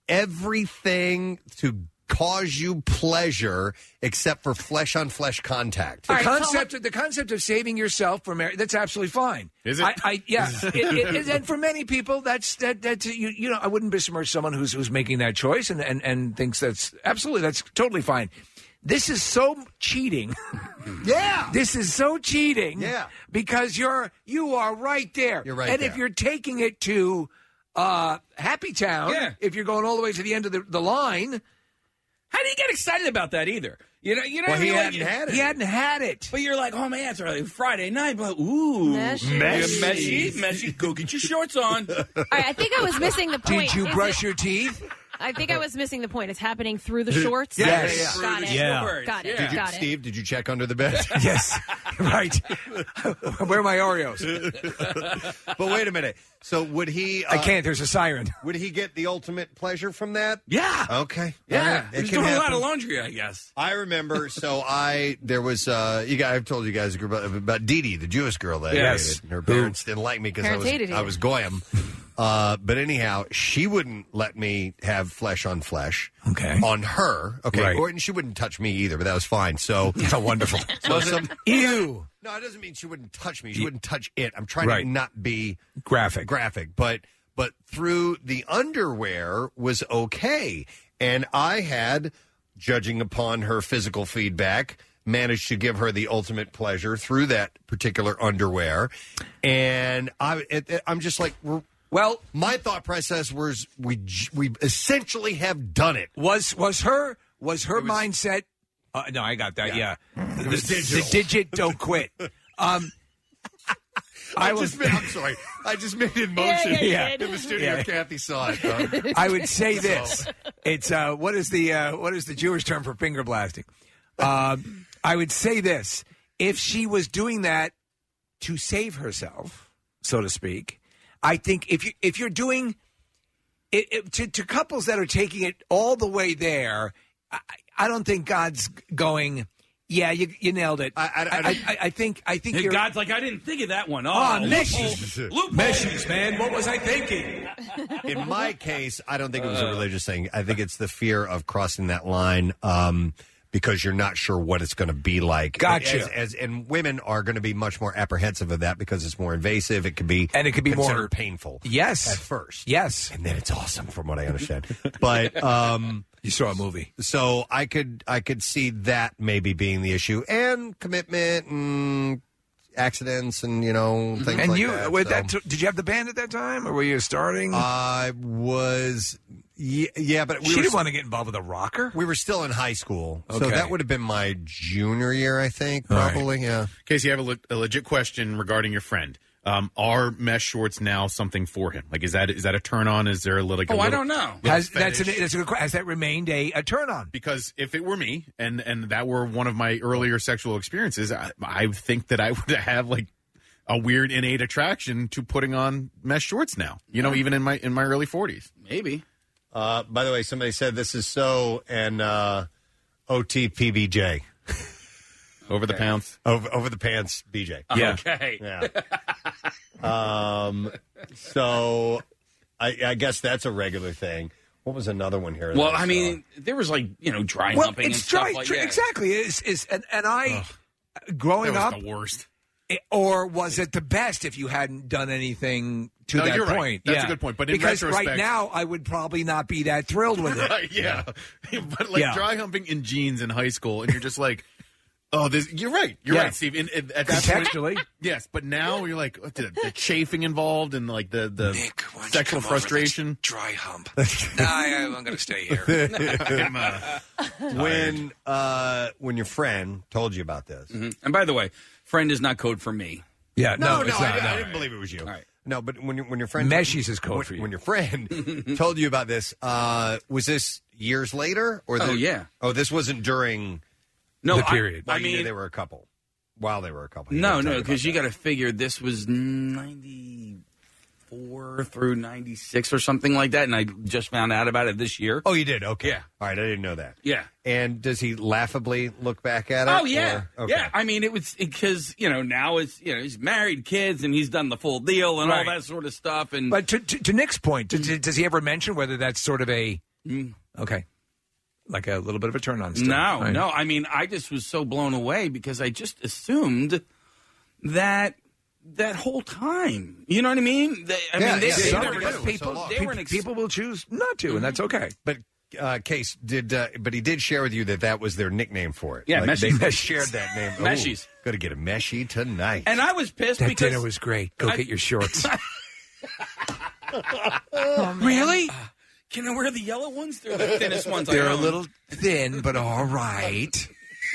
everything to cause you pleasure except for flesh on flesh contact. The concept, of, the concept of saving yourself from marriage, that's absolutely fine. Is it? I, I, yeah. it, it, it, and for many people, that's that. That's you, you know, I wouldn't besmirch someone who's who's making that choice and, and, and thinks that's absolutely that's totally fine. This is so cheating. Yeah. This is so cheating. Yeah. Because you're you are right there. You're right And there. if you're taking it to uh, Happy Town, Yeah. if you're going all the way to the end of the, the line. How do you get excited about that either? You know, you know, Well, he you're hadn't like, had it. He hadn't had it. But you're like, oh man, it's early Friday night. But ooh, Meshy. Meshy, meshy, meshy. Go get your shorts on. All right, I think I was missing the point. Did you Is brush it- your teeth? I think I was missing the point. It's happening through the shorts. Yes. Got it. Yeah. Got it. Did you, Got it. Steve, did you check under the bed? Yes. Right. Where are my Oreos? But wait a minute. So would he? Uh, I can't. There's a siren. Would he get the ultimate pleasure from that? Yeah. Okay. Yeah. All right. It He's can doing a lot happen. of laundry, I guess. I remember. So I there was uh, you guys. I've told you guys about, about Dee Dee, the Jewish girl that I Yes. dated. Her parents didn't like me because I Parents was hated you. I was goyim. Uh, but anyhow, she wouldn't let me have flesh on flesh. Okay. On her. Okay. Right. Or, and she wouldn't touch me either, but that was fine. So How wonderful. so some, Ew. no, it doesn't mean she wouldn't touch me. She wouldn't touch it. I'm trying Right. to not be Graphic. graphic, but but through the underwear was okay. And I had, judging upon her physical feedback, managed to give her the ultimate pleasure through that particular underwear. And I, it, it- I'm just like, we're, Well, my thought process was we j- we essentially have done it. was was her was her mindset? Uh, no, I got that. Yeah, It the, was digital. the digit don't quit. Um, I, I was- just made, I'm sorry. I just made it in motion Yeah, yeah, you in did. the studio. Yeah. Kathy saw it. huh? I would say this: So- it's uh, what is the uh, what is the Jewish term for finger blasting? Um, I would say this: if she was doing that to save herself, so to speak, I think if you if you're doing it, it to, to couples that are taking it all the way there, I, I don't think God's going. Yeah, you, you nailed it. I, I, I, I think I think Hey, you're. God's like, I didn't think of that one. Oh, Oh, loophole. meshies. Loophole. Meshies, man. What was I thinking? In my case, I don't think it was a religious thing. I think it's the fear of crossing that line um, because you're not sure what it's going to be like. Gotcha. As, as, and women are going to be much more apprehensive of that because it's more invasive. It could be And it could be more- considered painful. Yes. At first. Yes. And then it's awesome, from what I understand. But um, you saw a movie, so I could I could see that maybe being the issue, and commitment and accidents and you know things And like you, that. with so. that, t- did you have the band at that time, or were you starting? I was, yeah, yeah but we she were didn't want to get involved with a rocker. We were still in high school, so Okay. that would have been my junior year, I think, All right. probably. Yeah. Casey, I have a, le- a legit question regarding your friend. Um, are mesh shorts now something for him? Like, is that is that a turn on? Is there a little? Like, a Oh, I little- don't know. little Has, that's an, fetish? that's a good, que- has that remained a, a turn on? Because if it were me and and that were one of my earlier sexual experiences, I, I think that I would have like a weird innate attraction to putting on mesh shorts now. You know, even in my in my early forties. Maybe. Uh, by the way, somebody said this is so and uh, O T P B J. Over the pants. Over, over the pants, B J. Yeah. Okay. Yeah. um. So, I, I guess that's a regular thing. What was another one here? that Well, I I saw? mean, there was like you know dry Well, humping it's and stuff dry, like dry- that. exactly. It's, it's, and, and I, growing That up, was the worst. it- or was it the best if you hadn't done anything to No, that you're right. point? That's Yeah. a good point. But in because right retrospect- now, I would probably not be that thrilled with it. Right, yeah. But like Yeah. dry humping in jeans in high school, and you're just like, oh, this. You're right. You're Yeah. right, Steve. In, in, at that point- Contextually. yes. But now you're like what, the, the chafing involved and like the the Nick, why don't you sexual come over? frustration. Dry hump. nah, I, I'm going to stay here. I'm, uh, when uh, when your friend told you about this. Mhm. And by the way, friend is not code for me. Yeah, No, no, it's I, not, I no. didn't believe it was you. All right. No, but when you, when your friend Meshies is code when, for you. When your friend told you about this, uh, was this years later or? Oh, the- yeah. Oh, this wasn't during No, The I- period. While I, you knew mean, they were a couple. While they were a couple. You no, didn't tell no, me because about you got to figure this was ninety-four, ninety-four through ninety-six or something like that, and I just found out about it this year. Oh, you did? Okay. Yeah. All right, I didn't know that. Yeah. And does he laughably look back at it? Oh yeah, or- okay. yeah. I mean, it was because you know now it's you know he's married, kids, and he's done the full deal and Right. all that sort of stuff. And But to, to, to Nick's point, does, does he ever mention whether that's sort of a Mm. okay, like a little bit of a turn on? Still, no, right? no. I mean, I just was so blown away because I just assumed that that whole time. You know what I mean? They, I Yeah, mean, they, yeah, they, some they are were, good. people, So they long. were an ex- People will choose not to, and that's okay. But uh, Case did, uh, but he did share with you that that was their nickname for it. Yeah, like, Meshies. they shared that name. Meshies. Got to get a Meshy tonight. And I was pissed That because dinner was great. Go I- get your shorts. Oh, man. Really? Uh, can I wear the yellow ones? They're the thinnest ones. I They're a own. little thin, but all right.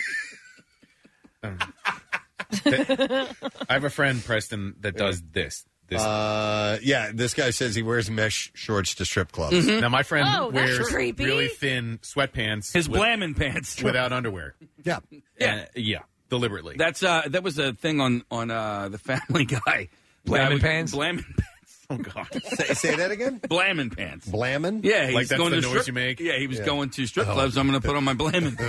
I have a friend, Preston, that does this. This. Uh, yeah, this guy says he wears mesh shorts to strip clubs. Now, my friend Oh, that's wears creepy. really thin sweatpants. His with- blammin' pants. without underwear. Yeah. Yeah. yeah. Deliberately. That's uh, that was a thing on on uh, the Family Guy. Blammin' pants? Blammin' pants. Oh, God. say, say that again? Blammin' pants. Blammin'? Yeah, he's Like that's going the to noise strip, you make? Yeah, he was Yeah. going to strip Oh. clubs. I'm going to put on my blammin'.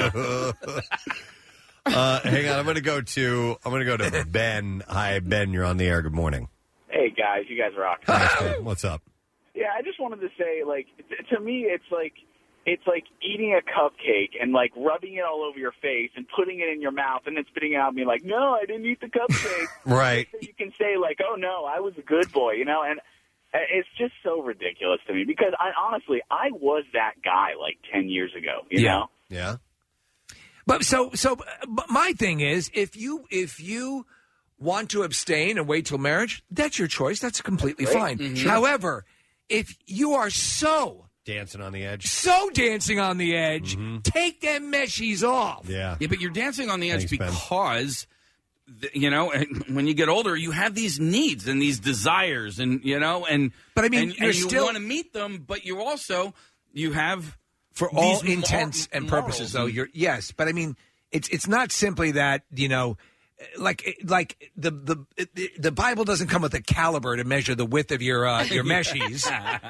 Uh, hang on, I'm going to go to I'm going to go to Ben. Hi, Ben. You're on the air. Good morning. Hey guys, you guys rock. Thanks, Ben. What's up? Yeah, I just wanted to say, like, t- to me, it's like it's like eating a cupcake and like rubbing it all over your face and putting it in your mouth and then spitting it out and being like, "No, I didn't eat the cupcake." Right. So you can say like, "Oh no, I was a good boy," you know, and uh, it's just so ridiculous to me because I honestly I was that guy like ten years ago, you Yeah. know. Yeah. But so so but my thing is, if you if you want to abstain and wait till marriage, that's your choice. That's completely Right. fine. Mhm. However, if you are so Dancing on the edge. so dancing on the edge, take them meshies off. Yeah. Yeah, but you're dancing on the edge Thanks, Ben. because, th- you know, and when you get older, you have these needs and these desires, and you know, and But I mean, and, you're and you still- want to meet them, but you also you have For all these intents mor- and purposes, morals though, and- you're yes. But I mean, it's it's not simply that, you know. Like like the, the the the Bible doesn't come with a caliber to measure the width of your uh, your meshies.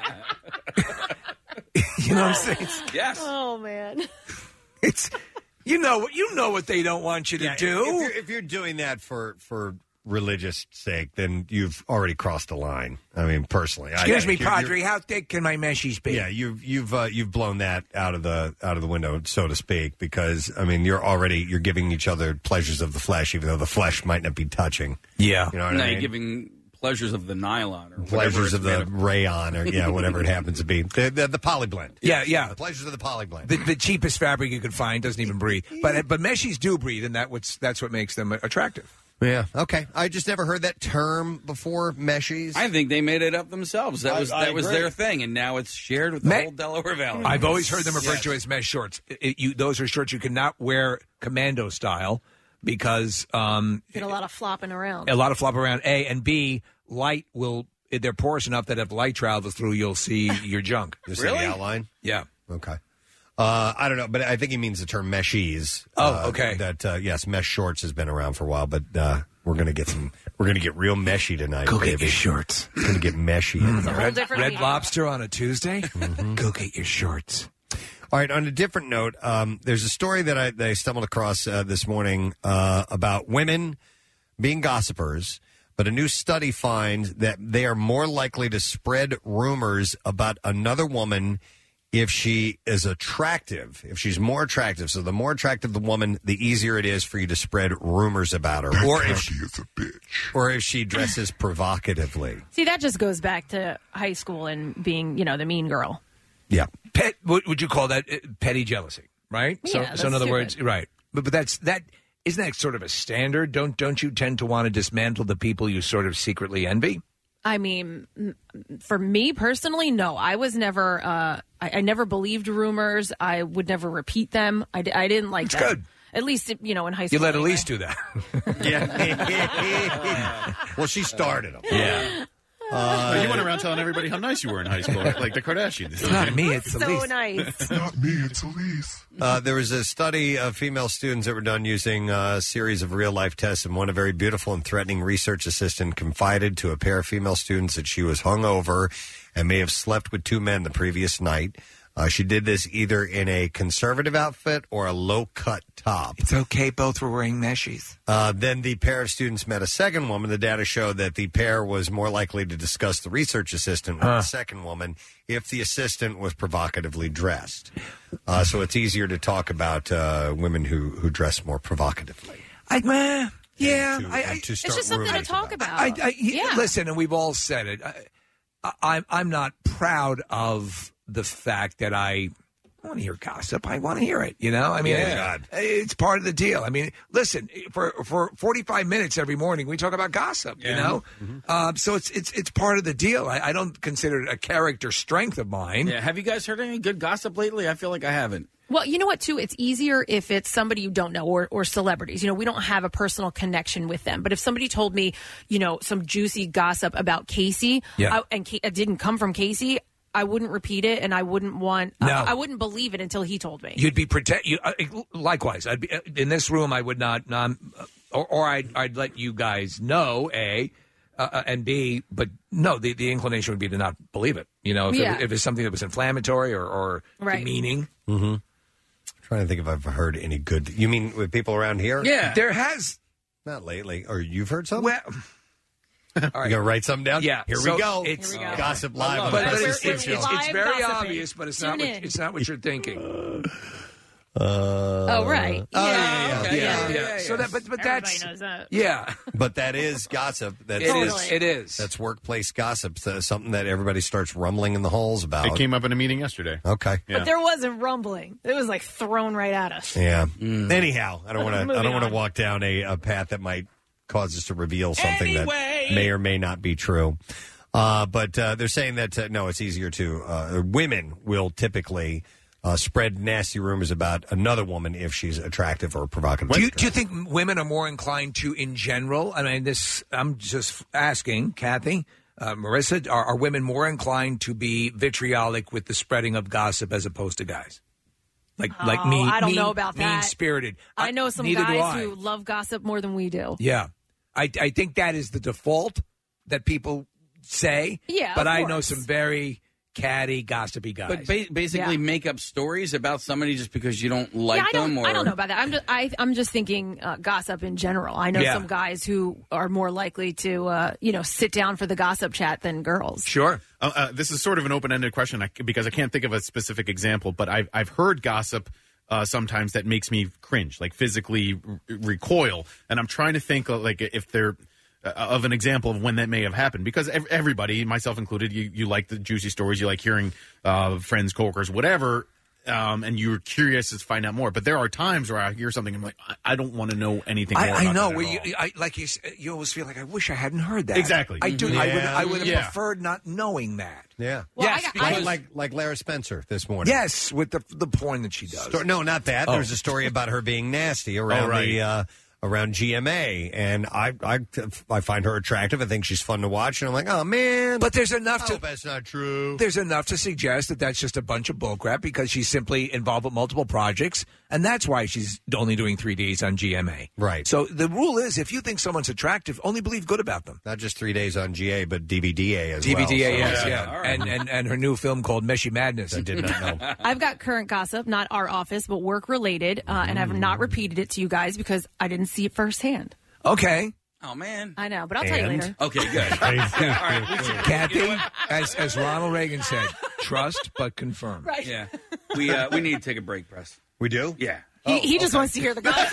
You know what I'm saying? Yes. Oh man. It's you know what you know what they don't want you to Yeah, do. If you're, if you're doing that for for religious sake, then you've already crossed the line. I mean, personally. Excuse I, me, you're- Padre. you're- How thick can my meshies be? Yeah, you've you've uh, you've blown that out of the out of the window, so to speak. Because I mean, you're already you're giving each other pleasures of the flesh, even though the flesh might not be touching. Yeah, you know what now I mean. you're giving pleasures of the nylon or whatever Pleasures it's of the made of. rayon, or yeah, whatever it happens to be. The the, the poly blend. Yeah, yeah. The pleasures of the poly blend. The, the cheapest fabric you could find doesn't even breathe, but but meshies do breathe, and that what's that's what makes them attractive. Yeah. Okay. I just never heard that term before. Meshies. I think they made it up themselves. That I- was I that was agree. their thing, and now it's shared with the Me- whole Delaware Valley. I've always heard them referred Yes. to as mesh shorts. It- you, those are shorts you cannot wear commando style because um, Get a lot of flopping around. a lot of flop around. A and B, light will they're porous enough that if light travels through, you'll see your junk. Just see the outline. Yeah. Okay. Uh, I don't know, but I think he means the term meshies. Oh, uh, okay. That uh, yes, mesh shorts has been around for a while, but uh, we're gonna get some. We're gonna get real meshy tonight. Go get baby. your shorts. It's gonna get meshy. in Mm, here. red different red meaning. lobster on a Tuesday. Go get your shorts. All right. On a different note, um, there's a story that I, that I stumbled across uh, this morning uh, about women being gossipers, but a new study finds that they are more likely to spread rumors about another woman if she is attractive, if she's more attractive. So the more attractive the woman, the easier it is for you to spread rumors about her. Or if she is a bitch. Or if she dresses provocatively. See, that just goes back to high school and being, you know, the mean girl. Yeah. Pet, what would you call that? Uh, Petty jealousy, right? so, Yeah, so in that's other stupid. words, right. But but that's that. Isn't that sort of a standard? Don't don't you tend to want to dismantle the people you sort of secretly envy? I mean, m- for me personally, no. I was never, uh, I, I never believed rumors. I would never repeat them. I, d- I didn't like That's that. good. At least, you know, in high You school. let anyway. Elise do that. Yeah. Well, she started them. Yeah. Uh, you went around telling everybody how nice you were in high school, like the Kardashians. It's not me, it's So Elise. nice. Not me, it's Elise. Uh, there was a study of female students that were done using a series of real-life tests, and one a very beautiful and threatening research assistant confided to a pair of female students that she was hungover and may have slept with two men the previous night. Uh, she did this either in a conservative outfit or a low-cut top. It's okay, both were wearing meshies. Uh, then the pair of students met a second woman. The data showed that the pair was more likely to discuss the research assistant with Huh. the second woman if the assistant was provocatively dressed. Uh, so it's easier to talk about uh, women who, who dress more provocatively. I, uh, yeah, to- I, and I, to It's start just something to rumors talk about. I, I, Yeah. Listen, and we've all said it. I, I, I'm not proud of the fact that I want to hear gossip. I want to hear it. You know, I mean, Yeah. it- it's part of the deal. I mean, listen, for for forty-five minutes every morning, we talk about gossip. You Yeah. know, um, so it's it's it's part of the deal. I, I don't consider it a character strength of mine. Yeah. Have you guys heard any good gossip lately? I feel like I haven't. Well, you know what, too? It's easier if it's somebody you don't know or, or celebrities. You know, we don't have a personal connection with them. But if somebody told me, you know, some juicy gossip about Casey Yeah. I, and Ca- it didn't come from Casey, I wouldn't repeat it and I wouldn't want, No. I, I wouldn't believe it until he told me. You'd be protect. You uh, likewise. I'd be uh, in this room. I would not. Um, or, or I'd I'd let you guys know. A. Uh, uh, and B, but no, the, the inclination would be to not believe it. You know, if, Yeah. it, if it's something that was inflammatory or, or Right. demeaning. Mm-hmm. Trying to think if I've heard any good. You mean with people around here? There has. Not lately. Or you've heard something? Well, you gonna write something down? Yeah. Here so we go. It's Here we go. Gossip live on But, the but Preston it's, Steve it's, Show. it's, it's Live very gossiping. obvious, but it's not. Tune What, in. it's not what you're thinking. Uh, Oh, right. Oh, Yeah. yeah, yeah, Okay, yeah. yeah, Yeah. So that, but but Everybody that's knows that. yeah. But that is gossip. That's, It is. that's- It is. That's workplace gossip. So something that everybody starts rumbling in the halls about. It came up in a meeting yesterday. Okay. But there wasn't rumbling. It was like thrown right at us. Yeah. Anyhow, I don't want to. I Moving don't want to on. walk down a, a path that might cause us to reveal something Anyway. that may or may not be true. Uh, but uh, they're saying that uh, no, it's easier to. Uh, women will typically uh, spread nasty rumors about another woman if she's attractive or provocative. Do you, do you think women are more inclined to, in general? I mean, this. I'm just asking, Kathy, uh, Marissa. Are, are women more inclined to be vitriolic with the spreading of gossip as opposed to guys? Like, like Oh, mean. I don't mean- know about that. Mean spirited. I know some neither do guys I. who love gossip more than we do. Yeah, I, I think that is the default that people say. Yeah, but of I know course. some very catty, gossipy guys. But ba- basically, Yeah. make up stories about somebody just because you don't like yeah, I don't, them. Or I don't know about that. I'm just, I, I'm just thinking uh, gossip in general. I know Yeah. some guys who are more likely to, uh, you know, sit down for the gossip chat than girls. Sure. Uh, uh, this is sort of an open-ended question I, because I can't think of a specific example, but I've I've heard gossip uh, sometimes that makes me cringe, like physically r- recoil, and I'm trying to think uh, like if there. Uh, of an example of when that may have happened, because ev- everybody, myself included, you, you like the juicy stories, you like hearing uh, friends, coworkers, whatever, um, and you're curious to find out more. But there are times where I hear something, I'm like, I, I don't want to know anything more I, I about know that where at you, all. I, like you, s- you always feel like I wish I hadn't heard that. Exactly. I do. I would. Yeah. I would have Yeah. preferred not knowing that. Yeah. Well, yes, I got- because, Like, like like Lara Spencer this morning. yes, with the the porn that she does. Sto- no, not that. Oh. There's a story about her being nasty around Oh, right. the uh, around G M A, and I, I I find her attractive. I think she's fun to watch, and I'm like, oh man. But there's enough I to. hope that's not true. There's enough to suggest that that's just a bunch of bullcrap because she's simply involved with multiple projects, and that's why she's only doing three days on G M A. Right. So the rule is, if you think someone's attractive, only believe good about them. Not just three days on G A, but D V D A as D V D A, well. yes, So, yeah, all right. and, and and her new film called Meshy Madness. I did not know. I've got current gossip, not our office, but work related, uh, and I've not repeated it to you guys because I didn't see it firsthand. Okay. Oh man. I know, but I'll tell you And? later. Okay, good. All right, we should- Kathy, as as Ronald Reagan said, trust but confirm. Right. Yeah, we uh, we need to take a break, press. We do? Yeah. He, he just wants to hear the gossip.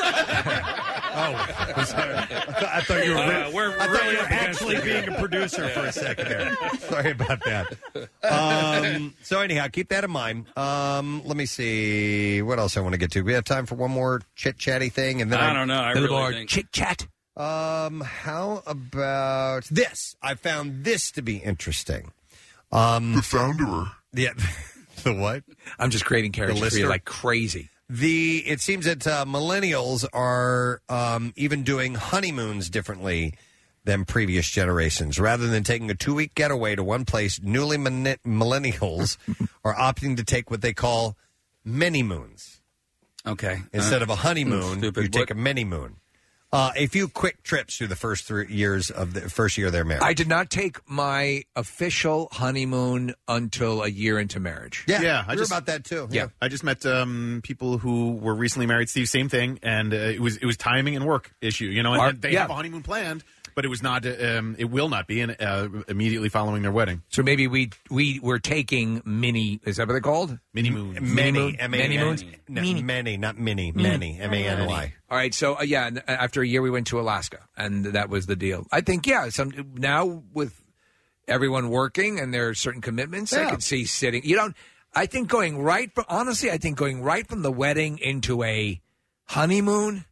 Oh, sorry. I thought you were, Uh, we're I thought really you were up against actually it. being a producer for a second there. Sorry about that. Um, so anyhow, keep that in mind. Um, let me see what else I want to get to. We have time for one more chit chatty thing, and then I don't know. I A little really more think. chit chat. Um, how about this? I found this to be interesting. Um, The founder. yeah, the what? I'm just creating characters for you listener? like crazy. The it seems that uh, millennials are um, even doing honeymoons differently than previous generations. Rather than taking a two-week getaway to one place, newly min- millennials are opting to take what they call many-moons. Okay. Instead Uh, of a honeymoon, stupid. you take What- a many-moon. Uh, a few quick trips through the first three years of the first year of their marriage. I did not take my official honeymoon until a year into marriage. yeah. I we were just about that too. Yeah, I just met um, people who were recently married. Steve, same thing, and uh, it was it was timing and work issue. You know, and, Our- and they yeah. have a honeymoon planned, but it was not. Um, it will not be in, uh, immediately following their wedding. So maybe we we were taking mini. Is that what they're called? Mini moons. Many, M A N many moons. No, many, not mini, many, M A N Y. All right, so uh, yeah, and after a year we went to Alaska, and that was the deal. I think yeah, some now with everyone working and there are certain commitments, I Yeah. could see sitting. You don't. I think going right from honestly, I think going right from the wedding into a honeymoon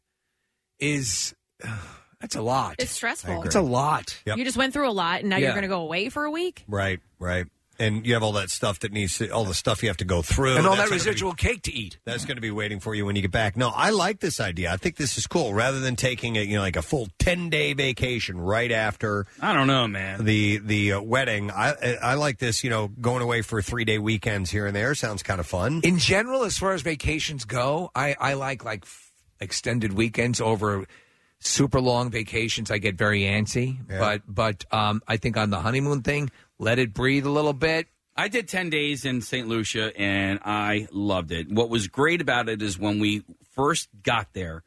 is uh, that's a lot. It's stressful. It's a lot. Yep. You just went through a lot, and now Yeah. you're going to go away for a week? Right, right. And you have all that stuff that needs to, all the stuff you have to go through. And all That's that gonna be- residual cake to eat. That's going to be waiting for you when you get back. No, I like this idea. I think this is cool. Rather than taking a, you know, like a full ten day vacation right after. I don't know, man. The the uh, wedding. I I like this. You know, going away for three day weekends here and there sounds kind of fun. In general, as far as vacations go, I, I like like f- extended weekends over super long vacations. I get very antsy, Yeah. but but um, I think on the honeymoon thing, let it breathe a little bit. I did ten days in Saint Lucia, and I loved it. What was great about it is when we first got there,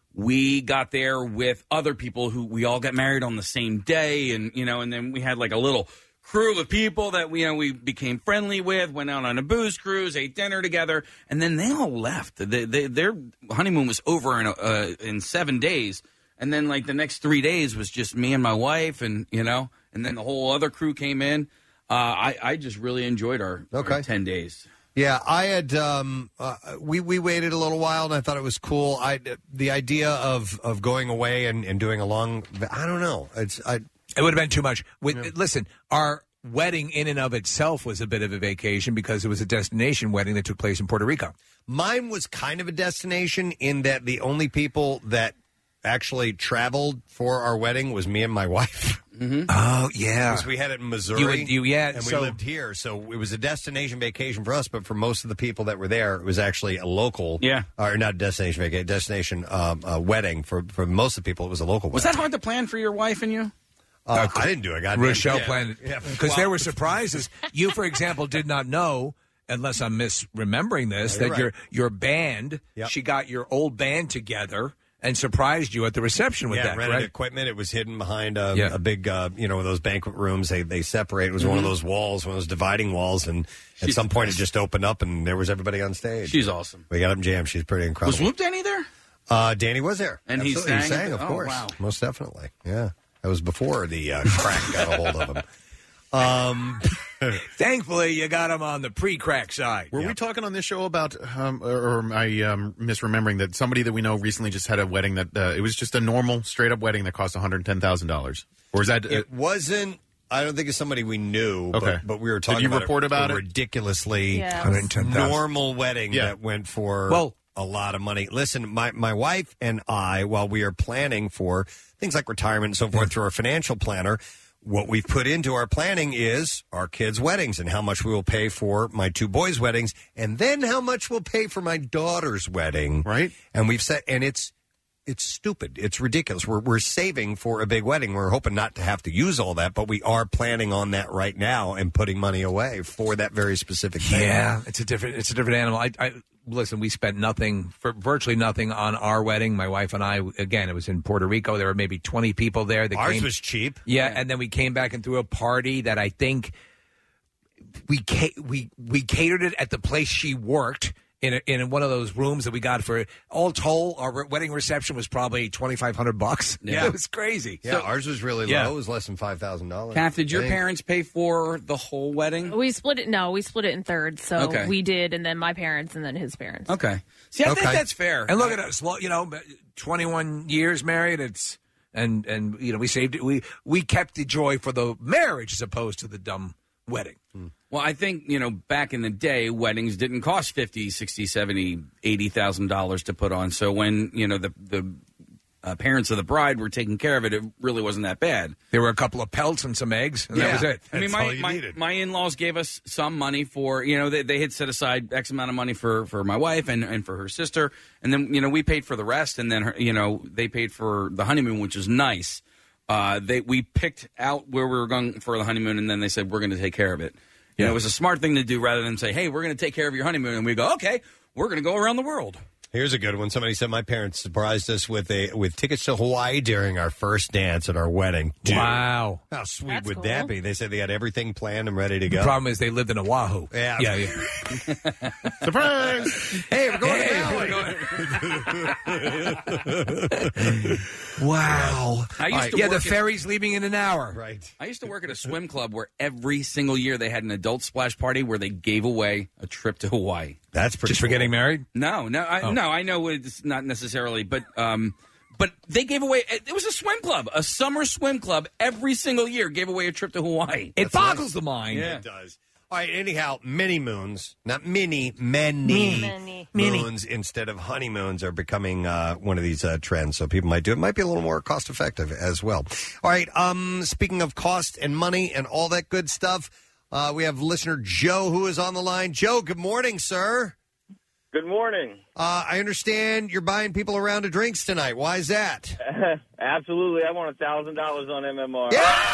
we got there with other people who we all got married on the same day, and you know, and then we had like a little crew of people that we, you know, we became friendly with, went out on a booze cruise, ate dinner together, and then they all left. They, they, their honeymoon was over in a, uh, in seven days, and then like the next three days was just me and my wife, and you know, and then the whole other crew came in. Uh, I, I just really enjoyed our, Okay. our ten days. Yeah, I had um, uh, we we waited a little while, and I thought it was cool. I the idea of, of going away and, and doing a long, I don't know. It's I. It would have been too much. With, Listen, our wedding in and of itself was a bit of a vacation because it was a destination wedding that took place in Puerto Rico. Mine was kind of a destination in that the only people that actually traveled for our wedding was me and my wife. Mm-hmm. Oh, yeah. Because we had it in Missouri. You would- you- yeah, and so- we lived here. So it was a destination vacation for us, but for most of the people that were there, it was actually a local. Yeah. Or not destination vacation, destination um, uh, wedding. For, for most of the people, it was a local Was wedding. that hard to plan for your wife and you? Uh, I didn't do it. Goddamn. Rochelle Yeah. planned it. Yeah. Because there were surprises. You, for example, did not know, unless I'm misremembering this, Yeah, you're that your right. your band, Yep. she got your old band together and surprised you at the reception with yeah, that, rented right? equipment. It was hidden behind a, Yeah. a big, uh, you know, those banquet rooms. They they separate. It was one of Mhm. those walls, one of those dividing walls, and at She's some the point it best. just opened up, and there was everybody on stage. She's awesome. We got up and jammed. She's pretty incredible. Was Whoop Danny there? Uh, Danny was there, And he Absolutely. sang? of Oh, course, wow. most definitely. Yeah, that was before the uh, crack got a hold of him. Um, Thankfully, you got him on the pre-crack side. Were we talking on this show about, um, or, or am I um, misremembering that somebody that we know recently just had a wedding that uh, it was just a normal, straight up wedding that cost one hundred ten thousand dollars? Or is that. Uh, it wasn't. I don't think it's somebody we knew. Okay. but, but we were Did talking you about report a, about a it? ridiculously Yeah. one hundred ten thousand. normal wedding Yeah. that went for Well- a lot of money. Listen, my, my wife and I, while we are planning for things like retirement and so forth through our financial planner, what we've put into our planning is our kids' weddings and how much we will pay for my two boys' weddings, and then how much we'll pay for my daughter's wedding. Right. And we've set, and it's it's stupid. It's ridiculous. We're we're saving for a big wedding. We're hoping not to have to use all that, but we are planning on that right now and putting money away for that very specific thing. Yeah, it's a different it's a different animal. I, I listen. We spent nothing, for virtually nothing, on our wedding. My wife and I. Again, it was in Puerto Rico. There were maybe twenty people there. That Ours came, was cheap. Yeah, and then we came back and threw a party that I think we ca- we we catered it at the place she worked. In, a, in one of those rooms that we got for all told, our re- wedding reception was probably twenty five hundred bucks. Yeah. It was crazy. Yeah, ours was really Yeah. low. It was less than five thousand dollars. Kath, did your parents pay for the whole wedding? We split it. No, we split it in thirds. So Okay. we did, and then my parents, and then his parents. Okay. See, I think Okay. that's fair. And look at us, well, you know, twenty-one years married. It's and and you know we saved it. We we kept the joy for the marriage as opposed to the dumb wedding. Well, I think, you know, back in the day, weddings didn't cost fifty, sixty, seventy, eighty thousand dollars to put on. So when, you know, the the uh, parents of the bride were taking care of it, it really wasn't that bad. There were a couple of pelts and some eggs, and that was it. I mean, my my, my in-laws gave us some money for, you know, they, they had set aside X amount of money for, for my wife and, and for her sister, and then, you know, we paid for the rest, and then, her, you know, they paid for the honeymoon, which was nice. Uh, they we picked out where we were going for the honeymoon, and then they said, we're going to take care of it. You know, it was a smart thing to do rather than say, hey, we're going to take care of your honeymoon, and we go, okay, we're going to go around the world. Here's a good one. Somebody said my parents surprised us with a with tickets to Hawaii during our first dance at our wedding. Dude, Wow. how sweet That's would cool. that be? They said they had everything planned and ready to The go. problem is they lived in Oahu. Yeah. Yeah, yeah. Surprise! Hey, we're going to Maui. Wow. I used All right, to yeah, work the at- ferry's leaving in an hour. Right. I used to work at a swim club where every single year they had an adult splash party where they gave away a trip to Hawaii. That's pretty Just for getting married? No, no, I, Oh. no. I know it's not necessarily, but um, but they gave away. It was a swim club, a summer swim club. Every single year, gave away a trip to Hawaii. It boggles the mind. Yeah. It does. All right, anyhow, mini moons, not mini, many, Many. moons instead of honeymoons are becoming uh, one of these uh, trends. So people might do it. Might be a little more cost effective as well. All right, um, speaking of cost and money and all that good stuff, uh, we have listener Joe who is on the line. Joe, good morning, sir. Good morning. Uh, I understand you're buying people a round of drinks tonight. Why is that? Absolutely. I want a thousand dollars on M M R.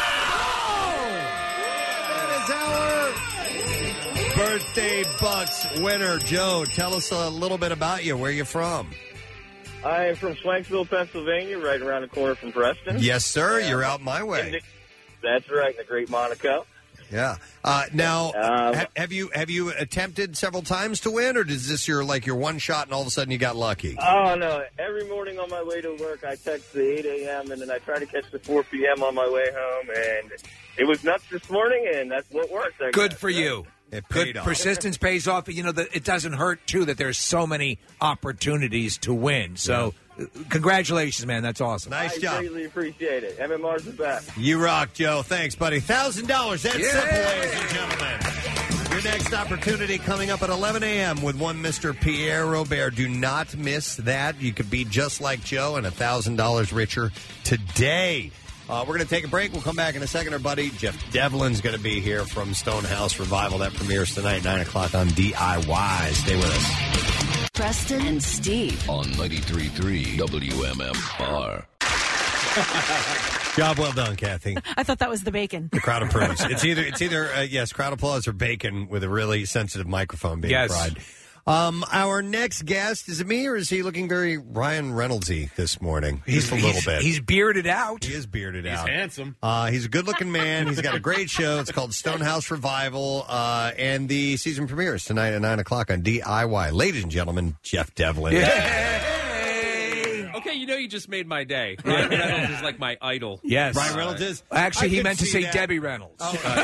Birthday Bucks winner, Joe. Tell us a little bit about you. Where you from? I am from Swanksville, Pennsylvania, right around the corner from Preston. Yes, sir. You're out my way. That's right, in the Great Monaco. Yeah. Uh, now, Um, ha- have you have you attempted several times to win, or is this your like your one shot and all of a sudden you got lucky? Oh, no. Every morning on my way to work, I text the eight a.m., and then I try to catch the four p.m. on my way home, and it was nuts this morning, and that's what worked. I Good guess. for you. It Good paid off. persistence pays off. You know, the, it doesn't hurt, too, that there's so many opportunities to win. So, uh, congratulations, man. That's awesome. Nice I job. greatly appreciate it. M M R's the best. You rock, Joe. Thanks, buddy. Thousand dollars. That's Yeah. simple, ladies and gentlemen. Your next opportunity coming up at eleven a.m. with one Mister Pierre Robert. Do not miss that. You could be just like Joe and a thousand dollars richer today. Uh, we're going to take a break. We'll come back in a second. Our buddy Jeff Devlin's going to be here from Stonehouse Revival. That premieres tonight, nine o'clock on D I Y. Stay with us. Preston and Steve. On ninety-three point three W M M R. Job well done, Kathy. I thought that was the bacon. The crowd approves. It's either it's either uh, yes, crowd applause or bacon with a really sensitive microphone being Yes. fried. Um, our next guest, is it me or is he looking very Ryan Reynoldsy this morning? Just a little He's- bit. He's bearded out. He is bearded He's out. handsome. Uh, he's a good-looking man. He's got a great show. It's called Stonehouse Revival, uh, and the season premieres tonight at nine o'clock on D I Y. Ladies and gentlemen, Jeff Devlin. Okay, you know you just made my day. Ryan Reynolds is like my idol. Yes. Ryan Reynolds is? Actually, I he could meant to see say that. Debbie Reynolds.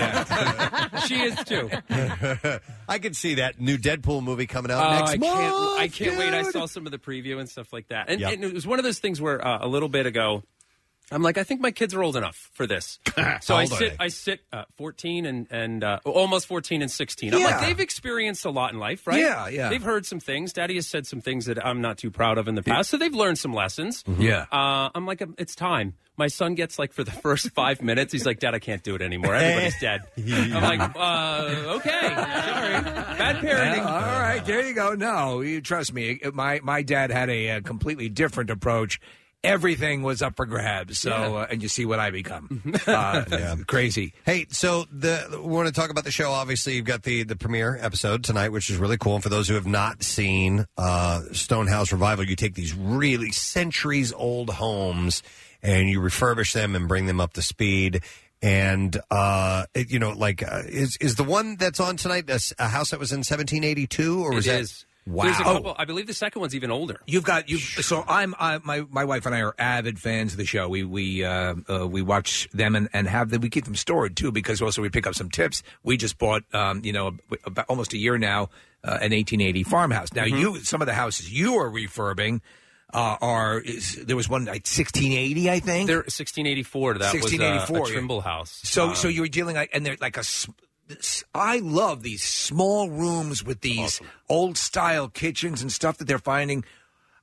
She is too. I could see that new Deadpool movie coming out Oh, next I month. can't! I can't wait! I dude. saw some of the preview and stuff like that, and, Yep. and it was one of those things where uh, a little bit ago, I'm like, I think my kids are old enough for this. So How I old are sit, they? I sit, uh, fourteen and and uh, almost fourteen and sixteen. I'm like, Yeah. they've experienced a lot in life, right? Yeah, yeah. They've heard some things. Daddy has said some things that I'm not too proud of in the past, so they've learned some lessons. Yeah. Uh, I'm like, it's time. My son gets like for the first five minutes, he's like, Dad, I can't do it anymore. Everybody's dead. I'm like, uh, okay, sorry, bad parenting. Yeah, all right, there you go. No, you trust me. My my dad had a, uh completely different approach. Everything was up for grabs. So, Yeah. uh, and you see what I become. Uh, Yeah. Crazy. Hey, so the we want to talk about the show. Obviously, you've got the the premiere episode tonight, which is really cool. And for those who have not seen uh, Stonehouse Revival, you take these really centuries old homes and you refurbish them and bring them up to speed. And uh, it, you know, like uh, is is the one that's on tonight a, s- a house that was in seventeen eighty-two, or was It that? is. Wow. There's a couple, I believe the second one's even older. You've got you. So I'm I, my my wife and I are avid fans of the show. We we uh, uh, we watch them and, and have them. We keep them stored too because also we pick up some tips. We just bought um, you know about almost a year now uh, an eighteen eighty farmhouse. Now Mhm. you some of the houses you are refurbing uh, are is, there was one like sixteen eighty I think. They're sixteen eighty-four. That was sixteen uh, eighty-four a Trimble house. So Um, so you're dealing like and they're like a. s- s- I love these small rooms with these old style kitchens and stuff that they're finding.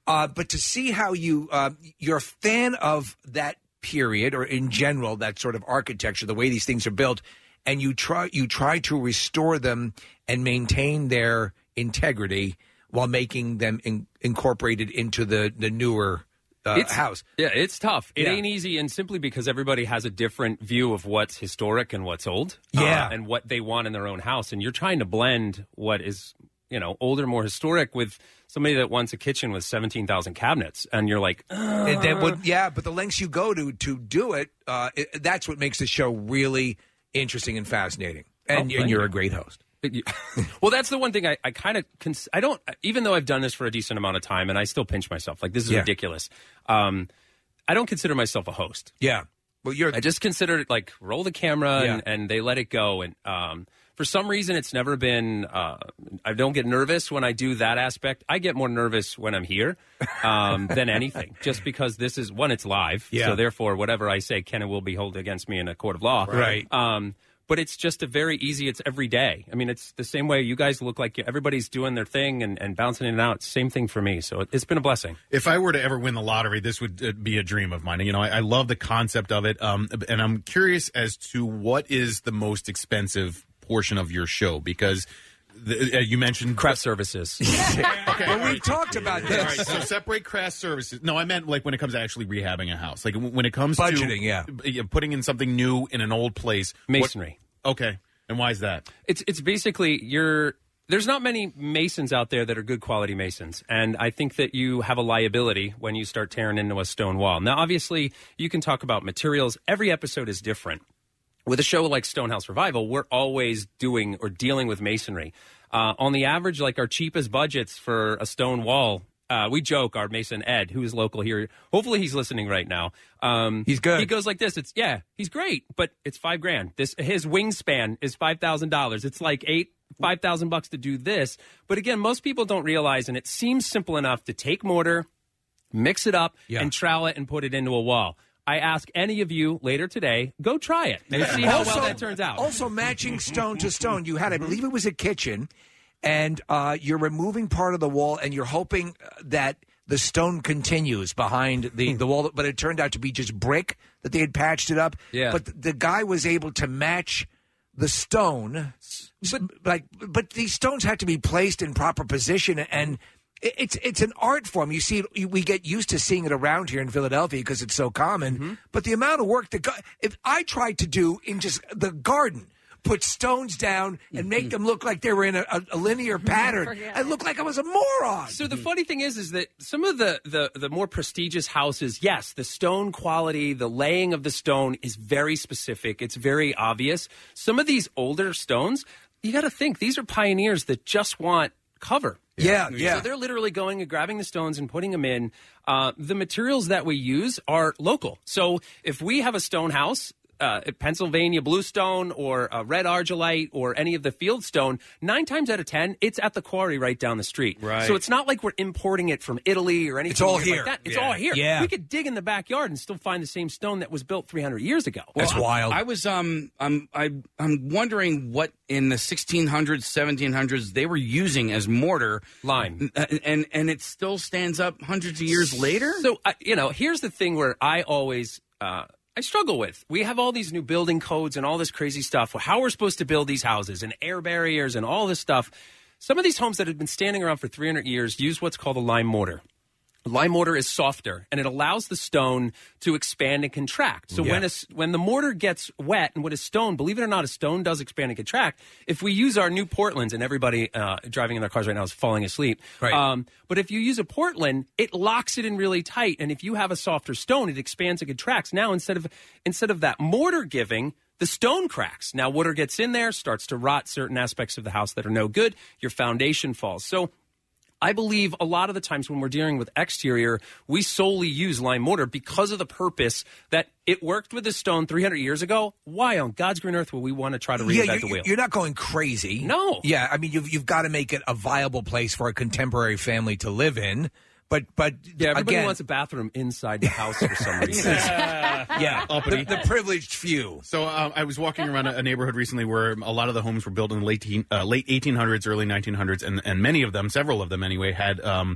Uh, but to see how you uh, you're a fan of that period, or in general that sort of architecture, the way these things are built, and you try you try to restore them and maintain their integrity while making them in, incorporated into the the newer uh, it's, house. Yeah, it's tough. It Yeah. ain't easy, and simply because everybody has a different view of what's historic and what's old, Yeah. uh, and what they want in their own house, and you're trying to blend what is, you know, older, more historic with somebody that wants a kitchen with seventeen thousand cabinets, and you're like, And then, what, yeah, but the lengths you go to to do it, uh, it, that's what makes the show really interesting and fascinating. And, Oh, and thank you're you. a great host. Well, that's the one thing I, I kind of cons- I don't, even though I've done this for a decent amount of time, and I still pinch myself like this is Yeah. ridiculous. Um, I don't consider myself a host. Yeah, well, you're. I just consider it like roll the camera Yeah. and, and they let it go. And um, for some reason, it's never been. Uh, I don't get nervous when I do that aspect. I get more nervous when I'm here um, than anything, just because this is one. It's live, Yeah. so therefore, whatever I say can and will be held against me in a court of law. Right. Um, but it's just a very easy. It's every day. I mean, it's the same way you guys look like everybody's doing their thing and, and bouncing in and out. Same thing for me. So it, it's been a blessing. If I were to ever win the lottery, this would uh, be a dream of mine. You know, I, I love the concept of it, um, and I'm curious as to what is the most expensive portion of your show, because the, uh, you mentioned craft services. Okay, well, we talked about this. All right, so separate craft services. No, I meant like when it comes to actually rehabbing a house, like when it comes Budgeting, to yeah. yeah, putting in something new in an old place. Masonry. What, okay, and why is that? It's it's basically you're. There's not many masons out there that are good quality masons, and I think that you have a liability when you start tearing into a stone wall. Now, obviously, you can talk about materials. Every episode is different. With a show like Stonehouse Revival, we're always doing or dealing with masonry. Uh, on the average, like our cheapest budgets for a stone wall, uh, we joke, our mason Ed, who is local here, hopefully he's listening right now. Um, he's good. He goes like this. It's, yeah, he's great, but it's five grand. This His wingspan is five thousand dollars. It's like eight, five thousand bucks to do this. But again, most people don't realize, and it seems simple enough to take mortar, mix it up, Yeah. and trowel it and put it into a wall. I ask any of you later today, go try it and see how Also- well that turns out. Also, matching stone to stone. You had, I believe it was a kitchen, and uh, you're removing part of the wall, and you're hoping that the stone continues behind the, the wall, but it turned out to be just brick that they had patched it up. Yeah. But the, the guy was able to match the stone, but like, but these stones had to be placed in proper position, and it- it's it's an art form. You see, it, we get used to seeing it around here in Philadelphia because it's so common. But the amount of work that go, if I tried to do in just the garden, put stones down and make them look like they were in a, a, a linear pattern, I look like I was a moron. So the funny thing is, is that some of the, the, the more prestigious houses, yes, the stone quality, the laying of the stone is very specific. It's very obvious. Some of these older stones, you got to think, these are pioneers that just want cover. Yeah, yeah. So they're literally going and grabbing the stones and putting them in. Uh, the materials that we use are local. So if we have a stone house, uh, Pennsylvania bluestone or a red argillite or any of the field stone, nine times out of ten, it's at the quarry right down the street. Right. So it's not like we're importing it from Italy or anything. It's all weird here. Like that. It's Yeah. all here. Yeah. We could dig in the backyard and still find the same stone that was built three hundred years ago. That's wild. I was um I'm I I'm wondering what in the sixteen hundreds, seventeen hundreds they were using as mortar lime, and and, and it still stands up hundreds of years later. So uh, you know, here's the thing where I always uh, I struggle with. We have all these new building codes and all this crazy stuff. How we're supposed to build these houses and air barriers and all this stuff. Some of these homes that have been standing around for three hundred years use what's called a lime mortar. Lime mortar is softer, and it allows the stone to expand and contract. So Yeah. when a, s- when the mortar gets wet, and with a stone, believe it or not, a stone does expand and contract. If we use our new Portlands, and everybody uh, driving in their cars right now is falling asleep, Right. um, but if you use a Portland, it locks it in really tight, and if you have a softer stone, it expands and contracts. Now instead of instead of that mortar giving, the stone cracks. Now water gets in there, starts to rot certain aspects of the house that are no good. Your foundation falls. So I believe a lot of the times when we're dealing with exterior, we solely use lime mortar because of the purpose that it worked with the stone three hundred years ago. Why on God's green earth would we want to try to reinvent yeah, the you, wheel? you're not going crazy. No. Yeah, I mean, you've, you've got to make it a viable place for a contemporary family to live in. But, but yeah, everybody again, wants a bathroom inside the house for some reason. yeah, Uppity. the, the privileged few. So uh, I was walking around a, a neighborhood recently where a lot of the homes were built in the late teen, uh, late eighteen hundreds, early nineteen hundreds, and and many of them, several of them anyway, had um,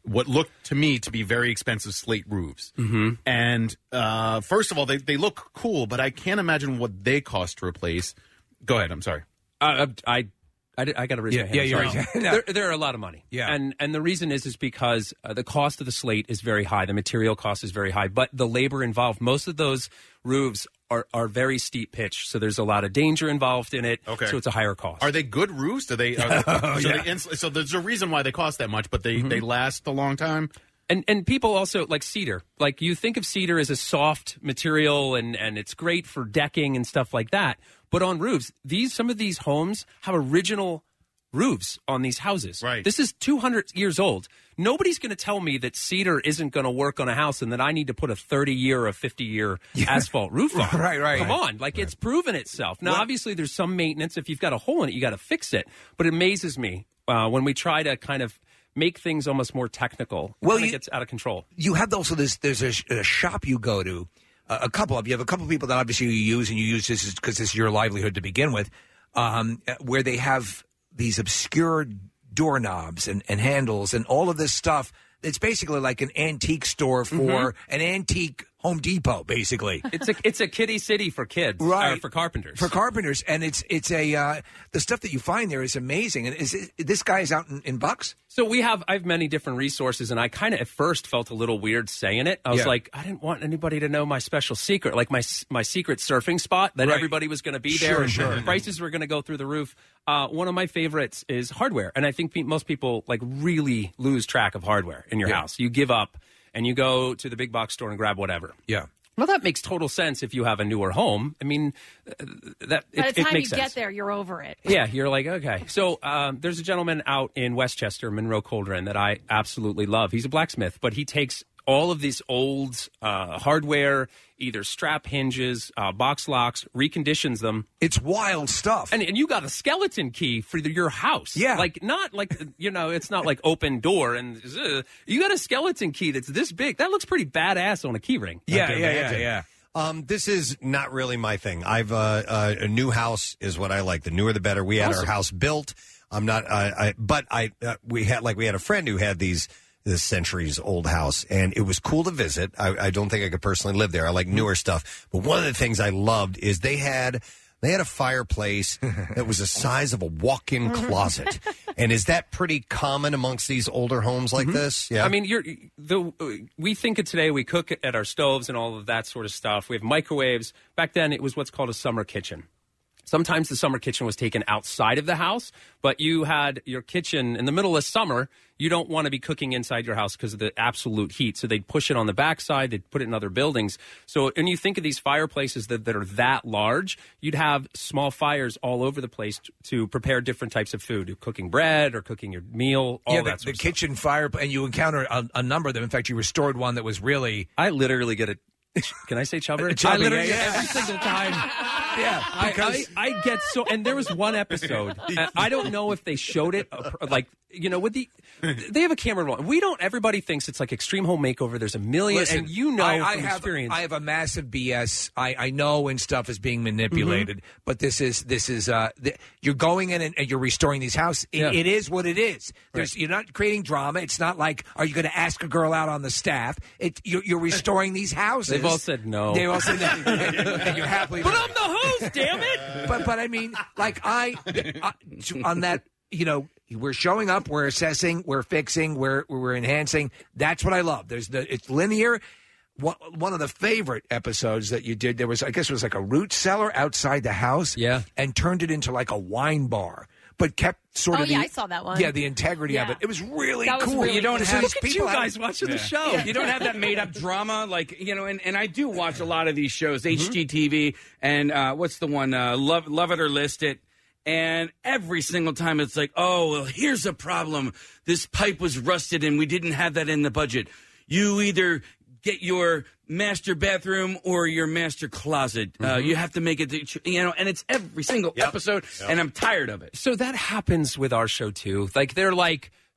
what looked to me to be very expensive slate roofs. Mm-hmm. And uh, first of all, they, they look cool, but I can't imagine what they cost to replace. Go ahead. I'm sorry. Uh, I I, I got to raise Yeah, my hand. yeah, you're Sorry. right. No. They're, they're a lot of money. Yeah. And and the reason is is because uh, the cost of the slate is very high. The material cost is very high, but the labor involved, most of those roofs are, are very steep pitch. So there's a lot of danger involved in it. Okay. So it's a higher cost. Are they good roofs? Do they? Are they Oh, so, yeah. they ins- so there's a reason why they cost that much, but they, Mhm. they last a long time. And and people also like cedar. Like you think of cedar as a soft material and, and it's great for decking and stuff like that. But on roofs, these some of these homes have original roofs on these houses. Right. This is two hundred years old. Nobody's going to tell me that cedar isn't going to work on a house and that I need to put a thirty-year or fifty-year asphalt roof on. Right, right. Come on. Like, it's proven itself. Now, obviously, there's some maintenance. If you've got a hole in it, you got to fix it. But it amazes me uh, when we try to kind of make things almost more technical. Well, it you- gets out of control. You have also this. There's a, sh- a shop you go to. Uh, a couple of you have a couple of people that obviously you use, and you use this because this is your livelihood to begin with. Um, where they have these obscure doorknobs and, and handles and all of this stuff. It's basically like an antique store for Mhm. an antique Home Depot, basically. It's a it's a kiddie city for kids, Right. uh, for carpenters. For carpenters, and it's it's a uh, the stuff that you find there is amazing. And is it, this guy is out in, in Bucks? So we have I have many different resources, and I kind of at first felt a little weird saying it. I was Yeah. like, I didn't want anybody to know my special secret, like my s- my secret surfing spot that Right. everybody was going to be there. Sure, and sure. Prices were going to go through the roof. Uh, one of my favorites is hardware, and I think pe- most people like really lose track of hardware in your Yeah. house. You give up, and you go to the big box store and grab whatever. Yeah. Well, that makes total sense if you have a newer home. I mean, uh, that By it, the it time you makes sense. get there, you're over it. Yeah, you're like, okay. So um, there's a gentleman out in Westchester, Monroe Coldren, that I absolutely love. He's a blacksmith, but he takes all of these old uh, hardware, either strap hinges, uh, box locks, reconditions them. It's wild stuff. And, and you got a skeleton key for the, your house. Yeah. Like, not like, you know, it's not like open door. And uh, you got a skeleton key that's this big. That looks pretty badass on a key ring. I can imagine. Um, this is not really my thing. I've uh, uh, a new house is what I like. The newer, the better. We had Awesome. our house built. I'm not. Uh, I but I uh, we had like we had a friend who had these this centuries old house, and it was cool to visit. I, I don't think I could personally live there. I like newer stuff. But one of the things I loved is they had. They had a fireplace that was the size of a walk-in closet. And is that pretty common amongst these older homes like this? Yeah. I mean, you're the we think of today. We cook at our stoves and all of that sort of stuff. We have microwaves. Back then, it was what's called a summer kitchen. Sometimes the summer kitchen was taken outside of the house, but you had your kitchen in the middle of summer. You don't want to be cooking inside your house because of the absolute heat. So they'd push it on the backside. They'd put it in other buildings. So when you think of these fireplaces that, that are that large, you'd have small fires all over the place t- to prepare different types of food, cooking bread or cooking your meal, all yeah, that the, sort the kitchen fire, and you encounter a, a number of them. In fact, you restored one that was really. I literally get it. Can I say chubber? Chubby, I literally yeah, yeah. every single time. Yeah, I, because- I, I get so, and there was one episode. And I don't know if they showed it, uh, like you know, with the they have a camera roll. We don't. Everybody thinks it's like Extreme Home Makeover. There's a million, Listen, and you know I, I from have, experience. I have a massive B S. I, I know when stuff is being manipulated, Mm-hmm. but this is this is uh, th- you're going in and, and you're restoring these houses. It, Yeah. it is what it is. There's, You're not creating drama. It's not like are you going to ask a girl out on the staff? It you're, you're restoring these houses. They've all said no. They all said no, and, and you're happily. But I'm the host. Damn it. But but I mean, like I, I on that, you know, we're showing up, we're assessing, we're fixing, we're we're enhancing. That's what I love. There's the it's linear. One, one of the favorite episodes that you did, there was I guess it was like a root cellar outside the house, yeah, and turned it into like a wine bar, but kept sort Oh, of yeah, the, I saw that one. Yeah, the integrity of Yeah. it. It was really That was cool. really you don't cool. have Look at you people have- guys watching the Yeah. show. You don't have that made up drama, like you know, and, and I do watch a lot of these shows, Mm-hmm. H G T V, and uh, what's the one, uh, Love Love It or List It, and every single time it's like, oh, well, here's a problem. This pipe was rusted, and we didn't have that in the budget. You either get your master bathroom or your master closet. Uh, Mm-hmm. you have to make it, you know, and it's every single episode, and I'm tired of it. So that happens with our show too. Like they're like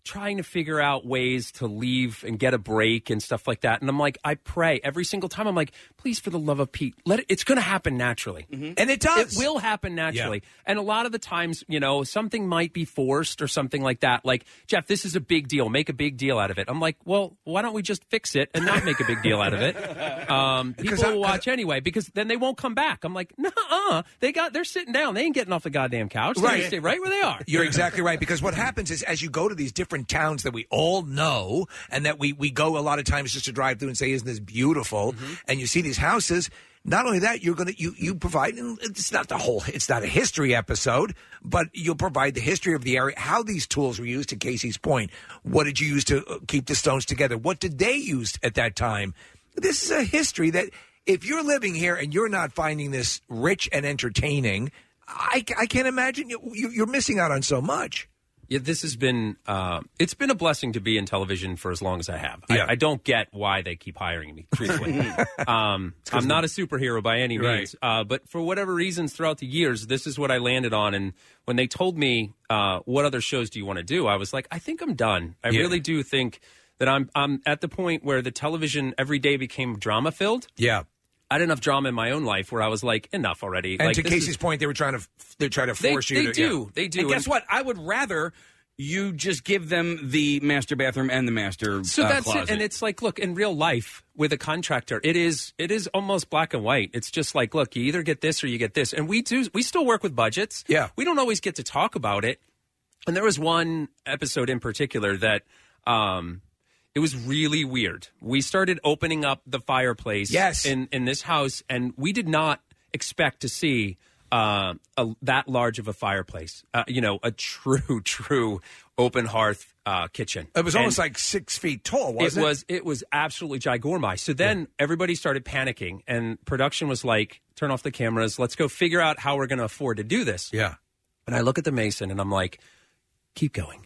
trying to figure out ways to leave and get a break and stuff like that. And I'm like, I pray every single time. I'm like, please, for the love of Pete, let it, it's going to happen naturally. Mm-hmm. And it does. It will happen naturally. Yeah. And a lot of the times, you know, something might be forced or something like that. Like, Jeff, this is a big deal. Make a big deal out of it. I'm like, well, why don't we just fix it and not make a big deal out of it? Um, people I, will watch anyway because then they won't come back. I'm like, nuh-uh. They got, they're sitting down. They ain't getting off the goddamn couch. They're Right. gonna stay right where they are. You're exactly right, because what happens is as you go to these different towns that we all know and that we, we go a lot of times just to drive through and say, isn't this beautiful? Mm-hmm. And you see these houses. Not only that, you're going to you you provide. And it's not the whole. It's not a history episode, but you'll provide the history of the area, how these tools were used. To Casey's point, what did you use to keep the stones together? What did they use at that time? This is a history that if you're living here and you're not finding this rich and entertaining, I, I can't imagine you, you, you're missing out on so much. Yeah, this has been, uh, it's been a blessing to be in television for as long as I have. Yeah. I, I don't get why they keep hiring me, truthfully. um, I'm not a superhero by any Right. means, uh, but for whatever reasons throughout the years, this is what I landed on. And when they told me, uh, what other shows do you want to do? I was like, I think I'm done. I Yeah. really do think that I'm, I'm at the point where the television every day became drama filled. Yeah. I had enough drama in my own life where I was like, enough already. And like, to this Casey's is- point, they were trying to they try to They, force you. they to, do. yeah. They do. And guess what? I would rather you just give them the master bathroom and the master So uh, that's closet. it. And it's like, look, in real life with a contractor, it is it is almost black and white. It's just like, look, you either get this or you get this. And we do we still work with budgets. Yeah. We don't always get to talk about it. And there was one episode in particular that um it was really weird. We started opening up the fireplace Yes. in, in this house, and we did not expect to see uh, a, that large of a fireplace. Uh, you know, a true, true open hearth uh, kitchen. It was almost And like six feet tall, wasn't it? it was it was absolutely gigormai. So then everybody started panicking, and production was like, "Turn off the cameras. Let's go figure out how we're going to afford to do this." Yeah. And I look at the mason, and I'm like, "Keep going."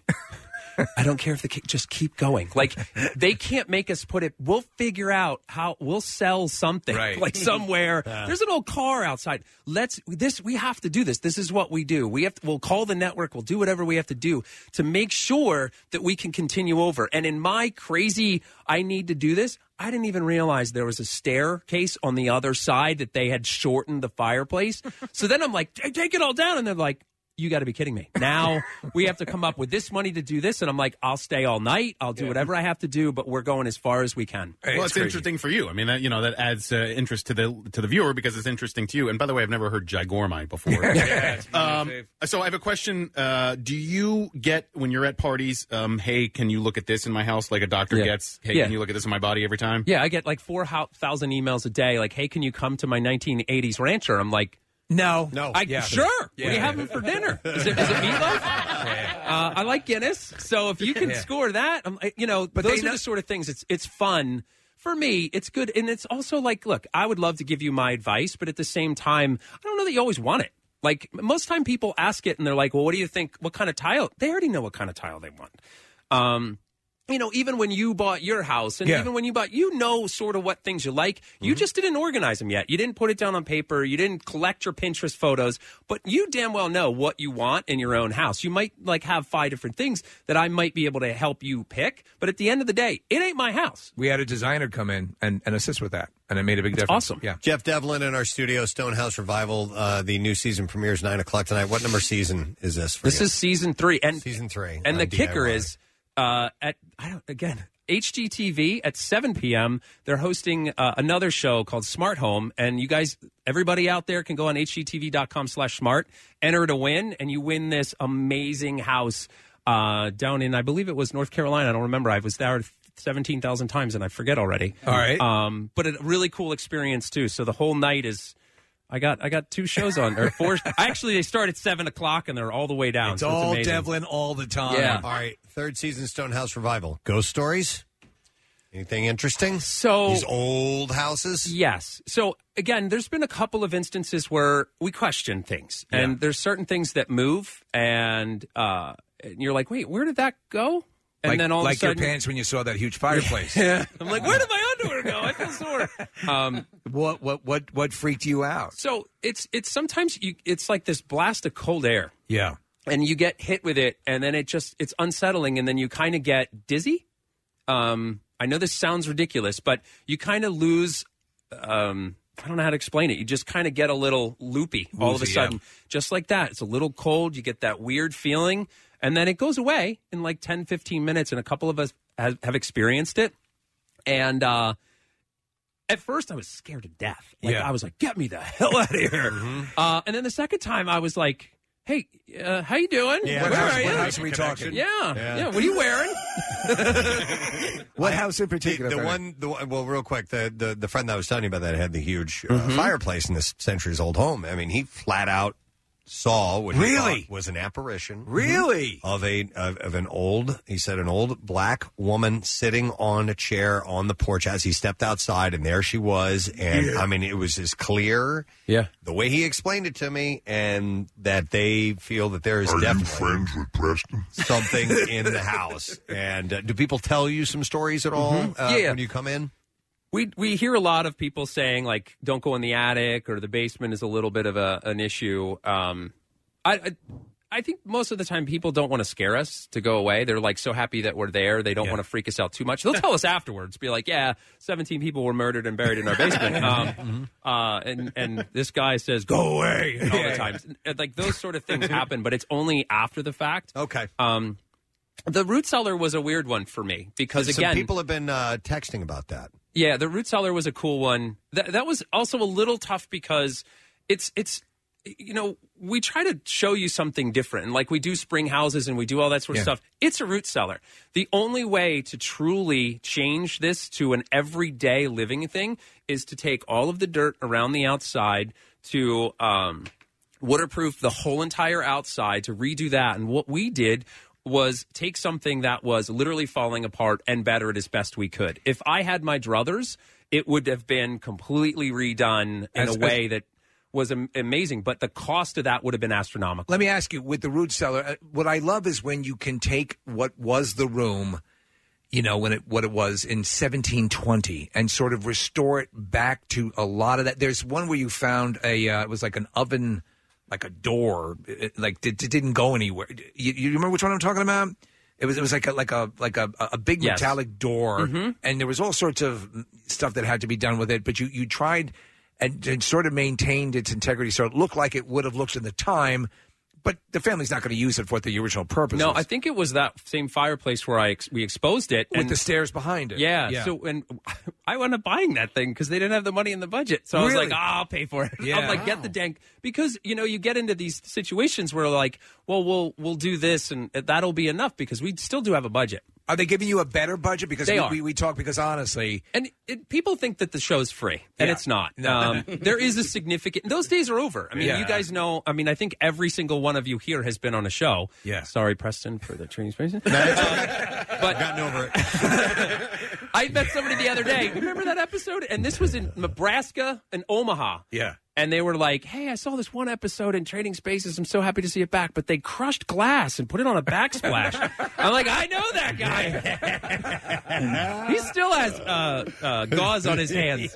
I don't care if the ki- just keep going. Like they can't make us put it. We'll figure out how we'll sell something Right. like somewhere. Yeah. There's an old car outside. Let's this. We have to do this. This is what we do. We have. To, we'll call the network. We'll do whatever we have to do to make sure that we can continue over. And in my crazy, I need to do this. I didn't even realize there was a staircase on the other side that they had shortened the fireplace. So then I'm like, take it all down, and they're like, you got to be kidding me. Now we have to come up with this money to do this. And I'm like, I'll stay all night. I'll do whatever I have to do, but we're going as far as we can. Well, it's, interesting for you. I mean, that, you know, that adds uh, interest to the to the viewer because it's interesting to you. And by the way, I've never heard Jigormai before. um, so I have a question. Uh, do you get, when you're at parties, um, hey, can you look at this in my house like a doctor Yeah. gets? Hey, Yeah. can you look at this in my body every time? Yeah, I get like four thousand emails a day. Like, hey, can you come to my nineteen eighties rancher? I'm like, No. no. I, Yeah. Sure. Yeah. What are you having for dinner? Is it, is it meatloaf? Uh, I like Guinness. So if you can Yeah. score that, I'm, you know, But those they are know- the sort of things. It's it's fun. For me, it's good. And it's also like, look, I would love to give you my advice, but at the same time, I don't know that you always want it. Like most time people ask it and they're like, well, what do you think? What kind of tile? They already know what kind of tile they want. Um, you know, even when you bought your house and Yeah. even when you bought, you know sort of what things you like. You just didn't organize them yet. You didn't put it down on paper. You didn't collect your Pinterest photos, but you damn well know what you want in your own house. You might like have five different things that I might be able to help you pick, but at the end of the day, it ain't my house. We had a designer come in and, and assist with that, and it made a big difference. awesome. Yeah. Jeff Devlin in our studio, Stonehouse Revival. Uh, the new season premieres nine o'clock tonight. What number season is this for This you? is season three. And season three. And on the kicker D I Y. is uh, at I don't again H G T V at seven p.m. They're hosting uh, another show called Smart Home, and you guys, everybody out there, can go on H G T V dot com slash smart, enter to win, and you win this amazing house uh, down in I believe it was North Carolina. I don't remember. I was there seventeen thousand times, and I forget already. All right. Um, but a really cool experience too. So the whole night is. I got I got two shows on or four. Actually, they start at seven o'clock and they're all the way down. It's so all amazing. Devlin all the time. Yeah. All right, third season Stonehouse Revival. Ghost stories? Anything interesting? So These old houses? Yes. So again, there's been a couple of instances where we question things, and Yeah. there's certain things that move, and uh, and you're like, wait, where did that go? And like, then all like of a sudden, your pants when you saw that huge fireplace. yeah. I'm like, where did my underwear go? I feel sore. Um, what what what what freaked you out? so it's it's sometimes you it's like this blast of cold air. Yeah. and you get hit with it, and then it just it's unsettling, and then you kind of get dizzy. Um, I know this sounds ridiculous, but you kind of lose. Um, I don't know how to explain it. You just kind of get a little loopy all of a Woozy, sudden, yeah. just like that. It's a little cold. You get that weird feeling, and then it goes away in like ten, fifteen minutes. And a couple of us have, have experienced it. And uh, at first, I was scared to death. Like, Yeah. I was like, "Get me the hell out of here!" Mm-hmm. uh, and then the second time, I was like, "Hey, uh, how you doing? Yeah, Where what house- are you? what house are we talking? Yeah, Yeah. yeah. What are you wearing?" What house in particular? The, the Fred? one, the one, well, real quick, the, the the friend that I was telling you about that had the huge uh, Mhm. fireplace in this centuries old home. I mean, he flat out saw what he Really? thought was an apparition. Really? Of a of, of an old, he said, an old black woman sitting on a chair on the porch as he stepped outside, and there she was. And Yeah. I mean, it was as clear, yeah, the way he explained it to me, and that they feel that there is Are you definitely friends with Preston? something in the house. And uh, do people tell you some stories at all Mhm. uh, Yeah. when you come in? We we hear a lot of people saying, like, don't go in the attic, or the basement is a little bit of a, an issue. Um, I, I I think most of the time people don't want to scare us to go away. They're like so happy that we're there. They don't want to freak us out too much. They'll tell us afterwards, be like, yeah, seventeen people were murdered and buried in our basement. Um, uh, and, and this guy says, go away all the time. And, like, those sort of things happen, but it's only after the fact. Okay. Um, the root cellar was a weird one for me because, Some again, people have been uh, texting about that. yeah, the root cellar was a cool one. That that was also a little tough because it's it's you know, we try to show you something different, and like we do spring houses and we do all that sort of Yeah. stuff. It's a root cellar. The only way to truly change this to an everyday living thing is to take all of the dirt around the outside, to um, waterproof the whole entire outside, to redo that. And what we did was take something that was literally falling apart and better it as best we could. If I had my druthers, it would have been completely redone in As- a way that was am- amazing, but the cost of that would have been astronomical. Let me ask you, with the root cellar, uh, what I love is when you can take what was the room, you know, when it what it was in seventeen twenty, and sort of restore it back to a lot of that. There's one where you found a, uh, it was like an oven, like a door, it, like it, it didn't go anywhere. You, you remember which one I'm talking about? It was it was like a like a like a a big Yes. metallic door, Mhm. and there was all sorts of stuff that had to be done with it. But you you tried and, and sort of maintained its integrity, so it looked like it would have looked in the time. But the family's not going to use it for what the original purpose No, is. I think it was that same fireplace where I ex- we exposed it With and the stairs behind it. Yeah, Yeah. So and I wound up buying that thing because they didn't have the money in the budget. So I was Really? like, oh, I'll pay for it. Yeah. I'm like, get the dank, because you know you get into these situations where like, well, we'll we'll do this and that'll be enough because we still do have a budget. Are they giving you a better budget? Because They we, are. we, we talk because honestly, And it, people think that the show's free, and Yeah. it's not. No. Um, there is a significant. Those days are over. I mean, Yeah. you guys know. I mean, I think every single one of you here has been on a show. Yeah. Sorry, Preston, for the training space. But gotten over it. I met somebody the other day. Remember that episode? And this was in Nebraska and Omaha. yeah. And they were like, hey, I saw this one episode in Trading Spaces. I'm so happy to see it back. But they crushed glass and put it on a backsplash. I'm like, I know that guy. He still has uh, uh, gauze on his hands.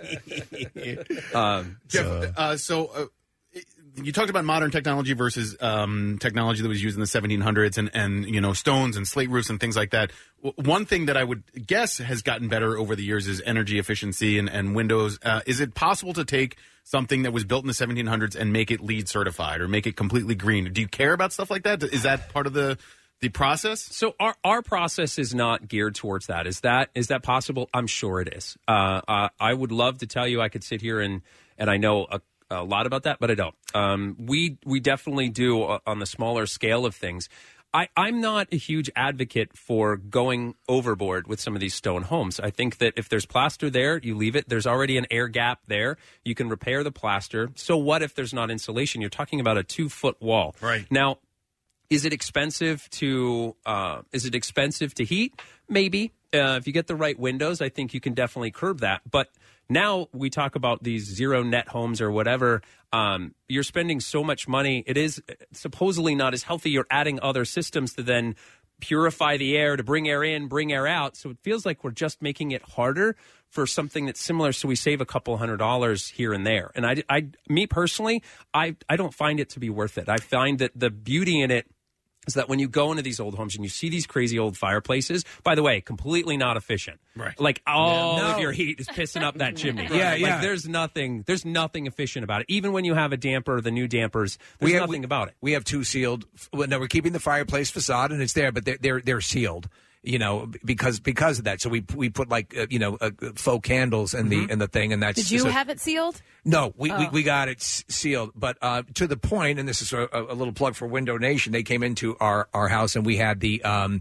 Um, Jeff, uh, so uh, you talked about modern technology versus um, technology that was used in the seventeen hundreds, and, and you know, stones and slate roofs and things like that. W- one thing that I would guess has gotten better over the years is energy efficiency and, and windows. Uh, is it possible to take something that was built in the seventeen hundreds and make it LEED certified or make it completely green? Do you care about stuff like that? Is that part of the the process? So our our process is not geared towards that. Is that is that possible? I'm sure it is. Uh, uh, I would love to tell you I could sit here and and I know a, a lot about that, but I don't. Um, we we definitely do uh, on the smaller scale of things. I, I'm not a huge advocate for going overboard with some of these stone homes. I think that if there's plaster there, you leave it. There's already an air gap there. You can repair the plaster. So what if there's not insulation? You're talking about a two-foot wall. Right. Now, is it expensive to uh, is it expensive to heat? Maybe. Uh, if you get the right windows, I think you can definitely curb that. But now we talk about these zero net homes or whatever. Um, you're spending so much money. It is supposedly not as healthy. You're adding other systems to then purify the air, to bring air in, bring air out. So it feels like we're just making it harder for something that's similar. So we save a couple hundred dollars here and there. And I, I me personally, I, I don't find it to be worth it. I find that the beauty in it is that when you go into these old homes and you see these crazy old fireplaces, by the way, completely not efficient. Right. Like all Yeah. of No. your heat is pissing up that chimney. Yeah, like, yeah. There's nothing. There's nothing efficient about it. Even when you have a damper, the new dampers, there's We have- nothing about it. We have two sealed. Well, no, we're keeping the fireplace facade, and it's there, but they're they're, they're sealed. You know, because because of that. So we we put like uh, you know uh, faux candles in the in the thing, and that's Did you so- have it sealed? No, we, we, Oh. we got it s- sealed, but uh, to the point, and this is a, a little plug for Window Nation. They came into our, our house, and we had the um,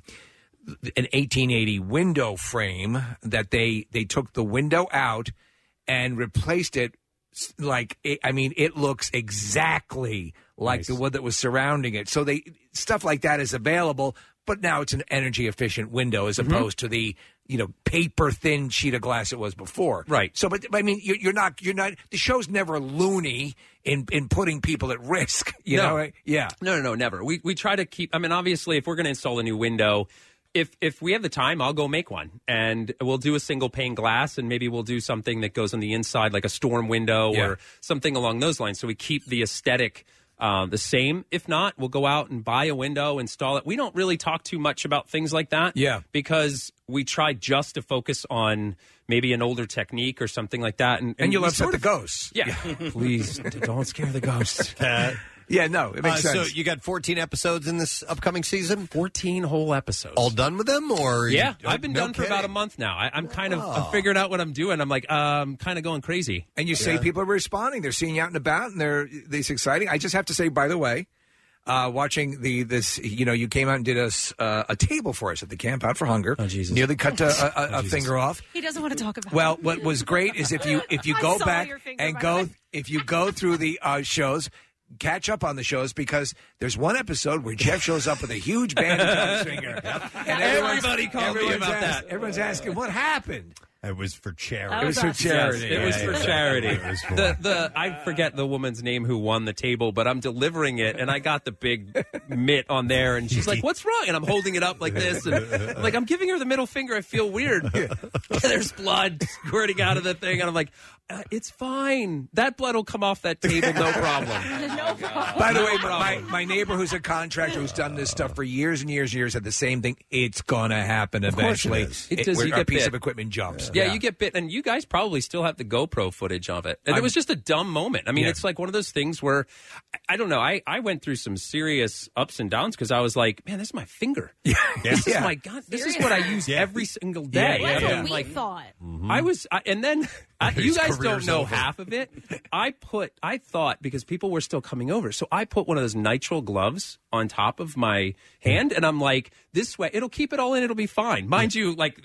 an eighteen eighty window frame that they they took the window out and replaced it. s- Like it, I mean, it looks exactly like the wood that was surrounding it. So they stuff like that is available, but now it's an energy efficient window as opposed to the you know paper thin sheet of glass it was before. Right. So, but I mean, you're, you're not you're not. The show's never loony in in putting people at risk. You No. know, right? Yeah. No, no, no, never. We we try to keep. I mean, obviously, if we're going to install a new window, if if we have the time, I'll go make one, and we'll do a single pane glass, and maybe we'll do something that goes on the inside, like a storm window Yeah. or something along those lines. So we keep the aesthetic uh, the same. If not, we'll go out and buy a window, install it. We don't really talk too much about things like that, Yeah. because we try just to focus on maybe an older technique or something like that. And, And you'll we upset sort the of- ghosts. Yeah, please don't scare the ghosts. Yeah, no, it makes Uh, sense. So you got fourteen episodes in this upcoming season? fourteen whole episodes. All done with them? Or Yeah, you- I've been no done for about a kidding. month now. I, I'm kind of Oh. I'm figuring out what I'm doing. I'm like, um, kind of going crazy. And you say people are responding. They're seeing you out and about, and they're it's exciting. I just have to say, by the way, uh, watching the this, you know, you came out and did us uh, a table for us at the Camp Out for Hunger. Oh, Jesus! Nearly cut a, a, a finger off. He doesn't want to talk about Well, it. what was great is if you if you I go saw back your finger, and by go the way. if you go through the uh, shows. Catch up on the shows because there's one episode where Jeff shows up with a huge bandage on his finger. And everyone's- Everybody called me everyone's about asked- that. Everyone's asking what happened. It was for charity. It was for charity. Yes, it was Yeah, for yeah, charity. it was for- The the I forget the woman's name who won the table, but I'm delivering it, and I got the big mitt on there, and she's like, "What's wrong?" And I'm holding it up like this, and I'm like I'm giving her the middle finger. I feel weird. There's blood squirting out of the thing, and I'm like, uh, "It's fine. That blood will come off that table, no problem." no problem. By the No way, my, problem. my neighbor who's a contractor who's done this stuff for years and years and years said the same thing. It's gonna happen Of course it eventually. is. It does, where you a get piece bit. of equipment jumps. Yeah, you get bit, and you guys probably still have the GoPro footage of it. And it I'm- was just a dumb moment. I mean, Yeah. it's like one of those things where I, I don't know. I, I went through some serious ups and downs because I was like, man, this is my finger. Yeah. This Yeah. is my God. This is what I use every single day. That's I what mean, we like, thought. I was, I, and then I, you His guys don't career's know over. half of it. I put, I thought because people were still coming over, so I put one of those nitrile gloves on top of my hand, and I'm like, this way, it'll keep it all in. It'll be fine, mind you. Like.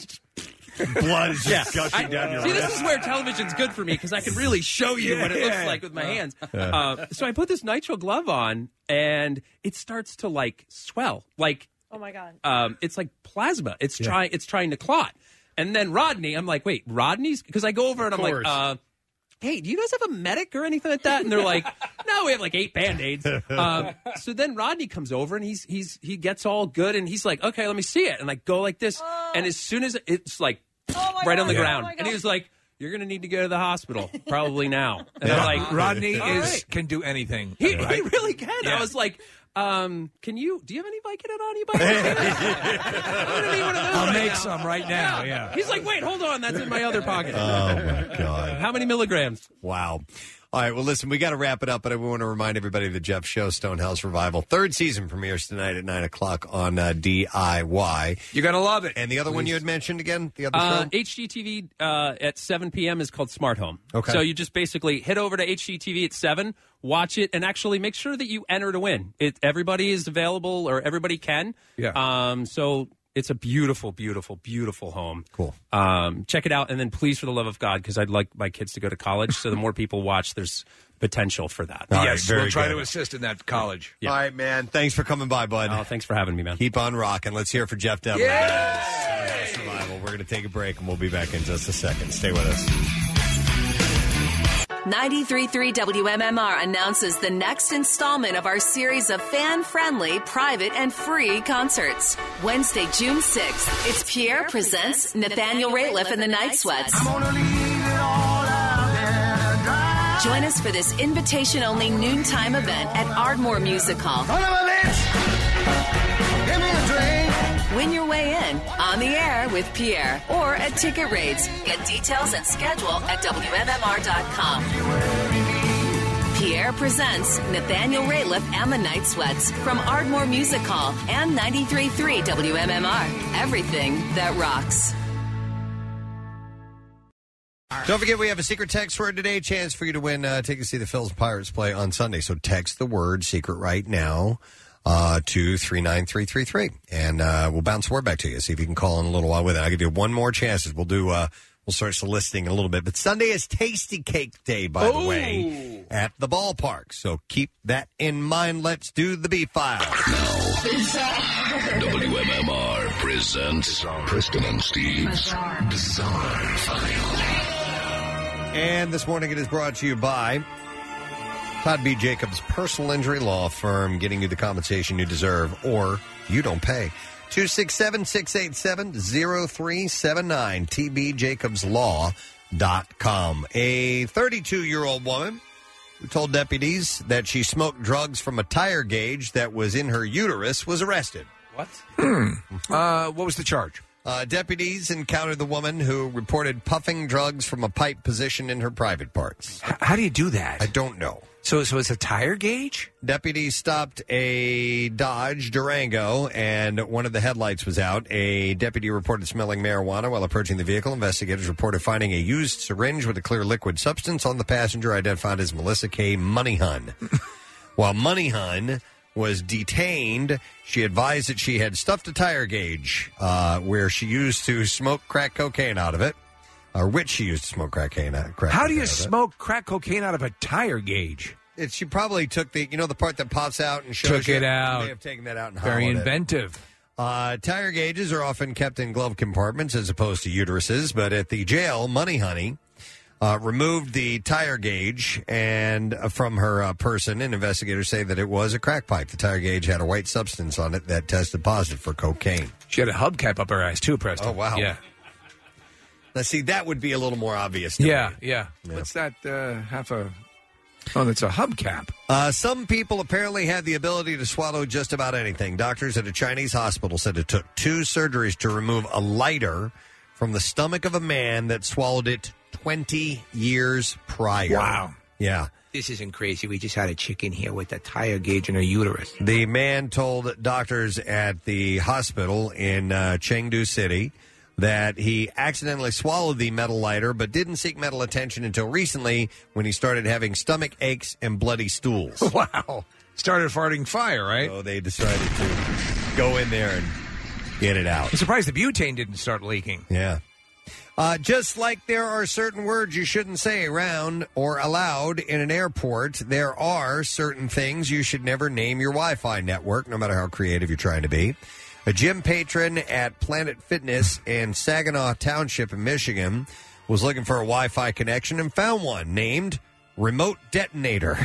Blood is Yeah. just gushing I- down your See, wrist. this is where television's good for me because I can really show you what it looks like with my hands. Uh, so I put this nitrile glove on, and it starts to like swell, like Oh my God. um, it's like plasma. It's trying, it's trying to clot. And then Rodney, I'm like, wait, Rodney's? Because I go over and I'm like, course. uh, hey, do you guys have a medic or anything like that? And they're like, no, we have like eight Band-Aids. Um, so then Rodney comes over and he's he's he gets all good and he's like, okay, let me see it. And I go like this, and as soon as it's like right on the God. ground, Oh my and he was like, you're gonna need to go to the hospital probably now. And I'm like, Rodney all is right. can do anything. He, right? he really can. Yeah. I was like, um, can you? Do you have any Vicodin on you? By any chance? I'm gonna need one of those I'll right make now. some right now. Yeah. He's like, wait, hold on, that's in my other pocket. Oh, my God. How many milligrams? Wow. All right, well, listen, we got to wrap it up, but I want to remind everybody of the Jeff Show, Stonehouse Revival. Third season premieres tonight at nine o'clock on uh, D I Y. You're going to love it. And the other one you had mentioned again? The other Uh, show? H G T V uh, at seven p.m. is called Smart Home. Okay. So you just basically hit over to H G T V at seven, watch it, and actually make sure that you enter to win. It Everybody is available, or everybody can. Yeah. Um, so it's a beautiful, beautiful, beautiful home. Cool. Um, check it out, and then please, for the love of God, because I'd like my kids to go to college, so the more people watch, there's potential for that. All right, yes, very we'll try good. to assist in that college. Yeah. All right, man. Thanks for coming by, bud. Oh, thanks for having me, man. Keep on rocking. Let's hear it for Jeff Devlin. Yay! Survival. We're going to take a break, and we'll be back in just a second. Stay with us. ninety-three point three W M M R announces the next installment of our series of fan-friendly, private, and free concerts. Wednesday, June sixth, it's Pierre presents Nathaniel Rateliff and the Night Sweats. Join us for this invitation-only noontime event at Ardmore Music Hall. Give me a drink. Win your way in, on the air with Pierre, or at Ticket Rates. Get details and schedule at W M M R dot com. Pierre presents Nathaniel Rateliff and the Night Sweats from Ardmore Music Hall and ninety-three point three W M M R. Everything that rocks. Don't forget, we have a secret text word today. Chance for you to win uh, tickets to see the Phil's Pirates play on Sunday. So text the word secret right now uh, to three nine three three three, and uh, we'll bounce the word back to you. See if you can call in a little while with it. I'll give you one more chance. We'll do. Uh, we'll start soliciting in a little bit. But Sunday is Tasty Cake Day, by the way, at the ballpark. So keep that in mind. Let's do the B-File. W M M R presents Preston and Steve's Bizarre File. And this morning it is brought to you by Todd B. Jacobs Personal Injury Law Firm, getting you the compensation you deserve or you don't pay. two six seven, six eight seven, zero three seven nine, T B Jacobs Law dot com. A thirty-two-year-old woman who told deputies that she smoked drugs from a tire gauge that was in her uterus was arrested. What? Hmm. Uh, what was the charge? Uh, deputies encountered the woman who reported puffing drugs from a pipe positioned in her private parts. H- how do you do that? I don't know. So, so it's a tire gauge? Deputies stopped a Dodge Durango, and one of the headlights was out. A deputy reported smelling marijuana while approaching the vehicle. Investigators reported finding a used syringe with a clear liquid substance on the passenger, identified as Melissa K. Moneyhun. While Moneyhun was detained, she advised that she had stuffed a tire gauge uh, where she used to smoke crack cocaine out of it, or which she used to smoke crack cocaine out. Crack How do you out of it. smoke crack cocaine out of a tire gauge? It, she probably took the, you know, the part that pops out and shows Took you? it out. She may have taken that out and Very hollowed it. inventive. Uh, tire gauges are often kept in glove compartments as opposed to uteruses, but at the jail, Money Honey uh, removed the tire gauge and uh, from her uh, person, and investigators say that it was a crack pipe. The tire gauge had a white substance on it that tested positive for cocaine. She had a hubcap up her ass, too, Preston. Oh, wow. Yeah. Now, see, that would be a little more obvious to Yeah, me. yeah, What's that? Uh, half a... Oh, that's a hubcap. Uh, some people apparently had the ability to swallow just about anything. Doctors at a Chinese hospital said it took two surgeries to remove a lighter from the stomach of a man that swallowed it twenty years prior. Wow. Yeah. This isn't crazy. We just had a chick in here with a tire gauge in her uterus. The man told doctors at the hospital in uh, Chengdu City that he accidentally swallowed the metal lighter but didn't seek medical attention until recently when he started having stomach aches and bloody stools. Wow. Started farting fire, right? So they decided to go in there and get it out. I'm surprised the butane didn't start leaking. Yeah. Uh, just like there are certain words you shouldn't say around or allowed in an airport, there are certain things you should never name your Wi-Fi network, no matter how creative you're trying to be. A gym patron at Planet Fitness in Saginaw Township in Michigan was looking for a Wi-Fi connection and found one named Remote Detonator.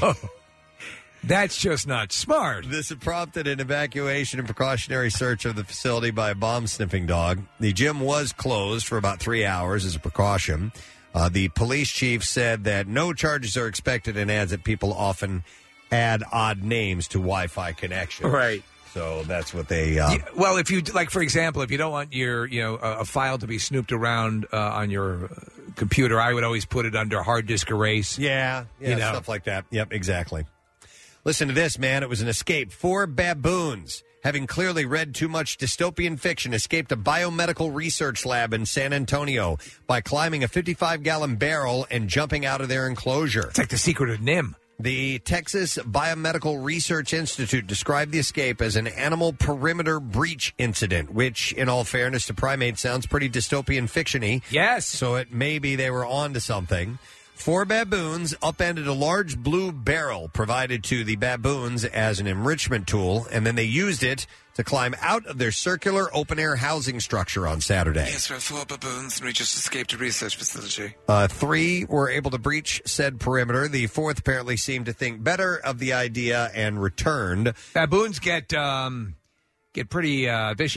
That's just not smart. This prompted an evacuation and precautionary search of the facility by a bomb-sniffing dog. The gym was closed for about three hours as a precaution. Uh, the police chief said that no charges are expected and adds that people often add odd names to Wi-Fi connections. Right. So that's what they... Uh, Yeah, well, if you, like, for example, if you don't want your, you know, a, a file to be snooped around uh, on your uh, computer, I would always put it under hard disk erase. Yeah, yeah, You know. stuff like that. Yep, exactly. Listen to this, man. It was an escape. Four baboons, having clearly read too much dystopian fiction, escaped a biomedical research lab in San Antonio by climbing a fifty-five gallon barrel and jumping out of their enclosure. It's like the secret of Nim. The Texas Biomedical Research Institute described the escape as an animal perimeter breach incident, which, in all fairness to primates, sounds pretty dystopian fiction-y. Yes. So it maybe they were on to something. Four baboons upended a large blue barrel provided to the baboons as an enrichment tool, and then they used it to climb out of their circular open-air housing structure on Saturday. Yes, we're four baboons, and we just escaped a research facility. Uh, three were able to breach said perimeter. The fourth apparently seemed to think better of the idea and returned. Baboons get um, get pretty uh, vicious.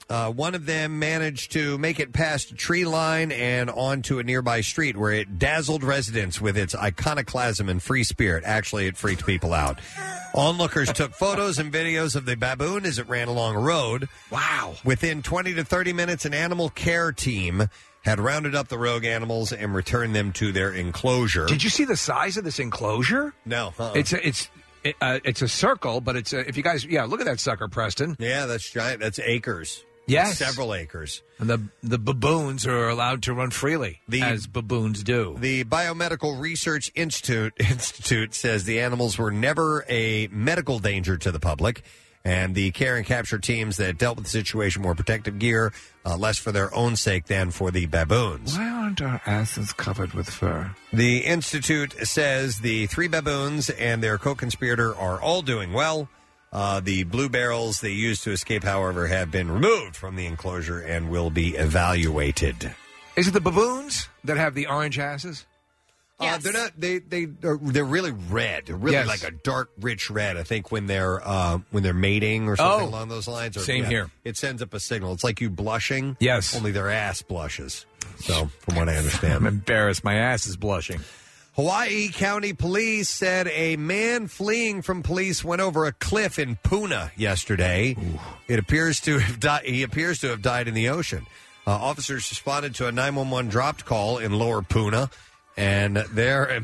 Uh, one of them managed to make it past a tree line and onto a nearby street where it dazzled residents with its iconoclasm and free spirit. Actually, it freaked people out. Onlookers took photos and videos of the baboon as it ran along a road. Wow. Within twenty to thirty minutes, an animal care team had rounded up the rogue animals and returned them to their enclosure. Did you see the size of this enclosure? No. Uh-uh. It's a, it's it, uh, it's a circle, but it's a, if you guys, yeah, look at that sucker, Preston. Yeah, that's giant. That's acres. Yes. Several acres. And the the baboons are allowed to run freely, The- as baboons do. The Biomedical Research Institute Institute says the animals were never a medical danger to the public, and the care and capture teams that dealt with the situation wore protective gear, uh, less for their own sake than for the baboons. Why aren't our asses covered with fur? The Institute says the three baboons and their co-conspirator are all doing well. Uh, the blue barrels they used to escape, however, have been removed from the enclosure and will be evaluated. Is it the baboons that have the orange asses? Uh, they're not. They they are, they're really red. They're really Yes. like a dark, rich red. I think when they're uh, when they're mating or something Oh. along those lines. Or, Same here. It sends up a signal. It's like you blushing. Yes. Only their ass blushes. So, from what I understand, I'm embarrassed. My ass is blushing. Hawaii County Police said a man fleeing from police went over a cliff in Puna yesterday. Ooh. It appears to have died. He appears to have died in the ocean. Uh, officers responded to a nine one one dropped call in Lower Puna, and there.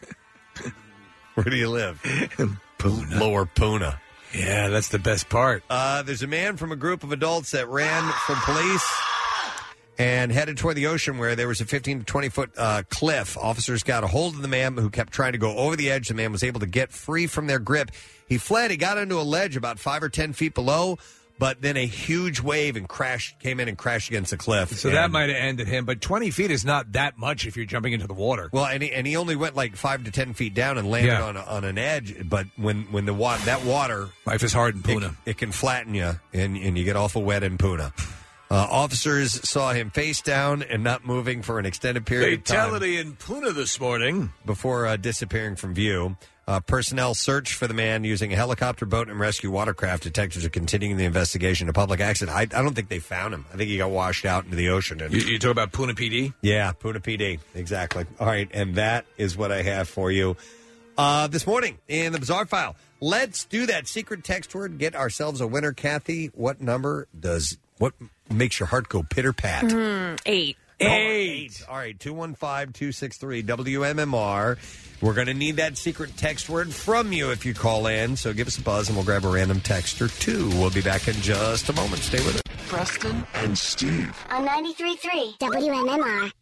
Where do you live? Puna. Lower Puna. Yeah, that's the best part. Uh, there's a man from a group of adults that ran from police and headed toward the ocean where there was a fifteen to twenty foot uh, cliff. Officers got a hold of the man who kept trying to go over the edge. The man was able to get free from their grip. He fled. He got onto a ledge about five or ten feet below, but then a huge wave and crashed came in and crashed against the cliff. So And- that might have ended him, but twenty feet is not that much if you're jumping into the water. Well, and he, and he only went like five to ten feet down and landed Yeah. on a, on an edge. But when when the water that water, life is hard in it, Puna. it can flatten you, and and you get awful wet in Puna. Uh, officers saw him face down and not moving for an extended period of time Fatality in Puna this morning. before uh, disappearing from view. Uh, personnel searched for the man using a helicopter, boat, and rescue watercraft. Detectives are continuing the investigation. A public accident. I, I don't think they found him. I think he got washed out into the ocean. And, You, you talk about Puna P D? yeah, Puna P D. Exactly. All right, and that is what I have for you uh, this morning in the Bizarre File. Let's do that secret text word. Get ourselves a winner. Kathy, what number does, what makes your heart go pitter-pat? Mm, eight. Eight. All right, two one five, two six three, W M M R. We're going to need that secret text word from you if you call in. So give us a buzz and we'll grab a random text or two. We'll be back in just a moment. Stay with us. Preston and Steve. On ninety-three point three W M M R.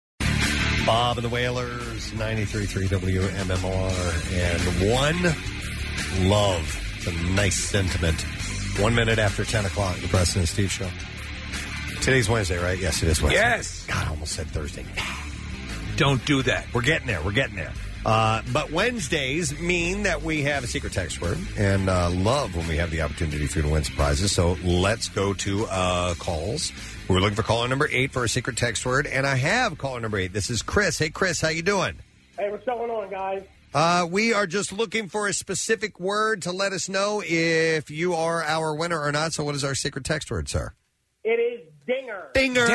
Bob and the Wailers, ninety-three point three W M M R, and one love. It's a nice sentiment. One minute after ten o'clock, the Preston and Steve Show. Today's Wednesday, right? Yes, it is Wednesday. Yes. God, I almost said Thursday. Don't do that. We're getting there. We're getting there. Uh, but Wednesdays mean that we have a secret text word, and uh, love when we have the opportunity for you to win some prizes. So let's go to uh, calls. We're looking for caller number eight for a secret text word, and I have caller number eight. This is Chris. Hey, Chris, how you doing? Hey, what's going on, guys? Uh, we are just looking for a specific word to let us know if you are our winner or not. So what is our secret text word, sir? It is dinger. Dinger.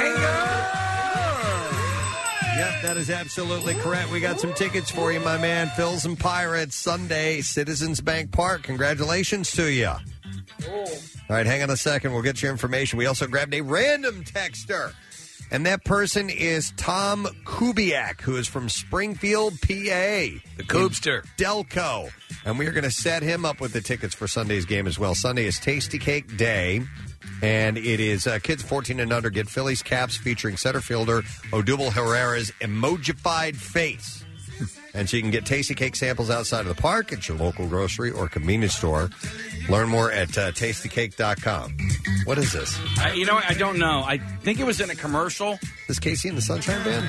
Yep, that is absolutely correct. We got some tickets for you, my man. Phil's and Pirates, Sunday, Citizens Bank Park. Congratulations to you. Cool. All right, hang on a second. We'll get your information. We also grabbed a random texter, and that person is Tom Kubiak, who is from Springfield, P A. The Coobster. Delco. And we are going to set him up with the tickets for Sunday's game as well. Sunday is Tasty Cake Day. And it is uh, kids fourteen and under get Phillies caps featuring center fielder Odubel Herrera's emojified face. And so you can get tasty cake samples outside of the park at your local grocery or convenience store. Learn more at uh, tasty cake dot com. What is this? I, you know, what? I don't know. I think it was in a commercial. This Casey and the Sunshine Band?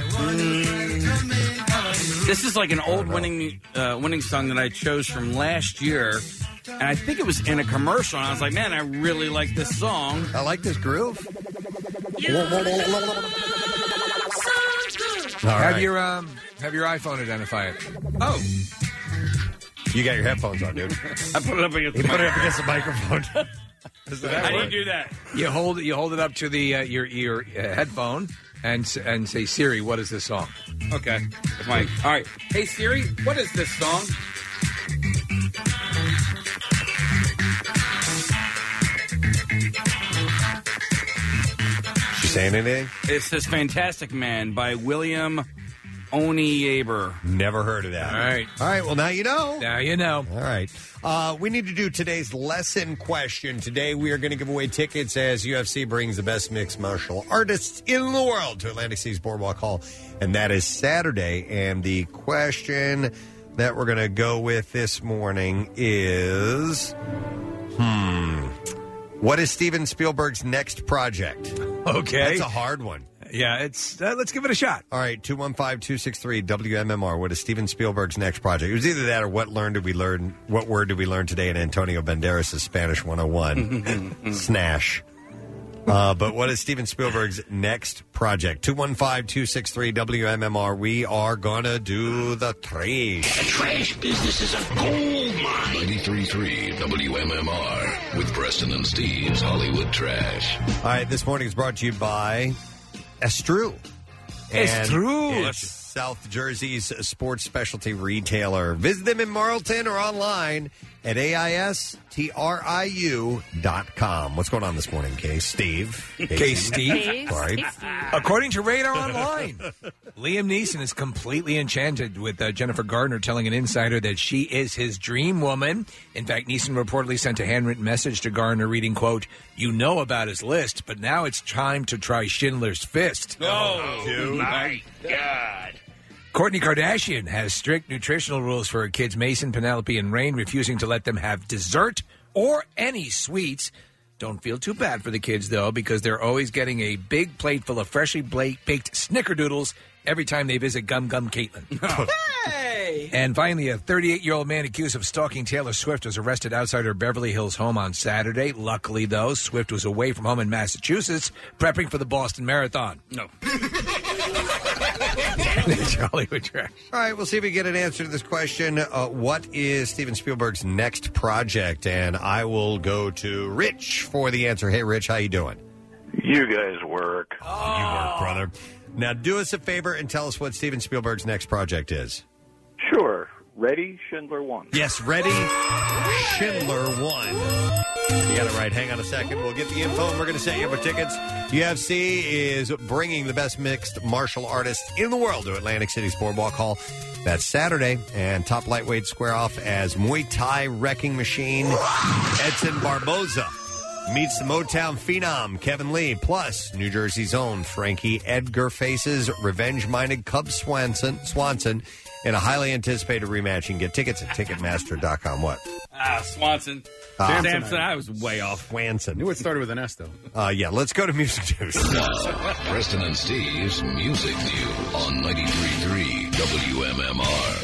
Mm, this is like an old winning uh, winning song that I chose from last year. And I think it was in a commercial. And I was like, man, I really like this song. I like this groove. Have right. your um, have your iPhone identify it. Oh, You got your headphones on, dude. I put it up against, You put it up against the microphone. How do you do that? You hold it. You hold it up to the uh, your your uh, headphone and s- and say, Siri, what is this song? Okay. That's my, all right. Hey, Siri, what is this song? She saying anything? It says Fantastic Man by William Onieber. Never heard of that. All right. All right, well, now you know. Now you know. All right. Uh, we need to do today's lesson question. Today we are going to give away tickets as U F C brings the best mixed martial artists in the world to Atlantic City's Boardwalk Hall, and that is Saturday. And the question that we're going to go with this morning is, hmm, what is Steven Spielberg's next project? Okay. That's a hard one. Yeah, it's. Uh, let's give it a shot. All right, two one five, two six three, W M M R. What is Steven Spielberg's next project? It was either that or what learn did we learn? What word did we learn today in Antonio Banderas' Spanish one oh one? Snash. Uh, but what is Steven Spielberg's next project? two one five, two six three, W M M R. We are going to do the trash. The trash business is a gold mine. ninety-three point three W M M R with Preston and Steve's Hollywood Trash. All right, this morning is brought to you by Estrue. Estrue. It's South Jersey's sports specialty retailer. Visit them in Marlton or online at A I S T R I U dot com. What's going on this morning, Case? Steve. Case Steve. Sorry. According to Radar Online, Liam Neeson is completely enchanted with uh, Jennifer Gardner telling an insider that she is his dream woman. In fact, Neeson reportedly sent a handwritten message to Gardner reading, quote, "You know about his list, but now it's time to try Schindler's Fist." Oh, dude. my God. Kourtney Kardashian has strict nutritional rules for her kids, Mason, Penelope, and Rain, refusing to let them have dessert or any sweets. Don't feel too bad for the kids, though, because they're always getting a big plate full of freshly baked snickerdoodles every time they visit Gum Gum Caitlin. Hey! And finally, a thirty-eight-year-old man accused of stalking Taylor Swift was arrested outside her Beverly Hills home on Saturday. Luckily, though, Swift was away from home in Massachusetts, prepping for the Boston Marathon. No. Hollywood Trash. All right, we'll see if we get an answer to this question. Uh, what is Steven Spielberg's next project? And I will go to Rich for the answer. Hey, Rich, how you doing? You guys work. You work, brother. Now, do us a favor and tell us what Steven Spielberg's next project is. Sure. Ready? Schindler one. Yes, ready? Schindler one. You got it right. Hang on a second. We'll get the info and we're going to set you up with tickets. U F C is bringing the best mixed martial artists in the world to Atlantic City's Boardwalk Hall. That's Saturday. And top lightweight square off as Muay Thai wrecking machine Edson Barboza meets the Motown phenom Kevin Lee, plus New Jersey's own Frankie Edgar faces revenge-minded Cub Swanson, Swanson in a highly anticipated rematch. You can get tickets at Ticketmaster dot com. What? Ah, Swanson. Ah. Samson, I was way off. Swanson. Knew it started with an S, though. Uh, yeah, let's go to music news. Now, Preston and Steve's Music News on ninety-three point three W M M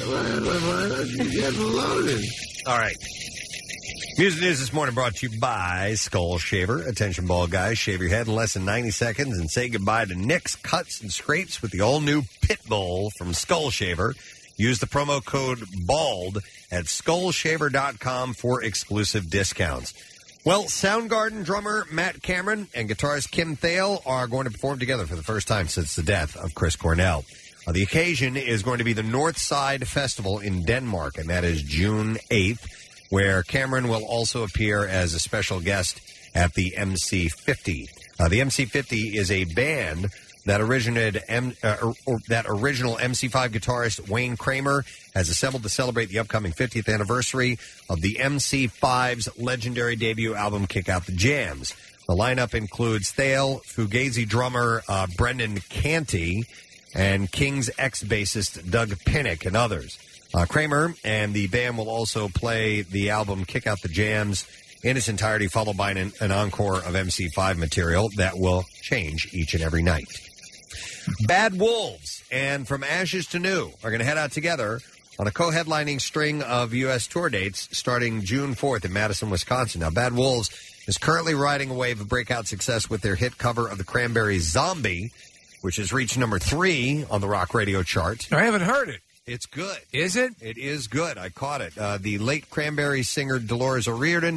R. All right. Music news this morning brought to you by Skull Shaver. Attention, bald guys. Shave your head in less than ninety seconds and say goodbye to nicks, cuts, and scrapes with the all-new Pitbull from Skull Shaver. Use the promo code BALD at skull shaver dot com for exclusive discounts. Well, Soundgarden drummer Matt Cameron and guitarist Kim Thale are going to perform together for the first time since the death of Chris Cornell. Uh, the occasion is going to be the North Side Festival in Denmark, and that is June eighth, where Cameron will also appear as a special guest at the M C fifty. Uh, the M C fifty is a band that originated M, uh, or, or that original M C five guitarist Wayne Kramer has assembled to celebrate the upcoming fiftieth anniversary of the M C five's legendary debut album, Kick Out the Jams. The lineup includes Thale, Fugazi drummer uh, Brendan Canty, and King's ex-bassist Doug Pinnick, and others. Uh, Kramer and the band will also play the album Kick Out the Jams in its entirety, followed by an, an encore of M C five material that will change each and every night. Bad Wolves and From Ashes to New are going to head out together on a co-headlining string of U S tour dates starting June fourth in Madison, Wisconsin. Now, Bad Wolves is currently riding a wave of breakout success with their hit cover of the Cranberries' Zombie, which has reached number three on the rock radio chart. I haven't heard it. It's good. Is it? It is good. I caught it. Uh, the late Cranberries singer Dolores O'Riordan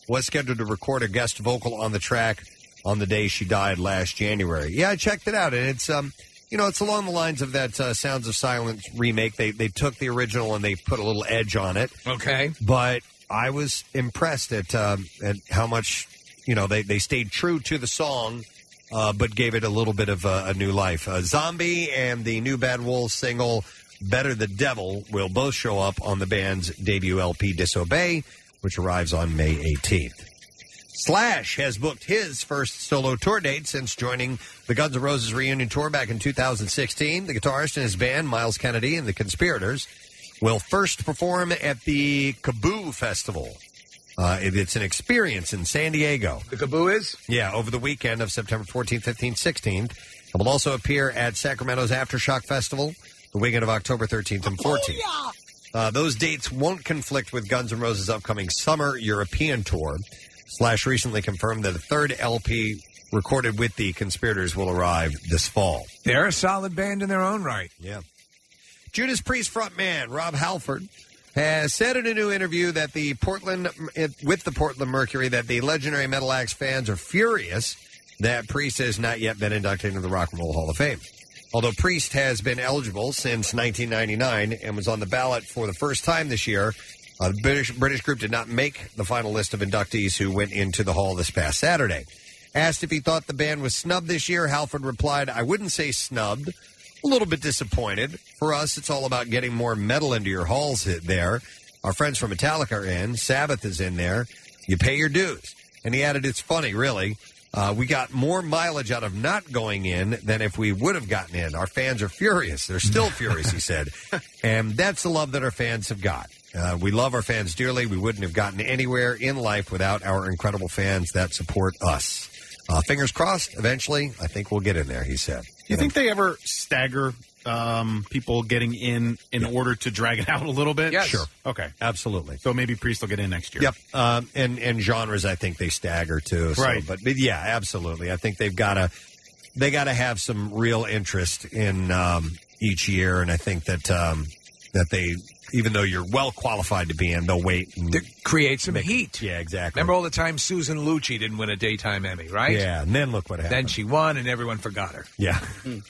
was scheduled to record a guest vocal on the track on the day she died last January. Yeah, I checked it out, and it's um, you know, it's along the lines of that uh, Sounds of Silence remake. They they took the original and they put a little edge on it. Okay, but I was impressed at um, at how much you know they they stayed true to the song. Uh, but gave it a little bit of uh, a new life. Uh, Zombie and the new Bad Wolves single, Better the Devil, will both show up on the band's debut L P, Disobey, which arrives on May eighteenth. Slash has booked his first solo tour date since joining the Guns N' Roses reunion tour back in two thousand sixteen. The guitarist and his band, Miles Kennedy and the Conspirators, will first perform at the Kaboo Festival. Uh, it, it's an experience in San Diego. The Kaboo is? Yeah, over the weekend of September fourteenth, fifteenth, sixteenth. It will also appear at Sacramento's Aftershock Festival the weekend of October thirteenth and fourteenth. Oh, yeah. uh, those dates won't conflict with Guns N' Roses' upcoming summer European tour. Slash recently confirmed that a third L P recorded with the Conspirators will arrive this fall. They're a solid band in their own right. Yeah. Judas Priest frontman Rob Halford has said in a new interview that the Portland with the Portland Mercury that the legendary Metal Acts fans are furious that Priest has not yet been inducted into the Rock and Roll Hall of Fame. Although Priest has been eligible since nineteen ninety-nine and was on the ballot for the first time this year, uh, the British, British group did not make the final list of inductees who went into the hall this past Saturday. Asked if he thought the band was snubbed this year, Halford replied, I wouldn't say snubbed. A little bit disappointed. For us, it's all about getting more metal into your halls there. Our friends from Metallica are in. Sabbath is in there. You pay your dues. And he added, it's funny, really. Uh, we got more mileage out of not going in than if we would have gotten in. Our fans are furious. They're still furious, he said. And that's the love that our fans have got. Uh, we love our fans dearly. We wouldn't have gotten anywhere in life without our incredible fans that support us. Uh, fingers crossed, eventually, I think we'll get in there, he said. Do you think they ever stagger um, people getting in in yeah. order to drag it out a little bit? Yes. Sure. Okay. Absolutely. So maybe Priest will get in next year. Yep. Um, and, and genres, I think they stagger, too. So, right. But, but, yeah, absolutely. I think they've got to they got to have some real interest in um, each year, and I think that um, that they, even though you're well qualified to be in, they'll wait. And to create some make, heat. Yeah, exactly. Remember all the time Susan Lucci didn't win a daytime Emmy, right? Yeah, and then look what happened. Then she won, and everyone forgot her. Yeah.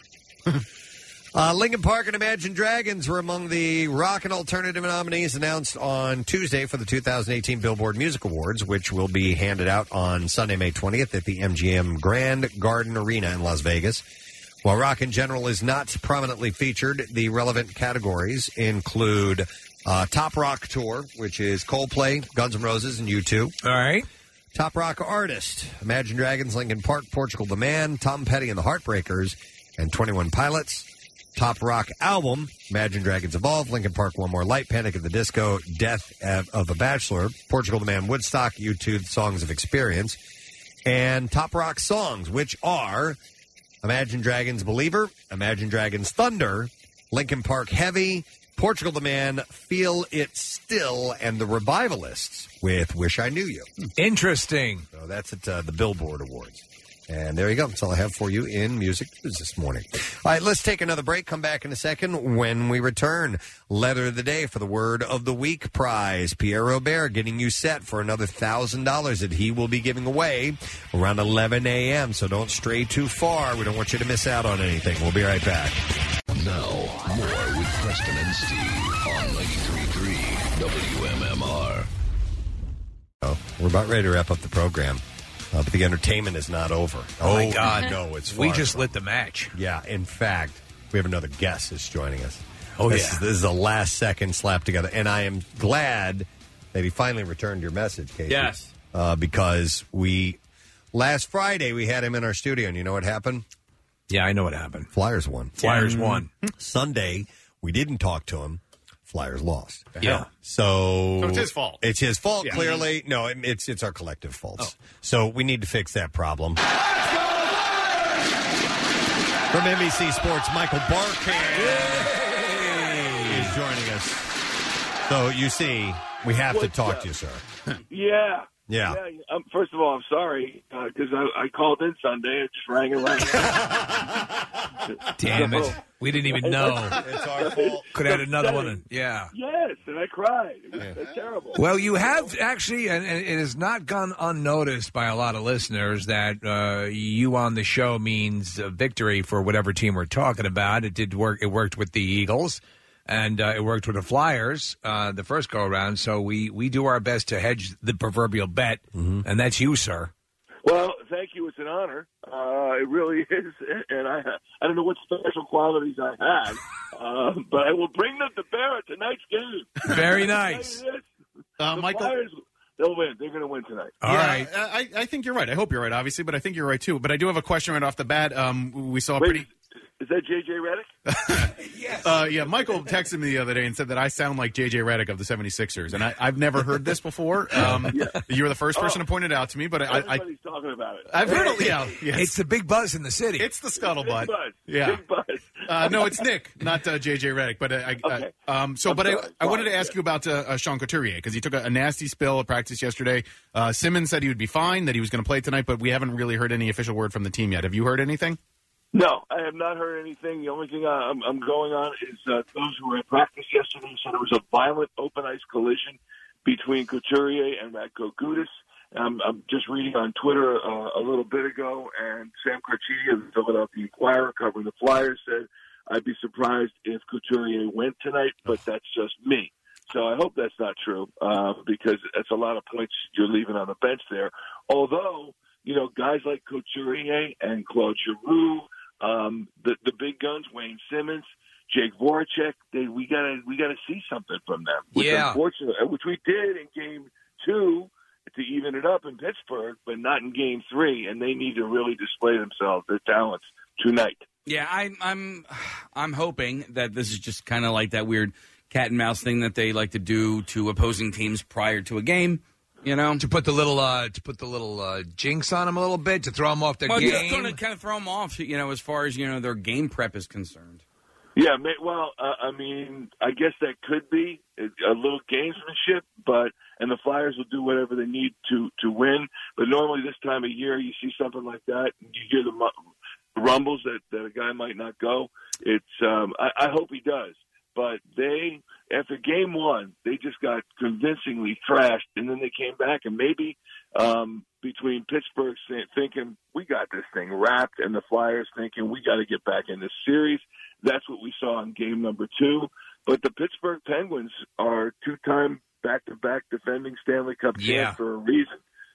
uh, Linkin Park and Imagine Dragons were among the rock and alternative nominees announced on Tuesday for the two thousand eighteen Billboard Music Awards, which will be handed out on Sunday, May twentieth at the M G M Grand Garden Arena in Las Vegas. While rock in general is not prominently featured, the relevant categories include uh, Top Rock Tour, which is Coldplay, Guns N' Roses, and U two. All right. Top Rock Artist, Imagine Dragons, Linkin Park, Portugal the Man, Tom Petty and the Heartbreakers, and twenty-one Pilots. Top Rock Album, Imagine Dragons Evolve, Linkin Park, One More Light, Panic at the Disco, Death of a Bachelor, Portugal the Man, Woodstock, U two, Songs of Experience. And Top Rock Songs, which are Imagine Dragons Believer, Imagine Dragons Thunder, Linkin Park Heavy, Portugal the Man, Feel It Still, and the Revivalists with Wish I Knew You. Interesting. So that's at uh, the Billboard Awards. And there you go. That's all I have for you in music news this morning. All right, let's take another break. Come back in a second. When we return, Letter of the Day for the Word of the Week prize. Pierre Robert getting you set for another one thousand dollars that he will be giving away around eleven a.m. So don't stray too far. We don't want you to miss out on anything. We'll be right back. Now, more with Preston and Steve on ninety-three point three W M M R. Oh, we're about ready to wrap up the program. Uh, but the entertainment is not over. Oh, my God. No, it's far We just from. lit the match. Yeah, in fact, we have another guest that's joining us. Oh, this yeah. Is, this is the last second slap together. And I am glad that he finally returned your message, Casey. Yes. Uh, because we, last Friday, we had him in our studio, and you know what happened? Yeah, I know what happened. Flyers won. Flyers won. Sunday, we didn't talk to him. Flyers lost. Yeah. So, So it's his fault. It's his fault, Yeah. clearly. No, it, it's it's our collective faults. Oh. So we need to fix that problem. From N B C Sports, Michael Barkan is joining us. So you see, we have What's to talk up? to you, sir. Yeah. Yeah. Um, first of all, I'm sorry because I, I called in Sunday. It just rang and rang. Damn it. So, We didn't even know. It's our fault. Could add another one in. Yeah. Yes, and I cried. It was that's terrible. Well, you have actually, and and it has not gone unnoticed by a lot of listeners that uh, you on the show means a victory for whatever team we're talking about. It did work. It worked with the Eagles, and uh, it worked with the Flyers uh, the first go around. So we we do our best to hedge the proverbial bet, Mm-hmm. and that's you, sir. Well, thank you. It's an honor. Uh, it really is, and I I don't know what special qualities I have, uh, but I will bring them to bear at tonight's game. Very nice. Uh, the Michael- Flyers, they'll win. They're going to win tonight. All right, I, I think you're right. I hope you're right, obviously, but I think you're right too. But I do have a question right off the bat. Um, we saw a Wait, pretty. Is that J J Redick? Yes. Uh, yeah, Michael texted me the other day and said that I sound like J J Redick of the seventy-sixers, and I, I've never heard this before. Um, You were the first person Oh. to point it out to me, but I, I, Everybody's talking about it. I've heard it. Yeah, yes. It's the big buzz in the city. It's the scuttlebutt. Big buzz. Yeah. Big buzz. Uh, no, it's Nick, not uh, J J Redick. But uh, I, Okay. uh, um, so, I'm but sorry. I, I wanted to Fine, ask you about uh, uh, Sean Couturier because he took a, a nasty spill at practice yesterday. Uh, Simmons said he would be fine, that he was going to play tonight, but we haven't really heard any official word from the team yet. Have you heard anything? No, I have not heard anything. The only thing I- I'm, I'm going on is uh, those who were at practice yesterday said it was a violent open ice collision between Couturier and Radko Gudas. Um, I'm just reading on Twitter uh, a little bit ago, and Sam Carchidi of the Philadelphia Inquirer covering the Flyers said, I'd be surprised if Couturier went tonight, but that's just me. So I hope that's not true uh, because that's a lot of points you're leaving on the bench there. Although, you know, guys like Couturier and Claude Giroux, um, the the big guns, Wayne Simmons, Jake Voracek, they we gotta we gotta see something from them. Which Yeah. unfortunately, which we did in game two to even it up in Pittsburgh, but not in game three, and they need to really display themselves, their talents tonight. Yeah, I, I'm I'm hoping that this is just kind of like that weird cat and mouse thing that they like to do to opposing teams prior to a game. You know, to put the little uh, to put the little uh, jinx on them a little bit to throw them off their well, game. just going to kind of throw them off. You know, as far as you know, their game prep is concerned. Yeah, may, well, uh, I mean, I guess that could be a, a little gamesmanship, but and the Flyers will do whatever they need to to win. But normally this time of year, you see something like that, and you hear the mu- rumbles that, that a guy might not go. It's um, I, I hope he does, but they after game one, they just got convincingly thrashed, and then they came back, and maybe um, between Pittsburgh thinking we got this thing wrapped, and the Flyers thinking we got to get back in this series. That's what we saw in game number two. But the Pittsburgh Penguins are two-time back-to-back defending Stanley Cup champs Yeah. for a reason.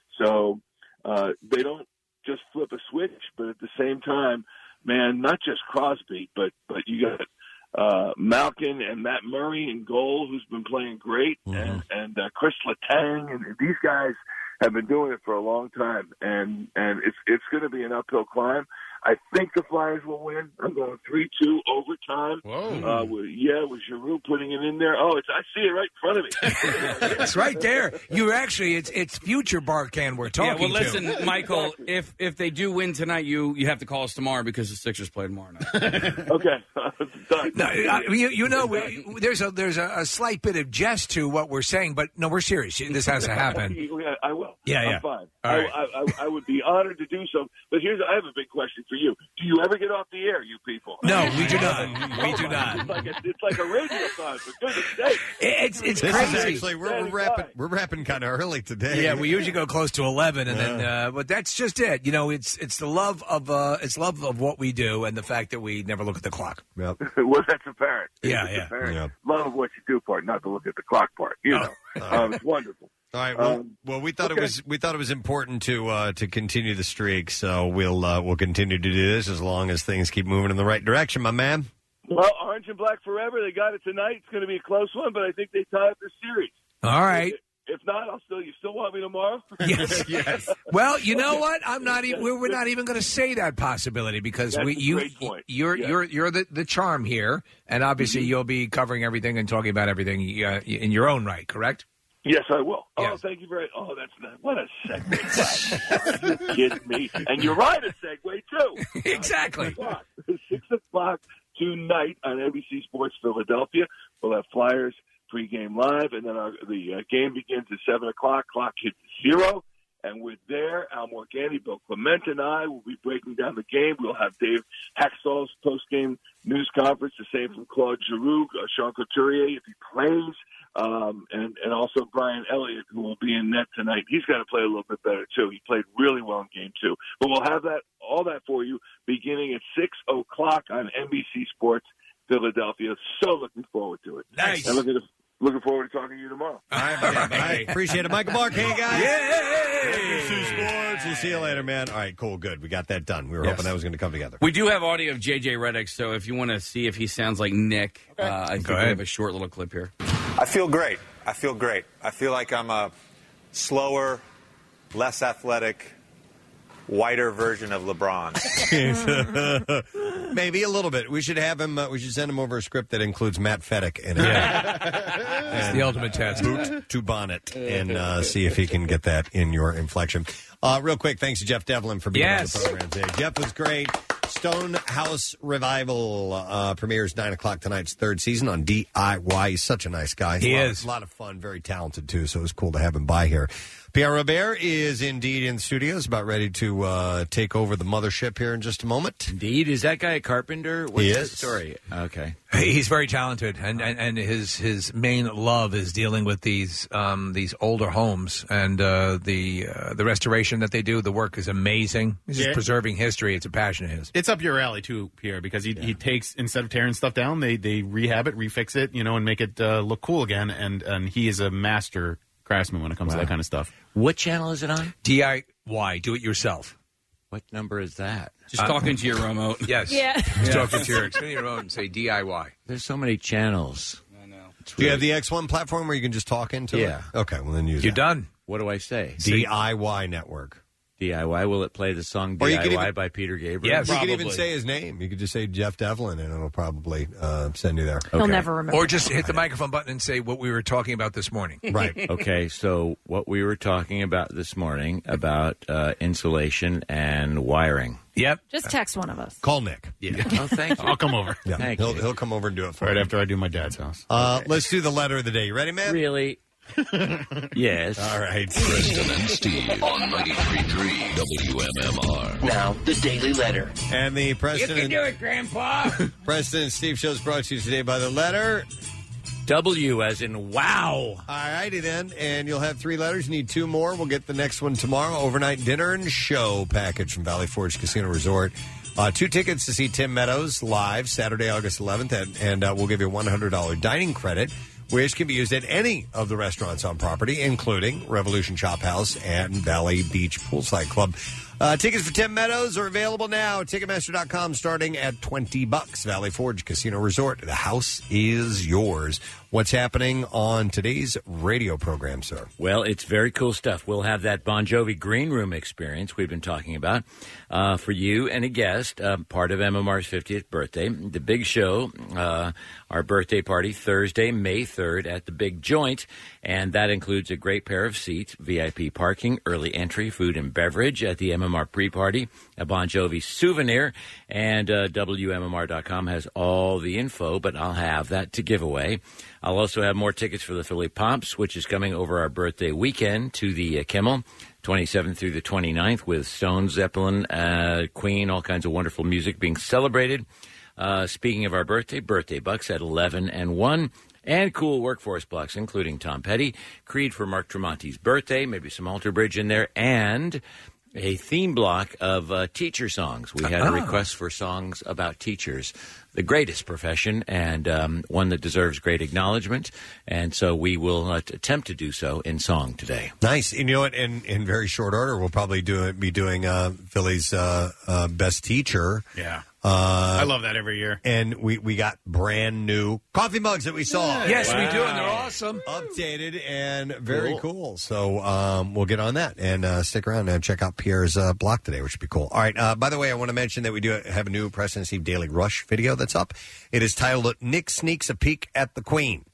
So uh, they don't just flip a switch, but at the same time, man, not just Crosby, but but you got uh, Malkin and Matt Murray in goal, who's been playing great, and and uh, Chris Letang, and these guys have been doing it for a long time, and and it's it's going to be an uphill climb. I think the Flyers will win. I'm going three two overtime. Whoa. Uh, with, yeah, with Giroux putting it in there. Oh, it's I see it right in front of me. It's right there. You actually, it's it's future Barcan we're Yeah, talking well, listen, to. Michael, if if they do win tonight, you you have to call us tomorrow because the Sixers play tomorrow night. Okay, done. No, I, you, you know, we, there's a there's a, a slight bit of jest to what we're saying, but no, we're serious. This has to happen. Yeah, I will. Yeah, I'm yeah. fine. All I, right. I, I, I would be honored to do so. But here's I have a big question for you. Do you ever get off the air, you people? No, we do not. We do It's not. like a, it's like a radio time, for goodness sake. It's it's This crazy. is actually we're, we're wrapping we're wrapping kind of early today. Yeah, we usually go close to eleven, and then, uh, but that's just it. You know, it's it's the love of uh, it's love of what we do, and the fact that we never look at the clock. Yep. Well, that's apparent. Yeah, It's yeah. apparent. Yeah. Love of what you do part, not to look at the clock part. You know, um, it's wonderful. All right. Well, Um, well we thought okay. it was we thought it was important to uh, to continue the streak, so we'll uh, we'll continue to do this as long as things keep moving in the right direction, my man. Well, orange and black forever. They got it tonight. It's going to be a close one, but I think they tie up the series. All right. If not, I'll still. You still want me tomorrow? Yes, yes. Well, you know what? I'm not even. We're, we're not even going to say that possibility because That's we a you great point. you're Yeah. you're you're the, the charm here, and obviously Mm-hmm. you'll be covering everything and talking about everything uh, in your own right. Correct? Yes, I will. Oh, Yes. thank you very. Oh, that's not. What a segue! Are you kidding me? And you're right, a segue too. Exactly. Six o'clock. Six o'clock tonight on N B C Sports Philadelphia. We'll have Flyers pregame live, and then our, the uh, game begins at seven o'clock. Clock hits zero, and we're there. Al Morgani, Bill Clement, and I will be breaking down the game. We'll have Dave Haxall's post-game news conference, the same from Claude Giroux, uh, Sean Couturier, if he plays, um, and, and also Brian Elliott, who will be in net tonight. He's got to play a little bit better, too. He played really well in game two. But we'll have that all that for you beginning at six o'clock on N B C Sports Philadelphia. So looking forward to it. Nice. And looking, looking forward to talking to you tomorrow. All right, buddy. All right. Appreciate it. Michael Bark, hey, guys. Yay! N B C Sports. We'll see you later, man. All right, cool, good. We got that done. We were Yes. hoping that was going to come together. We do have audio of J J Redick, so if you want to see if he sounds like Nick, uh, I think we have a short little clip here. I feel great. I feel great. I feel like I'm a slower, less athletic, whiter version of LeBron. Maybe a little bit. We should have him. Uh, we should send him over a script that includes Matt Fettick in it. Yeah. It's the ultimate test. Boot to bonnet and uh, see if he can get that in your inflection. Uh, real quick, thanks to Jeff Devlin for being Yes. on the program today. Jeff was great. Stonehouse Revival uh, premieres nine o'clock tonight's third season on D I Y. He's such a nice guy. He a lot, is. A lot of fun, very talented, too, so it was cool to have him by here. Pierre Robert is indeed in the studios, about ready to uh, take over the mothership here in just a moment. Indeed. Is that guy a carpenter? What's He the is. story? Okay. He's very talented, and, and, and his his main love is dealing with these um, these older homes and uh, the uh, the restoration that they do. The work is amazing. He's just Yeah. preserving history. It's a passion of his. It's up your alley too, Pierre, because he, he takes, instead of tearing stuff down, they they rehab it, refix it, you know, and make it uh, look cool again. And and he is a master craftsman when it comes to that kind of stuff. What channel is it on? D I Y, do it yourself. What number is that? Just talking to your remote. Yes. Yeah. Just talking to your extend your own and say D I Y. There's so many channels. I know. Do you have the X one platform where you can just talk into Yeah. it? Okay, well then use You're that. done. What do I say? D I Y Network. D I Y. Will it play the song Or D you I could Y even- by Peter Gabriel? Yes. You could even Probably. say his name. You could just say Jeff Devlin, and it'll probably uh, send you there. He'll never remember. Or just hit the microphone button and say what we were talking about this morning. Right. Okay, so what we were talking about this morning about uh, insulation and wiring. Yep. Just text one of us. Call Nick. Yeah. Oh, thank you. I'll come over. Yeah, Thank he'll, you. he'll come over and do it for Right you. after I do my dad's house. Uh, Let's do the letter of the day. You ready, man? Really? Yes. All right. Preston and Steve on ninety-three point three W M M R. Now, the Daily Letter. And the Preston and, it, Grandpa. Preston and Steve show is brought to you today by the letter. W as in wow. All righty then. And you'll have three letters. You need two more. We'll get the next one tomorrow. Overnight dinner and show package from Valley Forge Casino Resort. Uh, two tickets to see Tim Meadows live Saturday, August eleventh. And, and uh, we'll give you a one hundred dollars dining credit, which can be used at any of the restaurants on property, including Revolution Chop House and Valley Beach Poolside Club. Uh, tickets for Tim Meadows are available now at Ticketmaster dot com, starting at twenty bucks. Valley Forge Casino Resort. The house is yours. What's happening on today's radio program, sir? Well, it's very cool stuff. We'll have that Bon Jovi Green Room experience we've been talking about uh, for you and a guest, uh, part of M M R's fiftieth birthday. The big show, uh, our birthday party, Thursday, May third at the Big Joint, and that includes a great pair of seats, V I P parking, early entry, food and beverage at the M M R pre-party, a Bon Jovi souvenir, and uh, W M M R dot com has all the info, but I'll have that to give away. I'll also have more tickets for the Philly Pops, which is coming over our birthday weekend to the uh, Kimmel, twenty-seventh through the twenty-ninth, with Stone, Zeppelin, uh, Queen, all kinds of wonderful music being celebrated. Uh, speaking of our birthday, birthday bucks at eleven and one, and cool workforce blocks, including Tom Petty, Creed for Mark Tremonti's birthday, maybe some Alter Bridge in there, and a theme block of uh, teacher songs. We had a Ah. request for songs about teachers, the greatest profession, and um, one that deserves great acknowledgement. And so we will uh, t- attempt to do so in song today. Nice. And you know what? In, in very short order, we'll probably do be doing uh, Philly's uh, uh, best teacher. Yeah. Uh, I love that every year. And we, we got brand new coffee mugs that we saw. Yes, we do, and they're awesome. Updated and very cool. So um, we'll get on that and uh, stick around and check out Pierre's uh, block today, which would be cool. All right. Uh, by the way, I want to mention that we do have a new Preston and Steve Daily Rush video that's up. It is titled "Nick Sneaks a Peek at the Queen."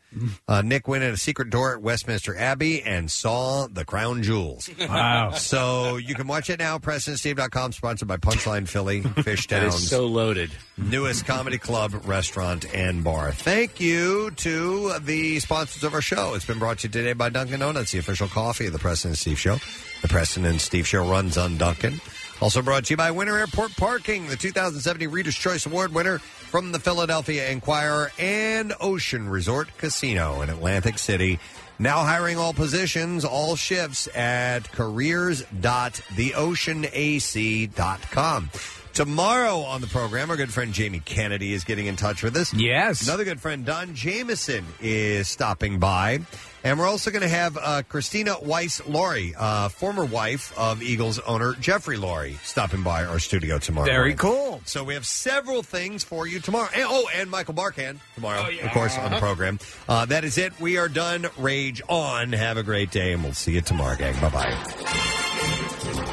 Uh, Nick went in a secret door at Westminster Abbey and saw the crown jewels. Wow. So you can watch it now, Preston Steve dot com, sponsored by Punchline Philly, Fish That Towns. is so loaded. Newest comedy club, restaurant, and bar. Thank you to the sponsors of our show. It's been brought to you today by Dunkin' Donuts, the official coffee of the Preston and Steve Show. The Preston and Steve Show runs on Dunkin'. Also brought to you by Winter Airport Parking, the two thousand seventeen Reader's Choice Award winner from the Philadelphia Inquirer, and Ocean Resort Casino in Atlantic City. Now hiring all positions, all shifts at careers dot the ocean a c dot com. Tomorrow on the program, our good friend Jamie Kennedy is getting in touch with us. Yes. Another good friend, Don Jameson, is stopping by. And we're also going to have uh, Christina Weiss-Laurie, uh, former wife of Eagles owner Jeffrey Laurie, stopping by our studio tomorrow. Very morning. cool. So we have several things for you tomorrow. And, oh, and Michael Barkan tomorrow, Oh, yeah. of course, on the program. Uh, that is it. We are done. Rage on. Have a great day, and we'll see you tomorrow, gang. Bye-bye.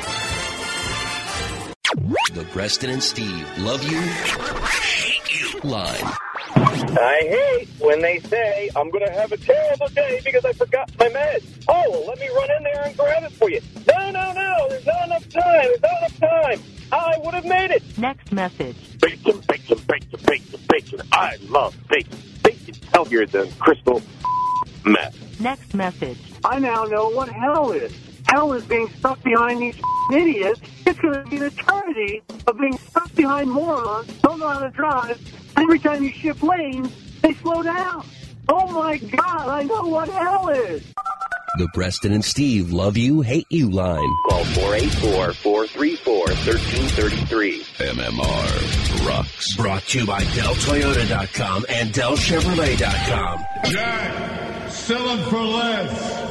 The Preston and Steve love you, hate you line. I hate when they say, I'm going to have a terrible day because I forgot my meds. Oh, well, let me run in there and grab it for you. No, no, no, there's not enough time. There's not enough time. I would have made it. Next message. Bacon, bacon, bacon, bacon, bacon. I love bacon. Bacon's healthier than crystal meth. Next message. I now know what hell is. Hell is being stuck behind these idiots. It's going to be an eternity of being stuck behind morons, don't know how to drive. Every time you shift lanes, they slow down. Oh, my God, I know what hell is. The Preston and Steve love you, hate you line. Call four eight four, four three four, one three three three. M M R rocks. Brought to you by Del Toyota dot com and Del Chevrolet dot com. Jack, sell them for less.